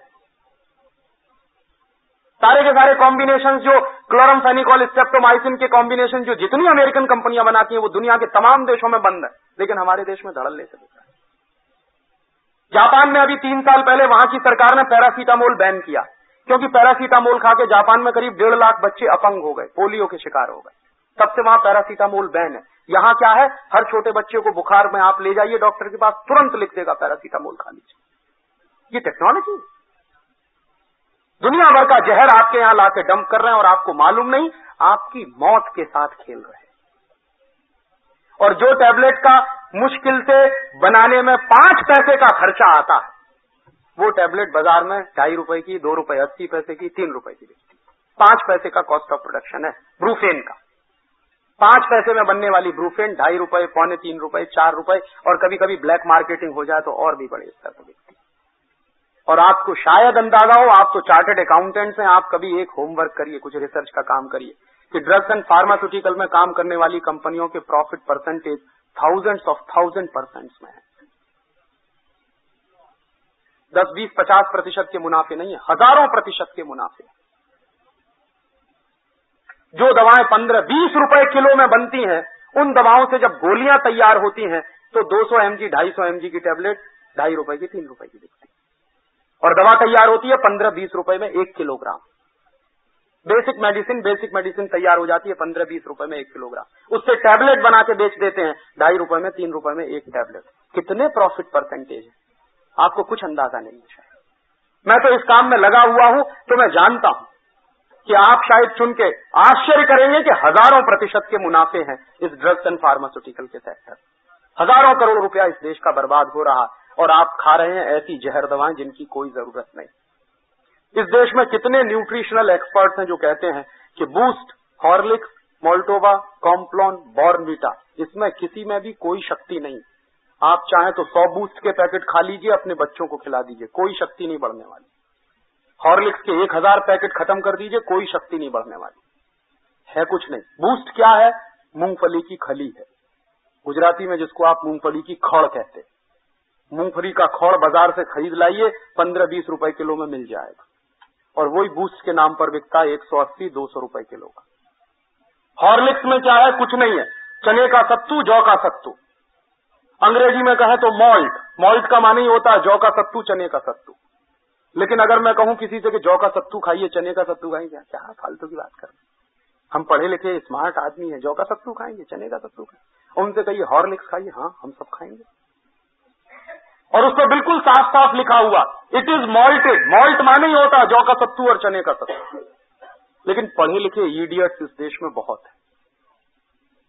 B: सारे के सारे कॉम्बिनेशन जो क्लोरमफेनिकोल स्ट्रेप्टोमाइसिन के कॉम्बिनेशन जो जितनी अमेरिकन कंपनियां बनाती हैं वो दुनिया के तमाम देशों में बंद है, लेकिन हमारे देश में धड़ल्ले से बिक रहा है। जापान में अभी तीन साल पहले वहां की सरकार ने पैरासीटामोल बैन किया, क्योंकि पैरासीटामोल खा के जापान में करीब डेढ़ लाख बच्चे अपंग हो गए, पोलियो के शिकार हो गए। तब से वहां पैरासीटामोल बैन है। यहां क्या है, हर छोटे बच्चे को बुखार में आप ले जाइए डॉक्टर के पास, तुरंत लिख देगा पैरासीटामोल खा लीजिए। ये टेक्नोलॉजी, दुनिया भर का जहर आपके यहां लाके डंप कर रहे हैं और आपको मालूम नहीं, आपकी मौत के साथ खेल रहे हैं। और जो टैबलेट का मुश्किल से बनाने में पांच पैसे का खर्चा आता है, वो टैबलेट बाजार में ढाई रुपए की, दो रुपए अस्सी पैसे की, तीन रुपए की बिकती है। पांच पैसे का कॉस्ट ऑफ प्रोडक्शन है ब्रूफेन का। पांच पैसे में बनने वाली ब्रूफेन ढाई रुपए, पौने तीन रुपए, चार रुपए, और कभी कभी ब्लैक मार्केटिंग हो जाए तो और भी बड़े स्तर पर बिकती है। और आपको शायद अंदाजा हो, आप तो चार्टर्ड अकाउंटेंट्स हैं, आप कभी एक होमवर्क करिए, कुछ रिसर्च का काम करिए कि ड्रग्स एंड फार्मास्यूटिकल में काम करने वाली कंपनियों के profit percentage thousands of thousand percent में है। दस बीस पचास प्रतिशत के मुनाफे नहीं है, हजारों प्रतिशत के मुनाफे। जो दवाएं पंद्रह बीस रुपए किलो में बनती हैं, उन दवाओं से जब गोलियां तैयार होती हैं तो दो सौ एमजी, ढाई सौ एमजी की टैबलेट ढाई रुपए की, तीन रुपए की बिकती है। और दवा तैयार होती है पंद्रह बीस रुपए में एक kilogram. Basic medicine basic medicine तैयार हो जाती है पंद्रह बीस रुपए में एक किलोग्राम। उससे टैबलेट बना के बेच देते हैं ढाई रुपए में, तीन रुपए में एक टैबलेट। कितने प्रॉफिट परसेंटेज है, आपको कुछ अंदाजा नहीं है। शायद मैं तो इस काम में लगा हुआ हूं तो मैं जानता हूं कि आप शायद सुन के आश्चर्य करेंगे कि हजारों प्रतिशत के मुनाफे हैं इस ड्रग्स एंड फार्मास्यूटिकल के सेक्टर। हजारों करोड़ रुपया इस देश का बर्बाद हो रहा, और आप खा रहे हैं ऐसी जहर दवाएं जिनकी कोई जरूरत नहीं। इस देश में कितने न्यूट्रिशनल एक्सपर्ट्स हैं जो कहते हैं कि Boost, Horlicks, Maltova, Complan, Bournvita, इसमें किसी में भी कोई शक्ति नहीं। आप चाहें तो सौ बूस्ट के पैकेट खा लीजिए, अपने बच्चों को खिला दीजिए, कोई शक्ति नहीं बढ़ने वाली। हॉर्लिक्स के एक हजार पैकेट खत्म कर दीजिए, कोई शक्ति नहीं बढ़ने वाली है, कुछ नहीं। बूस्ट क्या है? मूंगफली की खली है, गुजराती में जिसको आप मूंगफली की खड़ कहते हैं। मूंगफली का खड़ बाजार से खरीद लाइए, पंद्रह बीस रुपए किलो में मिल जाएगा, और वही बूस्ट के नाम पर बिकता है एक सौ अस्सी दो सौ रुपए किलो का। हॉर्लिक्स में क्या है? कुछ नहीं है, चने का सत्तू, जौ का सत्तू। अंग्रेजी में कहे तो मॉल्ट, मॉल्ट का माने ही होता है जौ का सत्तू, चने का सत्तू। लेकिन अगर मैं कहूं किसी से कि जौ का सत्तू खाइए, चने का सत्तू खाइए, क्या फालतू की बात कर रहे हैं? हम पढ़े लिखे स्मार्ट आदमी हैं, जौ का सत्तू खाएंगे, चने का सत्तू खाएंगे। उनसे कहिए हॉर्लिक्स खाइए, हाँ हम सब खाएंगे। और उस पर बिल्कुल साफ साफ लिखा हुआ इट इज मॉल्टेड। मॉल्ट माने ही होता है जौ का सत्तू और चने का सत्तू। लेकिन पढ़े लिखे इडियट्स इस देश में बहुत है।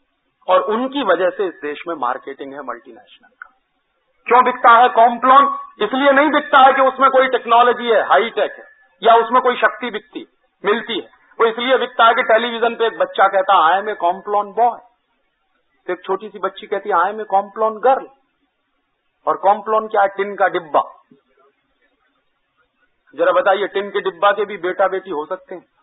B: और उनकी वजह से इस देश में मार्केटिंग है मल्टीनेशनल का। क्यों बिकता है कॉम्प्लॉन? इसलिए नहीं बिकता है कि उसमें कोई टेक्नोलॉजी है, हाई टेक है, या उसमें कोई शक्ति बिकती मिलती है। वो इसलिए बिकता है कि टेलीविजन पे एक बच्चा कहता I am a Complan boy, तो एक छोटी सी बच्ची कहती है I am a Complan girl. और कॉम्प्लॉन क्या है? टिन का डिब्बा। जरा बताइए, टिन के डिब्बा के भी बेटा बेटी हो सकते हैं?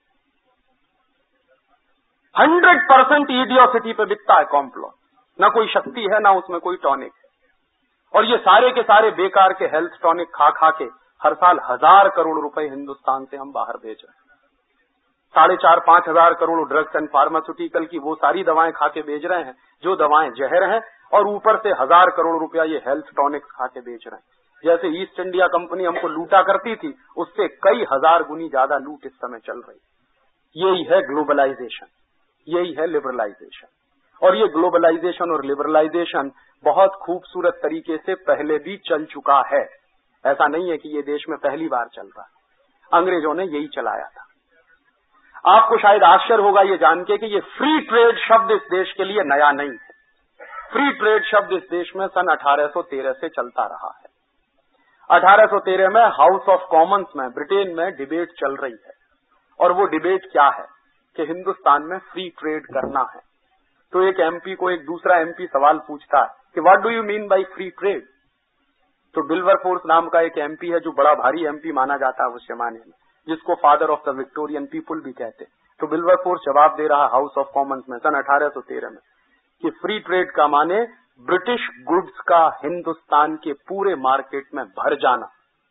B: हंड्रेड परसेंट इडियोसिटी पे बिकता है कॉम्प्लॉन। ना कोई शक्ति है, ना उसमें कोई टॉनिक है। और ये सारे के सारे बेकार के हेल्थ टॉनिक खा खा के हर साल हजार करोड़ रुपए हिंदुस्तान से हम बाहर भेज रहे हैं। साढ़े चार पांच हजार करोड़ ड्रग्स एंड फार्मास्यूटिकल की वो सारी दवाएं खा के बेच रहे हैं जो दवाएं जहर हैं, और ऊपर से हजार करोड़ रुपया ये हेल्थ टॉनिक्स खा के बेच रहे हैं। जैसे ईस्ट इंडिया कंपनी हमको लूटा करती थी, उससे कई हजार गुनी ज्यादा लूट इस समय चल रही। यही है ग्लोबलाइजेशन, यही है लिबरलाइजेशन। और ये ग्लोबलाइजेशन और लिबरलाइजेशन बहुत खूबसूरत तरीके से पहले भी चल चुका है। ऐसा नहीं है कि ये देश में पहली बार चल रहा है, अंग्रेजों ने यही चलाया था। आपको शायद आश्चर्य होगा ये जान के कि ये फ्री ट्रेड शब्द इस देश के लिए नया नहीं है। फ्री ट्रेड शब्द इस देश में सन अठारह सौ तेरह से चलता रहा है। अठारह सौ तेरह में हाउस ऑफ कॉमन्स में ब्रिटेन में डिबेट चल रही है, और वो डिबेट क्या है कि हिंदुस्तान में फ्री ट्रेड करना है। तो एक एमपी को एक दूसरा एमपी सवाल पूछता है कि what do you mean by free trade. तो विल्बरफोर्स नाम का एक एमपी है जो बड़ा भारी एमपी माना जाता है उस जमाने में, जिसको father of the Victorian people भी कहते। तो विल्बरफोर्स जवाब दे रहा हाउस ऑफ कॉमन्स में सन अठारह सौ तेरह में कि फ्री ट्रेड का माने ब्रिटिश गुड्स का हिंदुस्तान के पूरे मार्केट में भर जाना।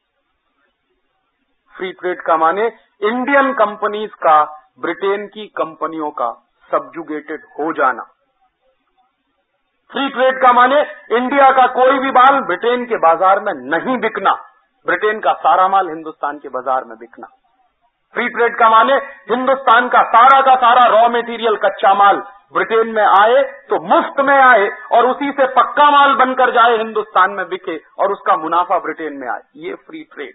B: फ्री ट्रेड का माने इंडियन कंपनीज का ब्रिटेन की कंपनियों का सबजुगेटेड हो जाना। फ्री ट्रेड का माने इंडिया का कोई भी माल ब्रिटेन के बाजार में नहीं बिकना, ब्रिटेन का सारा माल हिंदुस्तान के बाजार में बिकना। फ्री ट्रेड का माने हिंदुस्तान का सारा का सारा रॉ मटेरियल, कच्चा माल ब्रिटेन में आए तो मुफ्त में आए, और उसी से पक्का माल बनकर जाए हिंदुस्तान में बिके, और उसका मुनाफा ब्रिटेन में आए। ये फ्री ट्रेड।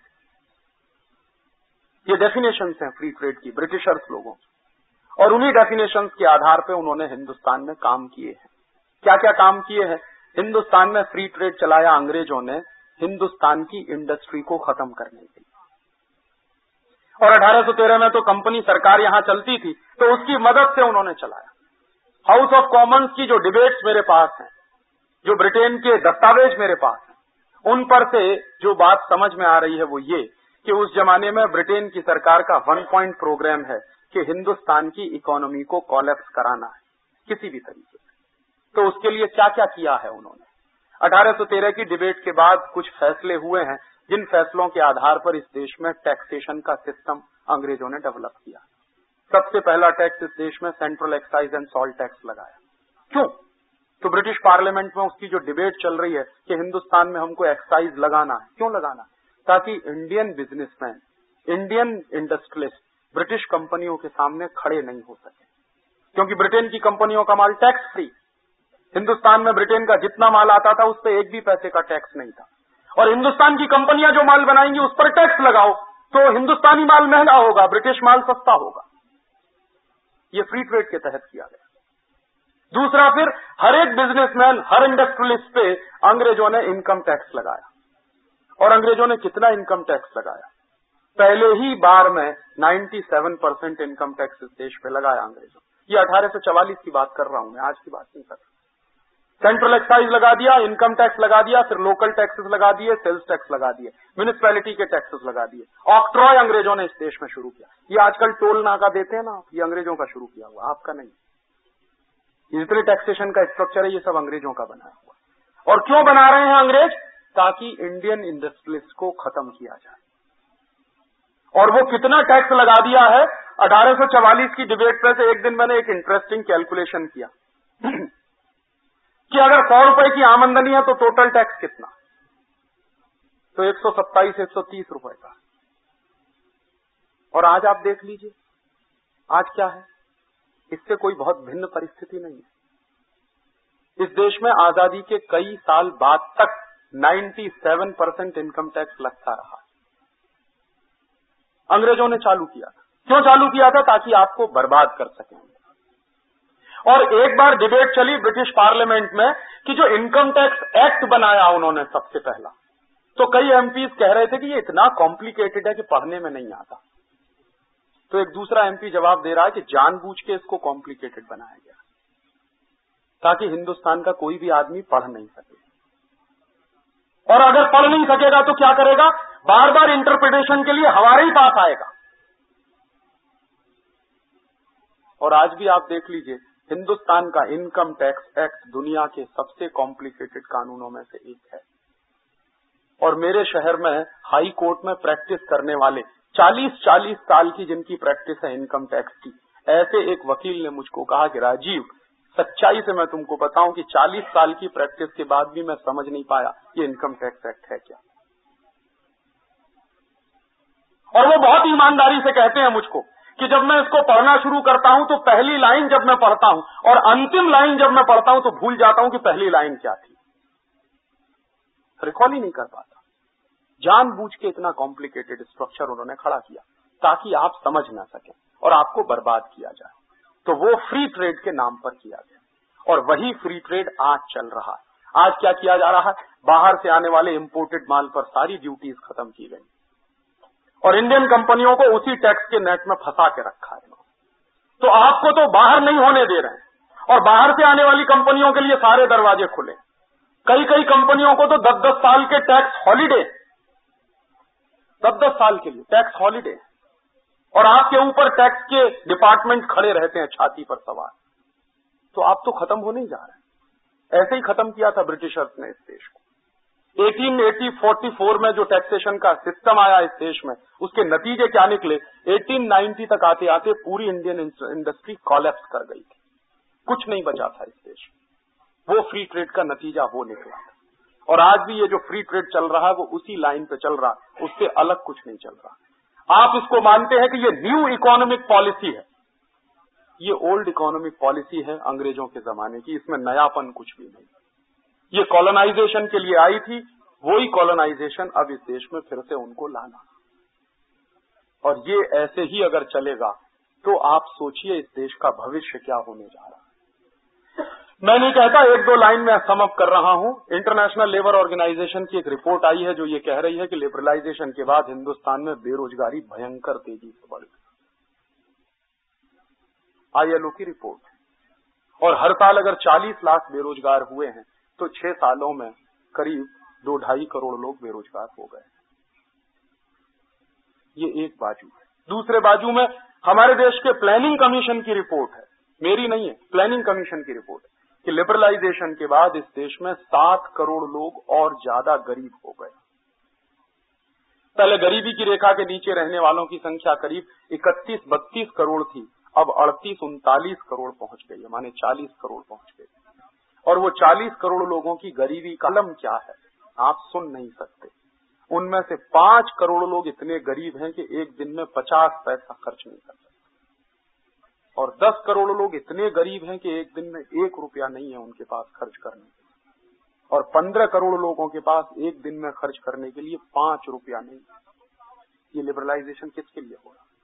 B: ये डेफिनेशंस हैं फ्री ट्रेड की ब्रिटिशर्स लोगों, और उन्हीं डेफिनेशंस के आधार पे उन्होंने हिंदुस्तान में काम किए हैं। क्या क्या काम किए हैं? हिंदुस्तान में फ्री ट्रेड चलाया अंग्रेजों ने हिंदुस्तान की इंडस्ट्री को खत्म करने के लिए। और अठारह सौ तेरह में तो कंपनी सरकार यहां चलती थी, तो उसकी मदद से उन्होंने चलाया। हाउस ऑफ कॉमन्स की जो डिबेट्स मेरे पास हैं, जो ब्रिटेन के दस्तावेज मेरे पास हैं, उन पर से जो बात समझ में आ रही है वो ये कि उस जमाने में ब्रिटेन की सरकार का वन पॉइंट प्रोग्राम है कि हिंदुस्तान की इकोनॉमी को कोलैप्स कराना है किसी भी तरीके से। तो उसके लिए क्या क्या किया है उन्होंने? अठारह सौ तेरह की डिबेट के बाद कुछ फैसले हुए हैं, जिन फैसलों के आधार पर इस देश में टैक्सेशन का सिस्टम अंग्रेजों ने डेवलप किया। सबसे पहला टैक्स इस देश में central excise and salt tax लगाया। क्यों? तो ब्रिटिश पार्लियामेंट में उसकी जो डिबेट चल रही है कि हिंदुस्तान में हमको एक्साइज लगाना है। क्यों लगाना? ताकि Indian businessman, Indian industrialist British कंपनियों के सामने खड़े नहीं हो सके, क्योंकि ब्रिटेन की कंपनियों का माल टैक्स फ्री। हिंदुस्तान में ब्रिटेन का जितना माल आता था उस पर एक भी पैसे का टैक्स नहीं था, और हिंदुस्तान की कंपनियां जो माल बनाएंगी उस पर टैक्स लगाओ तो हिंदुस्तानी माल महंगा होगा, ब्रिटिश माल सस्ता होगा। ये फ्री ट्रेड के तहत किया गया। दूसरा, फिर हर एक बिजनेसमैन, हर इंडस्ट्रियलिस्ट पे अंग्रेजों ने इनकम टैक्स लगाया। और अंग्रेजों ने कितना इनकम टैक्स लगाया? पहले ही बार में सत्तानवे परसेंट इनकम टैक्स इस देश पे लगाया अंग्रेजों। ये अठारह सौ चवालीस की बात कर रहा हूं मैं, आज की बात नहीं कर रहा। सेंट्रल एक्साइज लगा दिया, इनकम टैक्स लगा दिया, फिर लोकल टैक्सेस लगा दिए, सेल्स टैक्स लगा दिए, म्युनिसिपैलिटी के टैक्सेस लगा दिए। ऑक्ट्रॉय अंग्रेजों ने इस देश में शुरू किया। ये आजकल टोल नाका देते हैं ना, ये अंग्रेजों का शुरू किया हुआ, आपका नहीं। जितने टैक्सेशन का स्ट्रक्चर है ये सब अंग्रेजों का बना हुआ। और क्यों बना रहे हैं अंग्रेज? ताकि इंडियन इंडस्ट्रियलिस्ट को खत्म किया जाए। और वो कितना टैक्स लगा दिया है? अठारह सौ चवालीस की डिबेट पे से एक दिन मैंने एक इंटरेस्टिंग कैलकुलेशन किया कि अगर सौ रुपए की आमदनी है तो टोटल टैक्स कितना? तो एक सौ सत्ताईस एक सौ तीस रुपए का। और आज आप देख लीजिए आज क्या है, इससे कोई बहुत भिन्न परिस्थिति नहीं है। इस देश में आजादी के कई साल बाद तक सत्तानवे परसेंट इनकम टैक्स लगता रहा। अंग्रेजों ने चालू किया था। क्यों चालू किया था? ताकि आपको बर्बाद कर सकें। और एक बार डिबेट चली ब्रिटिश पार्लियामेंट में कि जो इनकम टैक्स एक्ट बनाया उन्होंने सबसे पहला, तो कई एमपीज कह रहे थे कि ये इतना कॉम्प्लिकेटेड है कि पढ़ने में नहीं आता। तो एक दूसरा एमपी जवाब दे रहा है कि जानबूझ के इसको कॉम्प्लिकेटेड बनाया गया ताकि हिंदुस्तान का कोई भी आदमी पढ़ नहीं सके। और अगर पढ़ नहीं सकेगा तो क्या करेगा? बार बार इंटरप्रिटेशन के लिए हमारे ही पास आएगा। और आज भी आप देख लीजिए, हिंदुस्तान का इनकम टैक्स एक्ट दुनिया के सबसे कॉम्प्लिकेटेड कानूनों में से एक है। और मेरे शहर में हाई कोर्ट में प्रैक्टिस करने वाले चालीस चालीस साल की जिनकी प्रैक्टिस है इनकम टैक्स की, ऐसे एक वकील ने मुझको कहा कि राजीव, सच्चाई से मैं तुमको बताऊं कि चालीस साल की प्रैक्टिस के बाद भी मैं समझ नहीं पाया ये इनकम टैक्स एक्ट है क्या। और वो बहुत ईमानदारी से कहते हैं मुझको कि जब मैं इसको पढ़ना शुरू करता हूं तो पहली लाइन जब मैं पढ़ता हूं और अंतिम लाइन जब मैं पढ़ता हूं तो भूल जाता हूं कि पहली लाइन क्या थी, रिकॉल ही नहीं कर पाता। जानबूझ के इतना कॉम्प्लिकेटेड स्ट्रक्चर उन्होंने खड़ा किया ताकि आप समझ ना सकें और आपको बर्बाद किया जाए। तो वो फ्री ट्रेड के नाम पर किया गया और वही फ्री ट्रेड आज चल रहा है। आज क्या किया जा रहा है? बाहर से आने वाले इंपोर्टेड माल पर सारी ड्यूटीज खत्म की गई और इंडियन कंपनियों को उसी टैक्स के नेट में फंसा के रखा है। तो आपको तो बाहर नहीं होने दे रहे हैं और बाहर से आने वाली कंपनियों के लिए सारे दरवाजे खुले। कई कई कंपनियों को तो दस दस साल के टैक्स हॉलीडे, दस दस साल के लिए टैक्स हॉलीडे, और आपके ऊपर टैक्स के डिपार्टमेंट खड़े रहते हैं छाती पर सवार। तो आप तो खत्म होने ही जा रहे हैं। ऐसे ही खत्म किया था ब्रिटिशर्स ने इस देश को। अठारह सौ चौवालीस में जो टैक्सेशन का सिस्टम आया इस देश में, उसके नतीजे क्या निकले? अठारह सौ नब्बे तक आते आते पूरी इंडियन इंडस्ट्री कोलैप्स कर गई थी, कुछ नहीं बचा था इस देश में। वो फ्री ट्रेड का नतीजा वो निकला। और आज भी ये जो फ्री ट्रेड चल रहा है वो उसी लाइन पे चल रहा, उससे अलग कुछ नहीं चल रहा। आप इसको मानते हैं कि ये न्यू इकोनॉमिक पॉलिसी है, ये ओल्ड इकोनॉमिक पॉलिसी है अंग्रेजों के जमाने की, इसमें नयापन कुछ भी नहीं। ये कॉलोनाइजेशन के लिए आई थी, वही कॉलोनाइजेशन अब इस देश में फिर से उनको लाना। और ये ऐसे ही अगर चलेगा तो आप सोचिए इस देश का भविष्य क्या होने जा रहा है। मैं नहीं कहता, एक दो लाइन में सम अप कर रहा हूं। इंटरनेशनल लेबर ऑर्गेनाइजेशन की एक रिपोर्ट आई है जो ये कह रही है कि लिबरलाइजेशन के बाद हिंदुस्तान में बेरोजगारी भयंकर तेजी से बढ़ी। आईएलओ की रिपोर्ट। और हर साल अगर चालीस लाख बेरोजगार हुए हैं तो छह सालों में करीब दो ढाई करोड़ लोग बेरोजगार हो गए। ये एक बाजू है। दूसरे बाजू में हमारे देश के प्लानिंग कमीशन की रिपोर्ट है, मेरी नहीं है, प्लानिंग कमीशन की रिपोर्ट है कि लिबरलाइजेशन के बाद इस देश में सात करोड़ लोग और ज्यादा गरीब हो गए। पहले गरीबी की रेखा के नीचे रहने वालों की संख्या करीब इकतीस बत्तीस करोड़ थी, अब अड़तीस उनतालीस करोड़ पहुंच गई है, माने चालीस करोड़ पहुंच गई। और वो चालीस करोड़ लोगों की गरीबी का आलम क्या है आप सुन नहीं सकते। उनमें से पांच करोड़ लोग इतने गरीब हैं कि एक दिन में पचास पैसा खर्च नहीं कर सकते, और दस करोड़ लोग इतने गरीब हैं कि एक दिन में एक रुपया नहीं है उनके पास खर्च करने के लिए, और पंद्रह करोड़ लोगों के पास एक दिन में खर्च करने के लिए पांच रुपया नहीं है। ये लिबरलाइजेशन किसके लिए हो रहा है?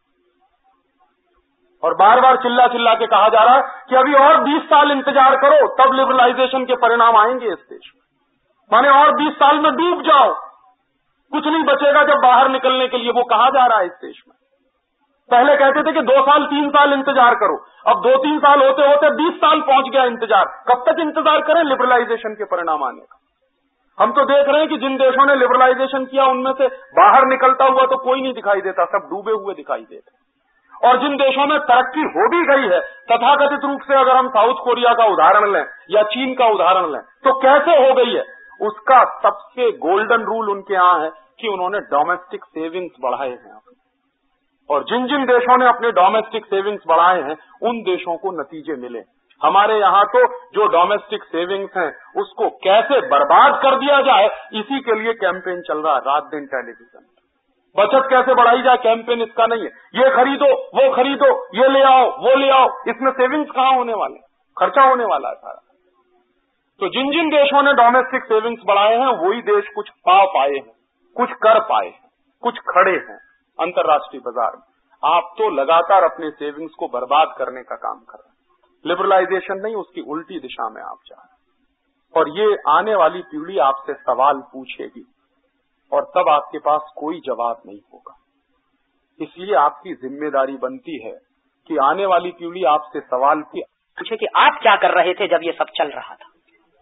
B: और बार बार चिल्ला चिल्ला के कहा जा रहा है कि अभी और बीस साल इंतजार करो तब लिबरलाइजेशन के परिणाम आएंगे इस देश में, माने और बीस साल में डूब जाओ, कुछ नहीं बचेगा जब बाहर निकलने के लिए, वो कहा जा रहा है इस देश में। पहले कहते थे कि दो साल तीन साल इंतजार करो, अब दो तीन साल होते होते बीस साल पहुंच गया इंतजार। कब तक इंतजार करें लिबरलाइजेशन के परिणाम आने का? हम तो देख रहे हैं कि जिन देशों ने लिबरलाइजेशन किया उनमें से बाहर निकलता हुआ तो कोई नहीं दिखाई देता, सब डूबे हुए दिखाई देते। और जिन देशों में तरक्की हो भी गई है तथाकथित रूप से, अगर हम साउथ कोरिया का उदाहरण लें या चीन का उदाहरण लें, तो कैसे हो गई है? उसका सबसे गोल्डन रूल उनके यहां है कि उन्होंने डोमेस्टिक सेविंग्स बढ़ाए हैं। और जिन जिन देशों ने अपने डोमेस्टिक सेविंग्स बढ़ाए हैं उन देशों को नतीजे मिले। हमारे यहाँ तो जो डोमेस्टिक सेविंग्स हैं उसको कैसे बर्बाद कर दिया जाए, इसी के लिए कैंपेन चल रहा है रात दिन टेलीविजन। बचत कैसे बढ़ाई जाए, कैंपेन इसका नहीं है। ये खरीदो, वो खरीदो, ये ले आओ, वो ले आओ, इसमें सेविंग्स कहाँ होने वाले, खर्चा होने वाला है सारा। तो जिन जिन देशों ने डोमेस्टिक सेविंग्स बढ़ाए हैं वही देश कुछ पा पाए हैं, कुछ कर पाए हैं, कुछ खड़े हैं अंतर्राष्ट्रीय बाजार में। आप तो लगातार अपने सेविंग्स को बर्बाद करने का काम कर रहे हैं। लिबरलाइजेशन नहीं, उसकी उल्टी दिशा में आप जा रहे हैं। और ये आने वाली पीढ़ी आपसे सवाल पूछेगी और तब आपके पास कोई जवाब नहीं होगा। इसलिए आपकी जिम्मेदारी बनती है कि आने वाली पीढ़ी आपसे सवाल
C: पूछे कि आप क्या कर रहे थे जब ये सब चल रहा था।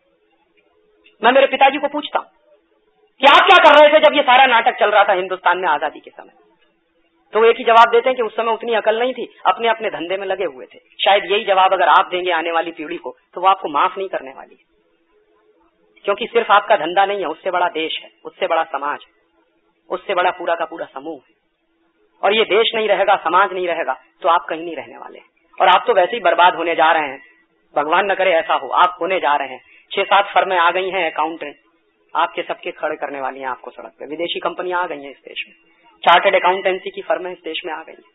C: मैं मेरे पिताजी को पूछता हूं कि आप क्या कर रहे थे जब ये सारा नाटक चल रहा था हिंदुस्तान में आजादी के समय, तो वो एक ही जवाब देते हैं कि उस समय उतनी अकल नहीं थी, अपने अपने धंधे में लगे हुए थे। शायद यही जवाब अगर आप देंगे आने वाली पीढ़ी को तो वो आपको माफ नहीं करने वाली है, क्योंकि सिर्फ आपका धंधा नहीं है, उससे बड़ा देश है, उससे बड़ा समाज है, उससे बड़ा पूरा का पूरा समूह है। और ये देश नहीं रहेगा, समाज नहीं रहेगा तो आप कहीं नहीं रहने वाले। और आप तो वैसे ही बर्बाद होने जा रहे हैं, भगवान न करे ऐसा हो, आप होने जा रहे हैं। छह सात फर्में आ गई हैं अकाउंटेंट, आपके सबके खड़े करने वाली हैं आपको सड़क पे। विदेशी कंपनियां आ गई हैं इस देश में, चार्टर्ड अकाउंटेंसी की फर्में इस देश में आ गई हैं।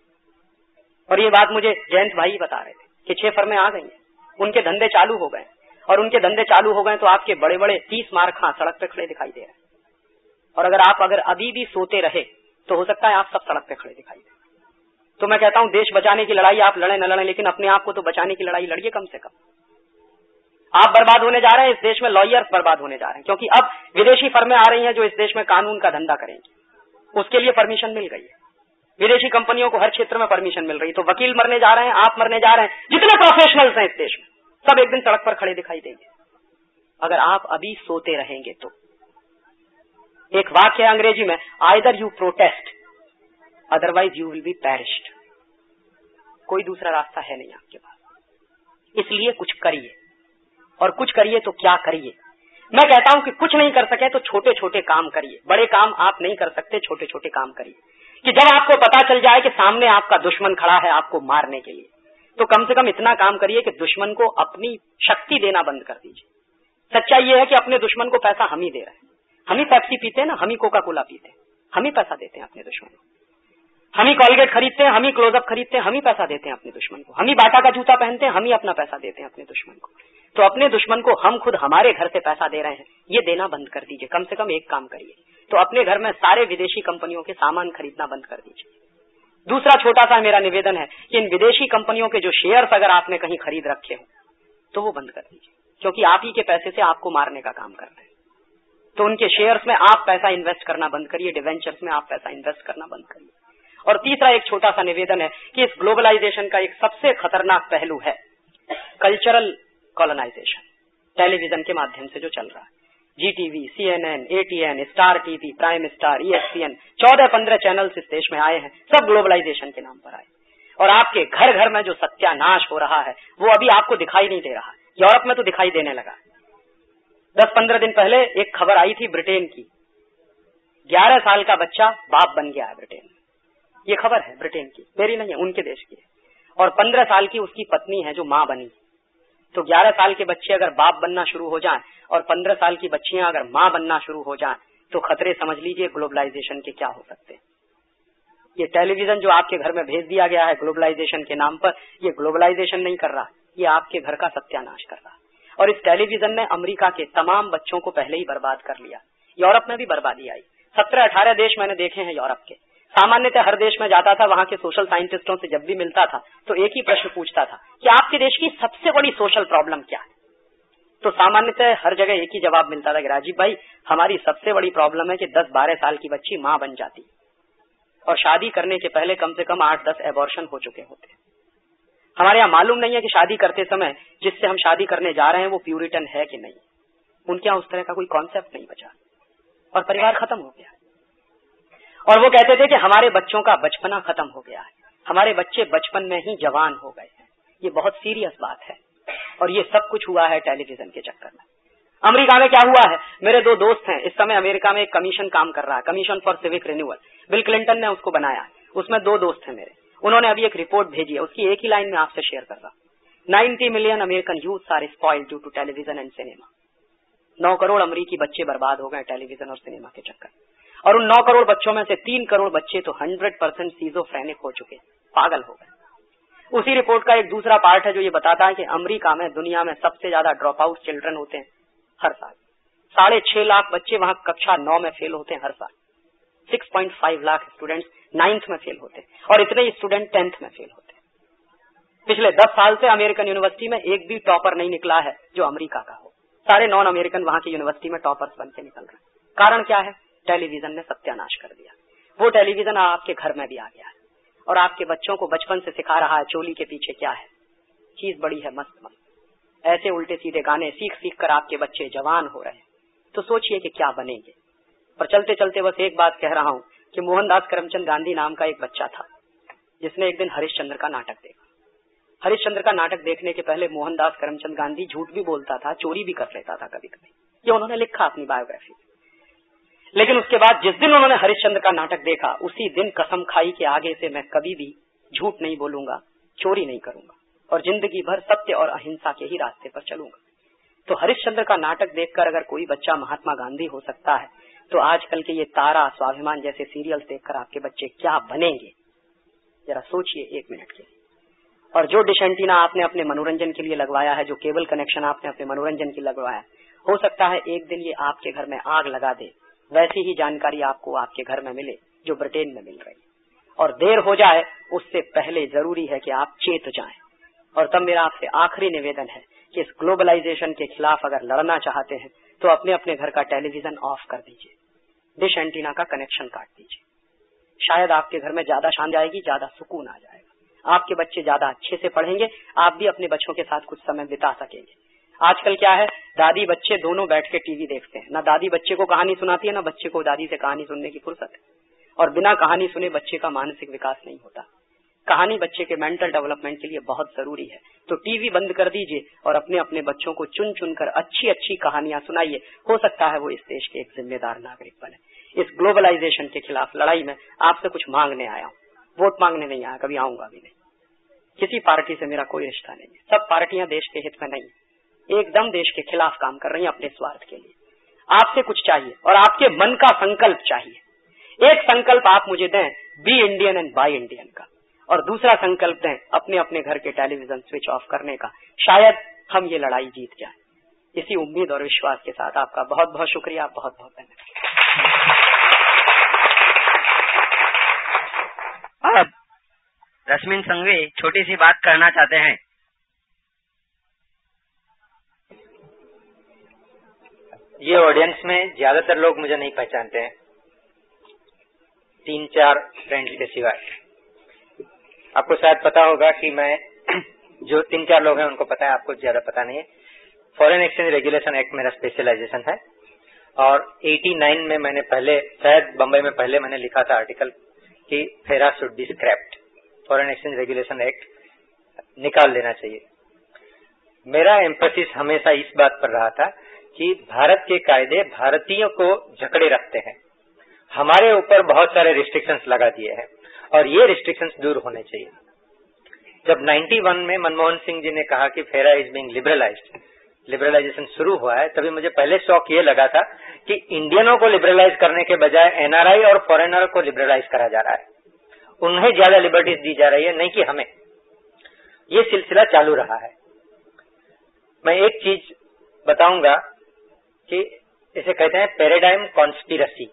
C: और ये बात मुझे जयंत भाई बता रहे थे कि छह फर्में आ गई हैं, उनके धंधे चालू हो गए, और उनके धंधे चालू हो गए तो आपके बड़े बड़े तीस मार्खा सड़क पे खड़े दिखाई दे रहे हैं। और अगर आप अगर अभी भी सोते रहे तो हो सकता है आप सब सड़क पे खड़े दिखाई दे। तो मैं कहता हूं देश बचाने की लड़ाई आप लड़े न लड़े, लेकिन अपने आप को तो बचाने की लड़ाई लड़िए कम से कम। आप बर्बाद होने जा रहे हैं, इस देश में लॉयर्स बर्बाद होने जा रहे हैं, क्योंकि अब विदेशी फर्में आ रही हैं जो इस देश में कानून का धंधा करेंगी, उसके लिए परमिशन मिल गई है। विदेशी कंपनियों को हर क्षेत्र में परमिशन मिल रही है। तो वकील मरने जा रहे हैं, आप मरने जा रहे हैं, जितने प्रोफेशनल्स हैं इस देश में सब एक दिन सड़क पर खड़े दिखाई देंगे अगर आप अभी सोते रहेंगे तो। एक वाक्य है अंग्रेजी में, either you protest otherwise you will be perished. कोई दूसरा रास्ता है नहीं आपके पास। इसलिए कुछ करिए, और कुछ करिए तो क्या करिए। मैं कहता हूं कि कुछ नहीं कर सके तो छोटे छोटे काम करिए। बड़े काम आप नहीं कर सकते, छोटे छोटे काम करिए कि जब आपको पता चल जाए कि सामने आपका दुश्मन खड़ा है आपको मारने के लिए, तो कम से कम इतना काम करिए कि दुश्मन को अपनी शक्ति देना बंद कर दीजिए। सच्चाई यह है कि अपने दुश्मन को पैसा हम ही दे रहे हैं। हम ही पेप्सी पीते हैं ना, हम ही कोका कोला पीते हैं, हम ही पैसा देते हैं अपने दुश्मन को। हम ही कॉलगेट खरीदते हैं, हम ही क्लोजअप खरीदते हैं, हम ही पैसा देते हैं अपने दुश्मन को। हम ही बाटा का जूता पहनते हैं, हम ही अपना पैसा देते हैं अपने दुश्मन को। तो अपने दुश्मन को हम खुद हमारे घर से पैसा दे रहे हैं, ये देना बंद कर दीजिए। कम से कम एक काम करिए, तो अपने घर में सारे विदेशी कंपनियों के सामान खरीदना बंद कर दीजिए। दूसरा छोटा सा मेरा निवेदन है कि इन विदेशी कंपनियों के जो शेयर्स अगर आपने कहीं खरीद रखे हो तो वो बंद कर दीजिए, क्योंकि आप ही के पैसे से आपको मारने का काम कर रहे हैं। तो उनके शेयर्स में आप पैसा इन्वेस्ट करना बंद करिए, डिवेंचर्स में आप पैसा इन्वेस्ट करना बंद करिए। और तीसरा एक छोटा सा निवेदन है कि इस ग्लोबलाइजेशन का एक सबसे खतरनाक पहलू है कल्चरल कॉलोनाइजेशन, टेलीविजन के माध्यम से जो चल रहा है। Zee TV, C N N, A T N, Star TV, Prime Star, E S P N, चौदह पंद्रह चैनल्स इस देश में आए हैं, सब ग्लोबलाइजेशन के नाम पर आए। और आपके घर घर में जो सत्यानाश हो रहा है वो अभी आपको दिखाई नहीं दे रहा। यूरोप में तो दिखाई देने लगा। दस पंद्रह दिन पहले एक खबर आई थी ब्रिटेन की, ग्यारह साल का बच्चा बाप बन गया है ब्रिटेन में। ये खबर है ब्रिटेन की, मेरी नहीं है, उनके देश की है। और पंद्रह साल की उसकी पत्नी है जो मां बनी। तो ग्यारह साल के बच्चे अगर बाप बनना शुरू हो जाएं और पंद्रह साल की बच्चियां अगर मां बनना शुरू हो जाएं तो खतरे समझ लीजिए ग्लोबलाइजेशन के क्या हो सकते हैं। ये टेलीविजन जो आपके घर में भेज दिया गया है ग्लोबलाइजेशन के नाम पर, ये ग्लोबलाइजेशन नहीं कर रहा, ये आपके घर का सत्यानाश कर रहा है। और इस टेलीविजन ने अमेरिका के तमाम बच्चों को पहले ही बर्बाद कर लिया। यूरोप में भी बर्बादी आई। सत्रह अठारह देश मैंने देखे हैं यूरोप के। सामान्यतः हर देश में जाता था, वहां के सोशल साइंटिस्टों से जब भी मिलता था तो एक ही प्रश्न पूछता था कि आपके देश की सबसे बड़ी सोशल प्रॉब्लम क्या है। तो सामान्यतः हर जगह एक ही जवाब मिलता था कि राजीव भाई, हमारी सबसे बड़ी प्रॉब्लम है कि दस बारह साल की बच्ची मां बन जाती और शादी करने के पहले कम से कम आठ दस एबॉर्शन हो चुके होते। हमारे यहाँ मालूम नहीं है कि शादी करते समय जिससे हम शादी करने जा रहे हैं वो प्यूरिटन है कि नहीं। उनके यहाँ उस तरह का कोई कॉन्सेप्ट नहीं बचा और परिवार खत्म हो गया। और वो कहते थे कि हमारे बच्चों का बचपना खत्म हो गया है, हमारे बच्चे बचपन में ही जवान हो गए हैं। ये बहुत सीरियस बात है और ये सब कुछ हुआ है टेलीविजन के चक्कर में। अमेरिका में क्या हुआ है, मेरे दो दोस्त हैं, इस समय अमेरिका में एक कमीशन काम कर रहा है, commission for civic renewal. Bill Clinton ने उसको बनाया। उसमें दो दोस्त हैं मेरे, उन्होंने अभी एक रिपोर्ट भेजी है, उसकी एक ही लाइन में आपसे शेयर कर रहा। Ninety million American youth are spoiled due to television and cinema. नौ करोड़ अमेरिकी बच्चे बर्बाद हो गए टेलीविजन और सिनेमा के चक्कर। और उन नौ करोड़ बच्चों में से तीन करोड़ बच्चे तो हंड्रेड परसेंट सीजोफ्रेनिक हो चुके, पागल हो गए। उसी रिपोर्ट का एक दूसरा पार्ट है जो ये बताता है कि अमेरिका में दुनिया में सबसे ज्यादा ड्रॉप आउट चिल्ड्रन होते हैं हर साल। साढ़े छह लाख बच्चे वहां कक्षा नौ में फेल होते हैं हर साल। Six point five lakh students ninth में फेल होते हैं और इतने ही स्टूडेंट टेंथ में फेल होते हैं। पिछले दस साल से अमेरिकन यूनिवर्सिटी में एक भी टॉपर नहीं निकला है जो अमेरिका का हो। सारे नॉन अमेरिकन वहां की यूनिवर्सिटी में टॉपर्स बन के निकल रहे हैं। कारण क्या है? टेलीविजन ने सत्यानाश कर दिया। वो टेलीविजन आपके घर में भी आ गया है और आपके बच्चों को बचपन से सिखा रहा है चोली के पीछे क्या है, चीज बड़ी है मस्त मस्त। ऐसे उल्टे सीधे गाने सीख सीख कर आपके बच्चे जवान हो रहे हैं। तो सोचिए कि क्या बनेंगे। पर चलते चलते बस एक बात कह रहा हूं कि मोहनदास करमचंद गांधी नाम का एक बच्चा था जिसने एक दिन हरिश्चंद्र का नाटक देखा। हरिश्चंद्र का नाटक देखने के पहले मोहनदास करमचंद गांधी झूठ भी बोलता था, चोरी भी कर लेता था कभी कभी। ये उन्होंने लिखा अपनी बायोग्राफी। लेकिन उसके बाद जिस दिन उन्होंने हरिश्चंद्र का नाटक देखा, उसी दिन कसम खाई कि आगे से मैं कभी भी झूठ नहीं बोलूंगा, चोरी नहीं करूंगा और जिंदगी भर सत्य और अहिंसा के ही रास्ते पर चलूंगा। तो हरिश्चंद्र का नाटक देखकर अगर कोई बच्चा महात्मा गांधी हो सकता है, तो आजकल के ये तारा, स्वाभिमान जैसे सीरियल्स देखकर आपके बच्चे क्या बनेंगे, जरा सोचिए एक मिनट के लिए। और जो डिश एंटीना आपने अपने मनोरंजन के लिए लगवाया है, जो केबल कनेक्शन आपने अपने मनोरंजन के लिए लगवाया है, हो सकता है एक दिन ये आपके घर में आग लगा दे। वैसी ही जानकारी आपको आपके घर में मिले जो ब्रिटेन में मिल रही है, और देर हो जाए उससे पहले जरूरी है कि आप चेत जाएं। और तब मेरा आपसे आखिरी निवेदन है कि इस ग्लोबलाइजेशन के खिलाफ अगर लड़ना चाहते हैं तो अपने अपने घर का टेलीविजन ऑफ कर दीजिए, डिश एंटीना का कनेक्शन काट दीजिए। शायद आपके घर में ज्यादा शांति आएगी, ज्यादा सुकून आ जाएगा, आपके बच्चे ज्यादा अच्छे से पढ़ेंगे, आप भी अपने बच्चों के साथ कुछ समय बिता सकेंगे। आजकल क्या है, दादी बच्चे दोनों बैठ के टीवी देखते हैं। ना दादी बच्चे को कहानी सुनाती है, ना बच्चे को दादी से कहानी सुनने की फुर्सत है। और बिना कहानी सुने बच्चे का मानसिक विकास नहीं होता। कहानी बच्चे के मेंटल डेवलपमेंट के लिए बहुत जरूरी है। तो टीवी बंद कर दीजिए और अपने अपने बच्चों को चुन चुन कर अच्छी अच्छी कहानियां सुनाइए। हो सकता है वो इस देश के एक जिम्मेदार नागरिक बने। इस ग्लोबलाइजेशन के खिलाफ लड़ाई में आपसे कुछ मांगने आया हूँ, वोट मांगने नहीं आया, कभी आऊंगा भी नहीं। किसी पार्टी से मेरा कोई रिश्ता नहीं है। सब पार्टियां देश के हित में नहीं, एकदम देश के खिलाफ काम कर रही हैं अपने स्वार्थ के लिए। आपसे कुछ चाहिए और आपके मन का संकल्प चाहिए। एक संकल्प आप मुझे दें, be Indian and buy Indian का, और दूसरा संकल्प दें अपने अपने घर के टेलीविजन स्विच ऑफ करने का। शायद हम ये लड़ाई जीत जाएं। इसी उम्मीद और विश्वास के साथ आपका बहुत बहुत शुक्रिया, बहुत बहुत धन्यवाद।
D: अब रश्मिन संघवी छोटी सी बात करना चाहते हैं।
E: ये ऑडियंस में ज्यादातर लोग मुझे नहीं पहचानते हैं, तीन चार फ्रेंड्स के सिवाय। आपको शायद पता होगा कि मैं जो तीन चार लोग हैं उनको पता है, आपको ज्यादा पता नहीं है। फॉरेन एक्सचेंज रेगुलेशन एक्ट मेरा स्पेशलाइजेशन है और नवासी में मैंने पहले, शायद बम्बई में पहले मैंने लिखा था आर्टिकल कि FERA should be scrapped, foreign exchange regulation act निकाल देना चाहिए। मेरा एम्फेसिस हमेशा इस बात पर रहा था कि भारत के कायदे भारतीयों को जकड़े रखते हैं। हमारे ऊपर बहुत सारे रिस्ट्रिक्शंस लगा दिए हैं और ये रिस्ट्रिक्शंस दूर होने चाहिए। जब इक्यानवे में मनमोहन सिंह जी ने कहा कि फेरा इज बीइंग लिबरलाइज्ड, लिबरलाइजेशन शुरू हुआ है, तभी मुझे पहले शौक ये लगा था कि इंडियनों को लिबरलाइज करने के बजाय एनआरआई और फॉरेनर को लिबरलाइज करा जा रहा है, उन्हें ज्यादा लिबर्टीज दी जा रही है, नहीं कि हमें। ये सिलसिला चालू रहा है। मैं एक चीज बताऊंगा कि इसे कहते हैं पैराडाइम कॉन्स्पिरसी,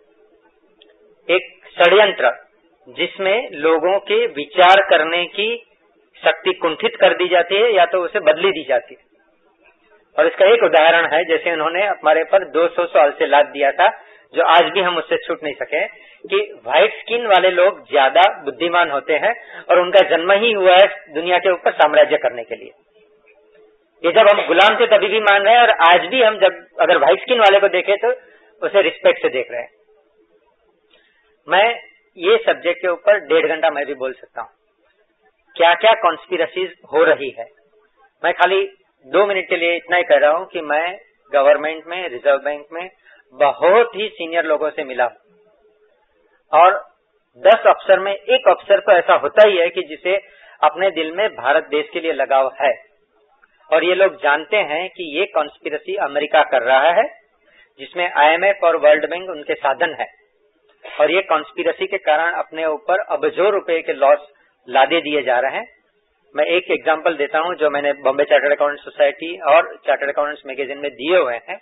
E: एक षड्यंत्र जिसमें लोगों के विचार करने की शक्ति कुंठित कर दी जाती है या तो उसे बदली दी जाती है। और इसका एक उदाहरण है, जैसे उन्होंने हमारे पर दो सौ साल से लाद दिया था, जो आज भी हम उससे छूट नहीं सके, कि व्हाइट स्किन वाले लोग ज्यादा बुद्धिमान होते हैं और उनका जन्म ही हुआ है दुनिया के ऊपर साम्राज्य करने के लिए। ये जब हम गुलाम थे तभी भी मान रहे हैं और आज भी हम जब अगर व्हाइट स्किन वाले को देखें तो उसे रिस्पेक्ट से देख रहे हैं। मैं ये सब्जेक्ट के ऊपर डेढ़ घंटा मैं भी बोल सकता हूँ, क्या क्या कॉन्स्पिरसीज हो रही है। मैं खाली दो मिनट के लिए इतना ही कह रहा हूँ कि मैं गवर्नमेंट में, रिजर्व बैंक में बहुत ही सीनियर लोगों से मिला हूँ और दस अफसर में एक अफसर तो ऐसा होता ही है कि जिसे अपने दिल में भारत देश के लिए लगाव है और ये लोग जानते हैं कि ये कॉन्स्पिरसी अमेरिका कर रहा है, जिसमें आईएमएफ और वर्ल्ड बैंक उनके साधन है और ये कॉन्स्पिरसी के कारण अपने ऊपर अबजों रुपए के लॉस लादे दिए जा रहे हैं। मैं एक एग्जांपल देता हूं जो मैंने बॉम्बे चार्टर्ड अकाउंटेंट सोसाइटी और चार्टर्ड अकाउंटेंट्स मैगजीन में दिए हुए हैं।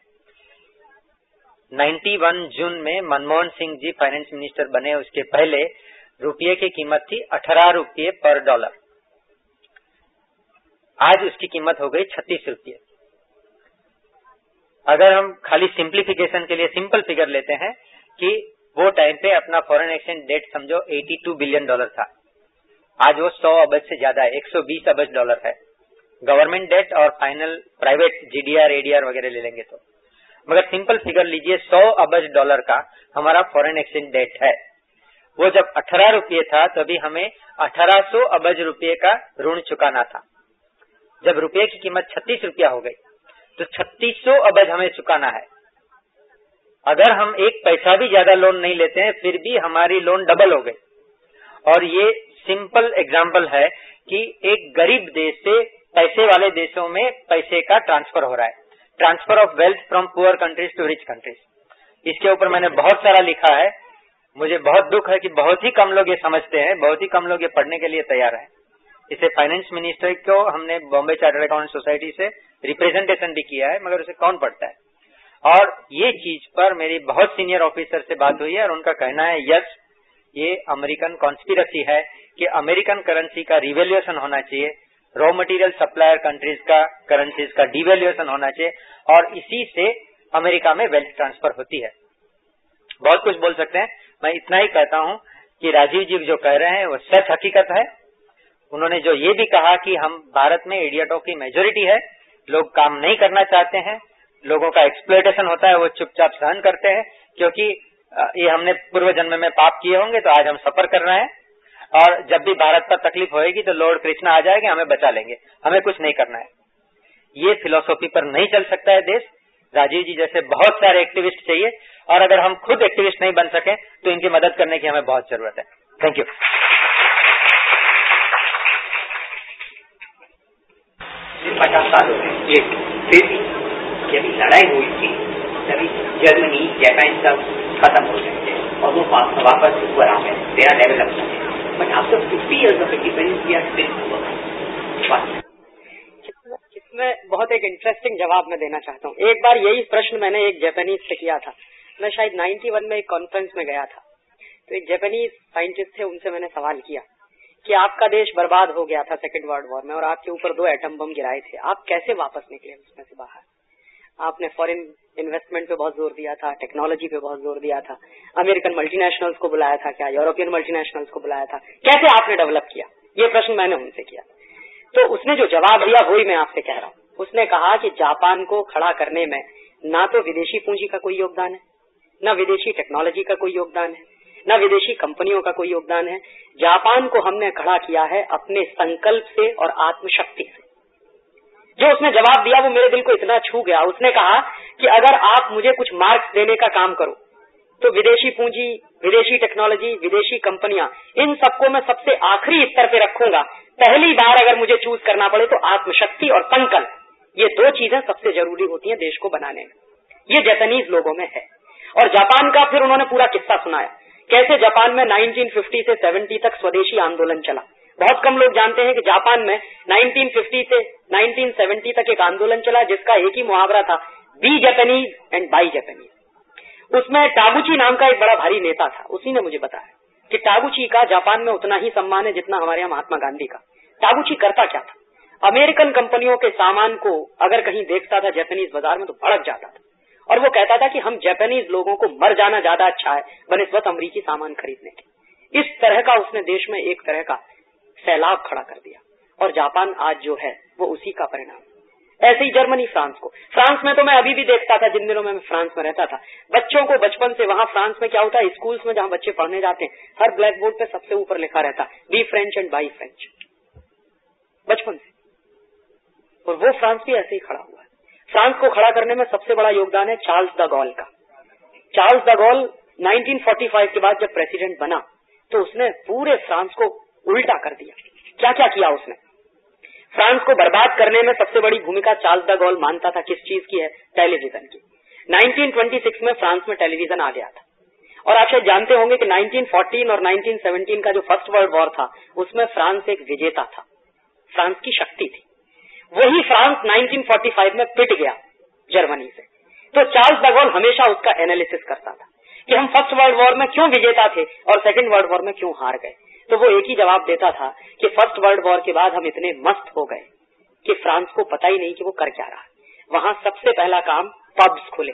E: इक्यानवे जून में मनमोहन सिंह जी फाइनेंस मिनिस्टर बने, उसके पहले रुपये की कीमत थी अठारह रुपये पर डॉलर। आज उसकी कीमत हो गई छत्तीस रुपये। अगर हम खाली सिंप्लीफिकेशन के लिए सिंपल फिगर लेते हैं कि वो टाइम पे अपना फॉरेन एक्सचेंज डेट समझो बयासी बिलियन डॉलर था, आज वो सौ अरब से ज्यादा है, एक सौ बीस अरब डॉलर है गवर्नमेंट डेट और फाइनल प्राइवेट जीडीआर एडीआर वगैरह ले लेंगे तो। मगर सिंपल फिगर लीजिए, सौ अरब डॉलर का हमारा फॉरेन एक्सचेंज डेट है। वो जब अठारह रुपये था तभी हमें अठारह सौ अरब रुपये का ऋण चुकाना था। जब रुपये की कीमत छत्तीस रुपया हो गई तो छत्तीस सौ अरब हमें चुकाना है। अगर हम एक पैसा भी ज्यादा लोन नहीं लेते हैं फिर भी हमारी लोन डबल हो गई। और ये सिंपल एग्जांपल है कि एक गरीब देश से पैसे वाले देशों में पैसे का ट्रांसफर हो रहा है, transfer of wealth from poor countries to rich countries. इसके ऊपर मैंने बहुत सारा लिखा है। मुझे बहुत दुख है कि बहुत ही कम लोग ये समझते हैं, बहुत ही कम लोग ये पढ़ने के लिए तैयार हैं। इसे फाइनेंस मिनिस्टर को हमने बॉम्बे चार्टर्ड अकाउंट सोसाइटी से रिप्रेजेंटेशन भी किया है, मगर उसे कौन पढ़ता है। और ये चीज पर मेरी बहुत सीनियर ऑफिसर से बात हुई है और उनका कहना है यस, ये अमेरिकन कॉन्स्पिरसी है कि अमेरिकन करेंसी का रिवैल्यूएशन होना चाहिए, रॉ मटेरियल सप्लायर कंट्रीज का करेंसीज का डिवैल्यूएशन होना चाहिए और इसी से अमेरिका में वेल्थ ट्रांसफर होती है। बहुत कुछ बोल सकते हैं, मैं इतना ही कहता हूं कि राजीव जी जो कह रहे हैं वो सच हकीकत है। उन्होंने जो ये भी कहा कि हम भारत में इडियटों की मेजोरिटी है, लोग काम नहीं करना चाहते हैं, लोगों का एक्सप्लॉयटेशन होता है, वो चुपचाप सहन करते हैं क्योंकि ये हमने पूर्व जन्म में पाप किए होंगे तो आज हम सफर कर रहे हैं और जब भी भारत पर तकलीफ होएगी तो लॉर्ड कृष्णा आ जाएंगे, हमें बचा लेंगे, हमें कुछ नहीं करना है। ये फिलॉसफी पर नहीं चल सकता है देश। राजीव जी जैसे बहुत सारे एक्टिविस्ट चाहिए और अगर हम खुद एक्टिविस्ट नहीं बन सके तो इनकी मदद करने की हमें बहुत जरूरत है। Thank you.
F: पचास साल हो गए एक फिर जब लड़ाई हुई थी तभी जर्मनी जापान सब खत्म हो गए थे और वो वापस ऊपर आ गए, तेरा development. But after fifty years of independence we are still.
C: इसमें बहुत एक इंटरेस्टिंग जवाब मैं देना चाहता हूँ। एक बार यही प्रश्न मैंने एक जापानीज से किया था। मैं शायद इक्यानवे में एक कॉन्फ्रेंस में गया था, तो एक जापानीज साइंटिस्ट थे, उनसे मैंने सवाल किया कि आपका देश बर्बाद हो गया था सेकेंड वर्ल्ड वॉर में और आपके ऊपर दो एटम बम गिराए थे, आप कैसे वापस निकले उसमें से बाहर? आपने फॉरेन इन्वेस्टमेंट पे बहुत जोर दिया था, टेक्नोलॉजी पे बहुत जोर दिया था, अमेरिकन मल्टीनेशनल्स को बुलाया था, क्या यूरोपियन मल्टीनेशनल्स को बुलाया था, कैसे आपने डेवलप किया? ये प्रश्न मैंने उनसे किया। तो उसने जो जवाब दिया वही मैं आपसे कह रहा हूँ। उसने कहा कि जापान को खड़ा करने में ना तो विदेशी पूंजी का कोई योगदान है, न विदेशी टेक्नोलॉजी का कोई योगदान है, न विदेशी कंपनियों का कोई योगदान है। जापान को हमने खड़ा किया है अपने संकल्प से और आत्मशक्ति से। जो उसने जवाब दिया वो मेरे दिल को इतना छू गया। उसने कहा कि अगर आप मुझे कुछ मार्क्स देने का काम करो तो विदेशी पूंजी, विदेशी टेक्नोलॉजी, विदेशी कंपनियां, इन सबको मैं सबसे आखिरी स्तर पे रखूंगा। पहली बार अगर मुझे चूज करना पड़े तो आत्मशक्ति और संकल्प, ये दो चीजें सबसे जरूरी होती हैं देश को बनाने में। ये जापानीज लोगों में है। और जापान का फिर उन्होंने पूरा किस्सा सुनाया, कैसे जापान में उन्नीस सौ पचास से सत्तर तक स्वदेशी आंदोलन चला। बहुत कम लोग जानते हैं कि जापान में उन्नीस सौ पचास से उन्नीस सौ सत्तर तक एक आंदोलन चला जिसका एक ही मुहावरा था, be Japanese and by Japanese. उसमें टागुची नाम का एक बड़ा भारी नेता था, उसी ने मुझे बताया कि टागुची का जापान में उतना ही सम्मान है जितना हमारे यहाँ महात्मा गांधी का। टागुची करता क्या था, अमेरिकन कंपनियों के सामान को अगर कहीं देखता था जापानीज बाजार में तो भड़क जाता था और वो कहता था कि हम जापानीज लोगों को मर जाना ज्यादा अच्छा है बनिस्बत अमरीकी सामान खरीदने के। इस तरह का उसने देश में एक तरह का सैलाब खड़ा कर दिया और जापान आज जो है वो उसी का परिणाम। ऐसे ही जर्मनी, फ्रांस को फ्रांस में तो मैं अभी भी देखता था, जिन दिनों में मैं फ्रांस में रहता था, बच्चों को बचपन से वहां फ्रांस में क्या होता है, स्कूल्स में जहां बच्चे पढ़ने जाते हैं हर ब्लैक बोर्ड पे सबसे ऊपर लिखा रहता be French and by French, बचपन से। और वो फ्रांस भी ऐसे ही खड़ा हुआ है। फ्रांस को खड़ा करने में सबसे बड़ा योगदान है चार्ल्स द गॉल का। चार्ल्स द गॉल उन्नीस सौ पैंतालीस के बाद जब प्रेसिडेंट बना तो उसने पूरे फ्रांस को उल्टा कर दिया। क्या क्या किया उसने? फ्रांस को बर्बाद करने में सबसे बड़ी भूमिका चार्ल्स द गॉल मानता था किस चीज की है, टेलीविजन की। उन्नीस सौ छब्बीस में फ्रांस में टेलीविजन आ गया था और आप शायद जानते होंगे कि उन्नीस सौ चौदह और उन्नीस सौ सत्रह का जो फर्स्ट वर्ल्ड वॉर था उसमें फ्रांस एक विजेता था, फ्रांस की शक्ति थी। वही फ्रांस उन्नीस सौ पैंतालीस में पिट गया जर्मनी से। तो चार्ल्स द गॉल हमेशा उसका एनालिसिस करता था कि हम फर्स्ट वर्ल्ड वॉर में क्यों विजेता थे और सेकंड वर्ल्ड वॉर में क्यों हार गए। तो वो एक ही जवाब देता था कि फर्स्ट वर्ल्ड वॉर के बाद हम इतने मस्त हो गए कि फ्रांस को पता ही नहीं कि वो कर क्या रहा है। वहां सबसे पहला काम पब्स खुले,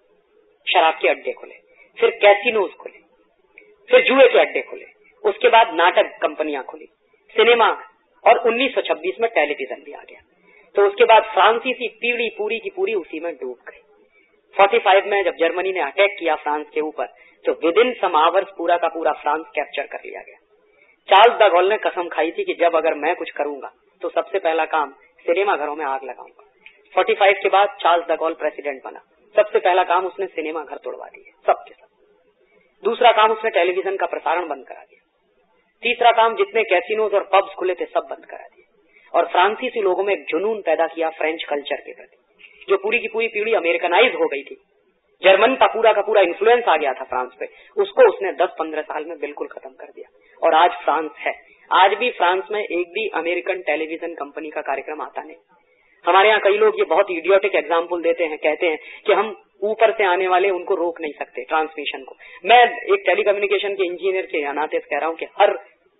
C: शराब के अड्डे खुले, फिर कैसीनोज खुले, फिर जुए के अड्डे खुले, उसके बाद नाटक कंपनियां खुली, सिनेमा, और उन्नीस सौ छब्बीस में टेलीविजन भी आ गया। तो उसके बाद फ्रांसीसी पीढ़ी पूरी की पूरी उसी में डूब गई। पैंतालीस में जब जर्मनी ने अटैक किया फ्रांस के ऊपर, तो विद इन सम आवर्स पूरा का पूरा फ्रांस कैप्चर कर लिया गया। चार्ल्स द गॉल ने कसम खाई थी कि जब अगर मैं कुछ करूंगा तो सबसे पहला काम सिनेमा घरों में आग लगाऊंगा। पैंतालीस के बाद चार्ल्स द गॉल प्रेसिडेंट बना, सबसे पहला काम उसने सिनेमा घर तोड़वा दिए सबके सब। दूसरा काम उसने टेलीविजन का प्रसारण बंद करा दिया। तीसरा काम जितने कैसीनोज और पब्स खुले थे सब बंद करा दिए। और फ्रांसीसी लोगों में एक जुनून पैदा किया फ्रेंच कल्चर के प्रति, जो पूरी की पूरी पीढ़ी अमेरिकनाइज हो गई थी। जर्मन का पूरा का पूरा इन्फ्लुएंस आ गया था फ्रांस पे, उसको उसने दस पंद्रह साल में बिल्कुल खत्म कर दिया। और आज फ्रांस है, आज भी फ्रांस में एक भी अमेरिकन टेलीविजन कंपनी का कार्यक्रम आता नहीं। हमारे यहाँ कई लोग ये बहुत इडियोटिक एग्जाम्पल देते हैं, कहते हैं कि हम ऊपर से आने वाले उनको रोक नहीं सकते ट्रांसमिशन को। मैं एक टेलीकम्युनिकेशन के इंजीनियर के नाते कह रहा हूँ कि हर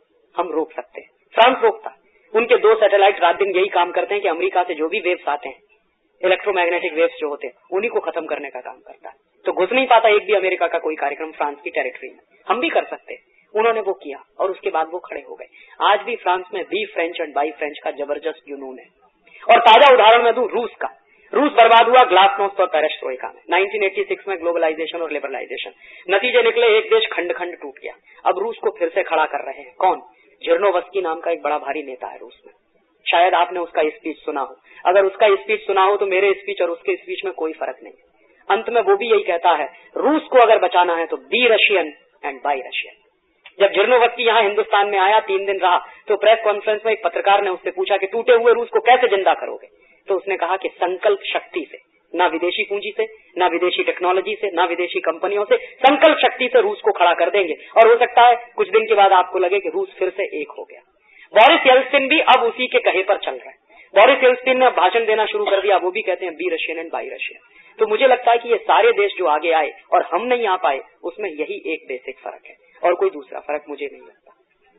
C: हम रोक सकते हैं। फ्रांस रोकता, उनके दो सैटेलाइट रात दिन यही काम करते हैं कि अमेरिका से जो भी वेव्स आते हैं, इलेक्ट्रोमैग्नेटिक वेव्स जो होते हैं, उन्हीं को खत्म करने का काम करता है। तो घुस नहीं पाता एक भी अमेरिका का कोई कार्यक्रम फ्रांस की टेरिटरी में। हम भी कर सकते, उन्होंने वो किया और उसके बाद वो खड़े हो गए। आज भी फ्रांस में be French and by French का जबरदस्त जुनून है। और ताजा उदाहरण मैं दूं रूस का। रूस बर्बाद हुआ ग्लासनोस्ट और पेरेस्ट्रोइका में, नाइनटीन एटी सिक्स में ग्लोबलाइजेशन और लिबरलाइजेशन। नतीजे निकले, एक देश खंड खंड टूट गया। अब रूस को फिर से खड़ा कर रहे हैं कौन? जिर्नोवस्की नाम का एक बड़ा भारी नेता है रूस में। शायद आपने उसका स्पीच सुना हो। अगर उसका स्पीच सुना हो तो मेरे स्पीच और उसके स्पीच में कोई फर्क नहीं है। अंत में वो भी यही कहता है, रूस को अगर बचाना है तो be Russian and by Russian. जब जिर्नोवस्की यहाँ हिंदुस्तान में आया, तीन दिन रहा, तो प्रेस कॉन्फ्रेंस में एक पत्रकार ने उससे पूछा कि टूटे हुए रूस को कैसे जिंदा करोगे? तो उसने कहा कि संकल्प शक्ति से, ना विदेशी पूंजी से, ना विदेशी टेक्नोलॉजी से, ना विदेशी कंपनियों से, संकल्प शक्ति से रूस को खड़ा कर देंगे। और हो सकता है कुछ दिन के बाद आपको लगे कि रूस फिर से एक हो गया। बोरिस येल्त्सिन भी अब उसी के कहे पर चल रहे हैं। बोरिस येल्त्सिन ने भाषण देना शुरू कर दिया, वो भी कहते हैं be Russian and by Russian. तो मुझे लगता है कि ये सारे देश जो आगे आए और हम नहीं आ पाए, उसमें यही एक बेसिक फर्क है और कोई दूसरा फर्क मुझे नहीं लगता।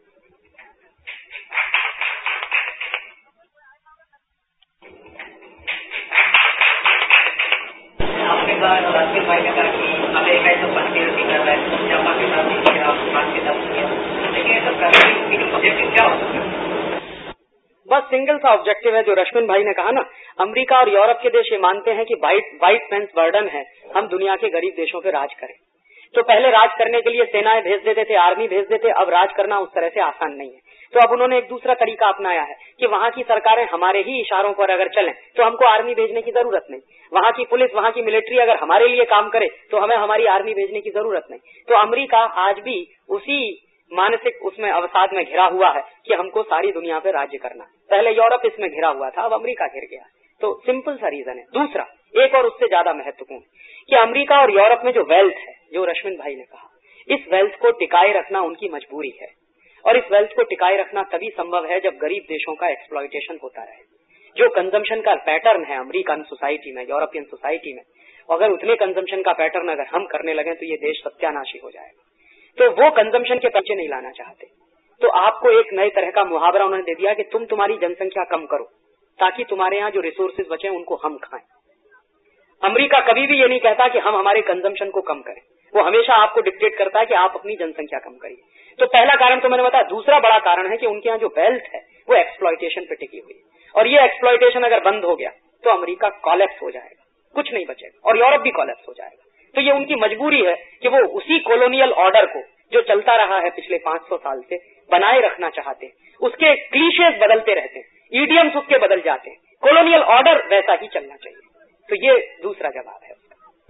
F: आपने कहा राष्ट्रीय भाई ने कहा कि अमेरिका तो कंस्पिरेसी कर रहा है, जापान के साथ नहीं किया, फ्रांस के साथ किया, लेकिन ये सब करने के ऑब्जेक्टिव क्या हो सकता है?
C: बस सिंगल सा ऑब्जेक्टिव है जो रश्मिन भाई ने कहा ना, अमेरिका और यूरोप के देश ये मानते हैं कि वाइट वाइट मैन्स बर्डन है, हम दुनिया के गरीब देशों पे राज करें। तो पहले राज करने के लिए सेनाएं भेज देते थे, आर्मी भेज देते, अब राज करना उस तरह से आसान नहीं है। तो अब उन्होंने एक दूसरा तरीका अपनाया है कि वहाँ की सरकारें हमारे ही इशारों पर अगर चलें तो हमको आर्मी भेजने की जरूरत नहीं। वहाँ की पुलिस, वहाँ की मिलिट्री अगर हमारे लिए काम करे तो हमें हमारी आर्मी भेजने की जरूरत नहीं। तो अमेरिका आज भी उसी मानसिक उसमें अवसाद में घिरा हुआ है कि हमको सारी दुनिया पे राज्य करना। पहले यूरोप इसमें घिरा हुआ था, अब अमेरिका घिर गया। तो सिंपल सा रीजन है। दूसरा एक और उससे ज्यादा महत्वपूर्ण कि अमेरिका और यूरोप में जो वेल्थ है, जो रश्मिन भाई ने कहा, इस वेल्थ को टिकाए रखना उनकी मजबूरी है। और इस वेल्थ को टिकाए रखना तभी संभव है जब गरीब देशों का एक्सप्लॉयटेशन होता रहे। जो कंजम्पशन का पैटर्न है अमेरिकन सोसाइटी में, यूरोपियन सोसाइटी में, अगर उतने कंजम्पशन का पैटर्न अगर हम करने लगे तो ये देश सत्यानाशी हो जाएगा। तो वो कंजम्पशन के पीछे नहीं लाना चाहते। तो आपको एक नए तरह का मुहावरा उन्होंने दे दिया कि तुम तुम्हारी जनसंख्या कम करो ताकि तुम्हारे यहाँ जो रिसोर्सेज बचे उनको हम खाएं। अमेरिका कभी भी ये नहीं कहता कि हम हमारे कंजम्पशन को कम करें, वो हमेशा आपको डिक्टेट करता है कि आप अपनी जनसंख्या कम करिए। तो पहला कारण तो मैंने बताया। दूसरा बड़ा कारण है कि उनके यहाँ जो वेल्थ है वो एक्सप्लॉयटेशन पे टिकी हुई है। और ये एक्सप्लॉयटेशन अगर बंद हो गया तो अमेरिका कॉलेप्स हो जाएगा, कुछ नहीं बचेगा, और यूरोप भी कॉलेप्स हो जाएगा। तो ये उनकी मजबूरी है कि वो उसी कॉलोनियल ऑर्डर को जो चलता रहा है पिछले पांच सौ साल से बनाए रखना चाहते हैं। उसके क्लीशेज बदलते रहते हैं, ईडियम्स उसके बदल जाते हैं, कॉलोनियल ऑर्डर वैसा ही चलना चाहिए। तो ये दूसरा जवाब है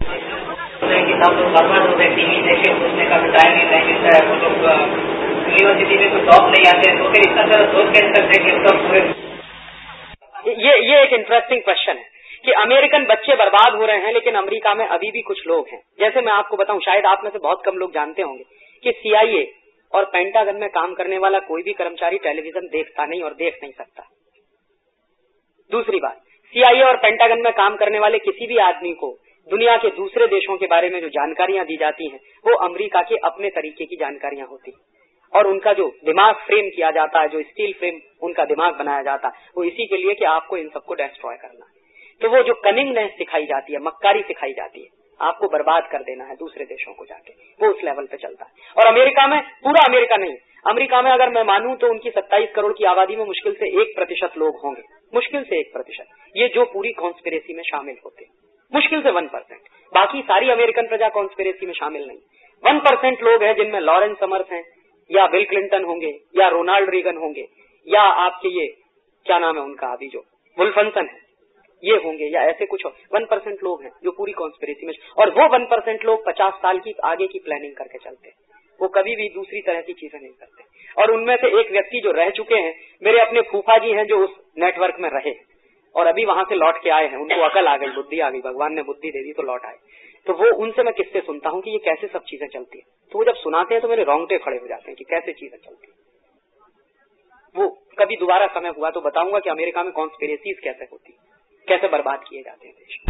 F: टीवी देखे, पूछने का टाइम नहीं मिलता है, वो लोग यूनिवर्सिटी में कोई जॉब नहीं आते हैं, तो फिर इतना सारा सोच कैसे सकते हैं कि पूरे।
C: ये ये एक इंटरेस्टिंग क्वेश्चन है कि अमेरिकन बच्चे बर्बाद हो रहे हैं लेकिन अमेरिका में अभी भी कुछ लोग हैं। जैसे मैं आपको बताऊं, शायद आप में से बहुत कम लोग जानते होंगे कि सीआईए और पेंटागन में काम करने वाला कोई भी कर्मचारी टेलीविजन देखता नहीं और देख नहीं सकता। दूसरी बात, सीआईए और पेंटागन में काम करने वाले किसी भी आदमी को दुनिया के दूसरे देशों के बारे में जो जानकारियां दी जाती हैं वो अमेरिका के अपने तरीके की जानकारियां होती। और उनका जो दिमाग फ्रेम किया जाता है, जो स्टील फ्रेम उनका दिमाग बनाया जाता है, वो इसी के लिए कि आपको इन सबको डिस्ट्रॉय करना है। तो वो जो कनिंगनेस सिखाई जाती है, मक्कारी सिखाई जाती है, आपको बर्बाद कर देना है दूसरे देशों को जाके, वो उस लेवल पे चलता है। और अमेरिका में, पूरा अमेरिका नहीं, अमेरिका में अगर मैं मानूं तो उनकी सत्ताईस करोड़ की आबादी में मुश्किल से एक प्रतिशत लोग होंगे, मुश्किल से एक प्रतिशत, ये जो पूरी कॉन्स्पिरेसी में शामिल होते हैं, मुश्किल से वन परसेंट। बाकी सारी अमेरिकन प्रजा कॉन्स्पिरेसी में शामिल नहीं। वन परसेंट लोग हैं जिनमें लॉरेंस समर्स हैं, या बिल क्लिंटन होंगे, या रोनाल्ड रीगन होंगे, या आपके ये क्या नाम है उनका अभी जो वुल्फनसन है, ये होंगे, या ऐसे कुछ वन परसेंट लोग हैं जो पूरी कॉन्स्पिरेसी में। और वो वन परसेंट लोग पचास साल की आगे की प्लानिंग करके चलते हैं, वो कभी भी दूसरी तरह की चीजें नहीं करते। और उनमें से एक व्यक्ति जो रह चुके हैं, मेरे अपने फूफा जी हैं जो उस नेटवर्क में रहे और अभी वहां से लौट के आए हैं, उनको अकल आ गई, बुद्धि आ गई, भगवान ने बुद्धि दे दी तो लौट आए। तो वो उनसे मैं किससे सुनता हूँ कि ये कैसे सब चीजें चलती है, तो वो जब सुनाते हैं तो मेरे रोंगटे खड़े हो जाते हैं कि कैसे चीजें चलती है। वो कभी दोबारा समय हुआ तो बताऊंगा कि अमेरिका में कॉन्स्पिरेसीज कैसे होती, कैसे बर्बाद किए जाते हैं देश।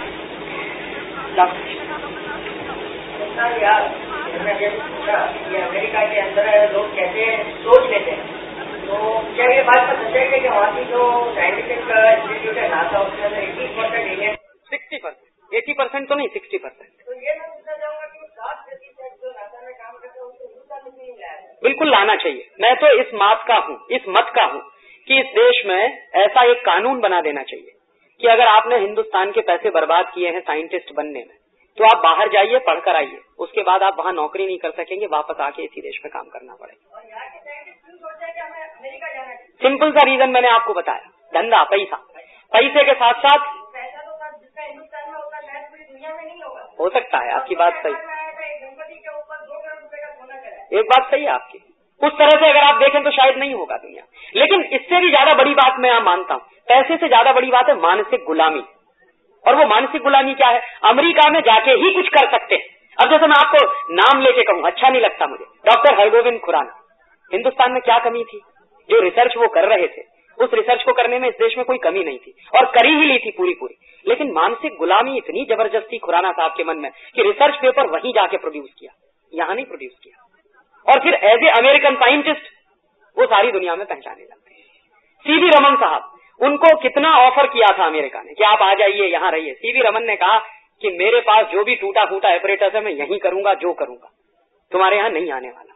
G: यार मैंने ये पूछा कि अमेरिका के अंदर लोग कैसे सोच लेते हैं, तो क्या ये बात का सच है कि वहाँ की जो साइंटिफिक इंस्टीट्यूट है नासा, उसके अंदर eighty percent Indian,
C: sixty percent eighty percent तो नहीं, सिक्सटी परसेंट।
G: तो ये मैं पूछना चाहूंगा कि सात प्रतिशत जो नासा में काम करते हैं उनको हिंदुस्तान में क्यों लाया है?
C: बिल्कुल लाना चाहिए। मैं तो इस बात का हूँ, इस मत का हूँ कि इस देश में ऐसा एक कानून बना देना चाहिए कि अगर आपने हिंदुस्तान के पैसे बर्बाद किए हैं साइंटिस्ट बनने में, तो आप बाहर जाइए, पढ़कर आइए, उसके बाद आप वहाँ नौकरी नहीं कर सकेंगे, वापस आके इसी देश में काम करना पड़ेगा।
G: और यहाँ के साइंटिस्ट क्यों सोचते हैं कि हमें अमेरिका जाना चाहिए?
C: सिंपल सा रीजन मैंने आपको बताया, धंधा, पैसा। पैसे के साथ साथ
G: पैसा तो सर जितना हिंदुस्तान में होगा शायद पूरी दुनिया में नहीं होगा।
C: हो सकता है, आपकी बात सही,
G: गणपति के ऊपर दो करोड़ रुपए का सोना चढ़ा,
C: एक बात सही है आपकी। उस तरह से अगर आप देखें तो शायद नहीं होगा दुनिया। लेकिन इससे भी ज्यादा बड़ी बात मैं मानता हूँ, पैसे से ज्यादा बड़ी बात है मानसिक गुलामी। और वो मानसिक गुलामी क्या है? अमेरिका में जाके ही कुछ कर सकते हैं। अब जैसे मैं आपको नाम लेके कहूँ, अच्छा नहीं लगता मुझे, डॉक्टर हरगोविंद खुराना, हिंदुस्तान में क्या कमी थी? जो रिसर्च वो कर रहे थे, उस रिसर्च को करने में इस देश में कोई कमी नहीं थी, और करी ही ली थी पूरी पूरी। लेकिन मानसिक गुलामी इतनी जबरदस्ती खुराना साहब के मन में कि रिसर्च पेपर वहीं जाके प्रोड्यूस किया, यहां नहीं प्रोड्यूस किया, और फिर एज ए अमेरिकन साइंटिस्ट वो सारी दुनिया में पहचाने लगते हैं। सीवी रमन साहब, उनको कितना ऑफर किया था अमेरिका ने कि आप आ जाइए, यहां रहिए। सीवी रमन ने कहा कि मेरे पास जो भी टूटा फूटा एपरेटस है मैं यहीं करूंगा, जो करूंगा, तुम्हारे यहां नहीं आने वाला।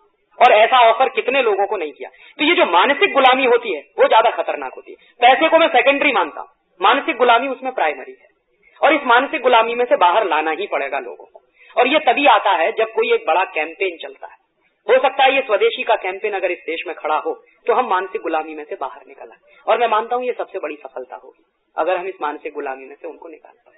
C: और ऐसा ऑफर कितने लोगों को नहीं किया। तो ये जो मानसिक गुलामी होती है वो ज्यादा खतरनाक होती है। पैसे को मैं सेकेंडरी मानता हूं, मानसिक गुलामी उसमें प्राइमरी है, और इस मानसिक गुलामी में से बाहर लाना ही पड़ेगा लोगों को। और ये तभी आता है जब कोई एक बड़ा कैंपेन चलता है। हो सकता है ये स्वदेशी का कैंपेन अगर इस देश में खड़ा हो तो हम मानसिक गुलामी में से बाहर निकल आए, और मैं मानता हूं ये सबसे बड़ी सफलता होगी अगर हम इस मानसिक गुलामी में से उनको निकाल पाए।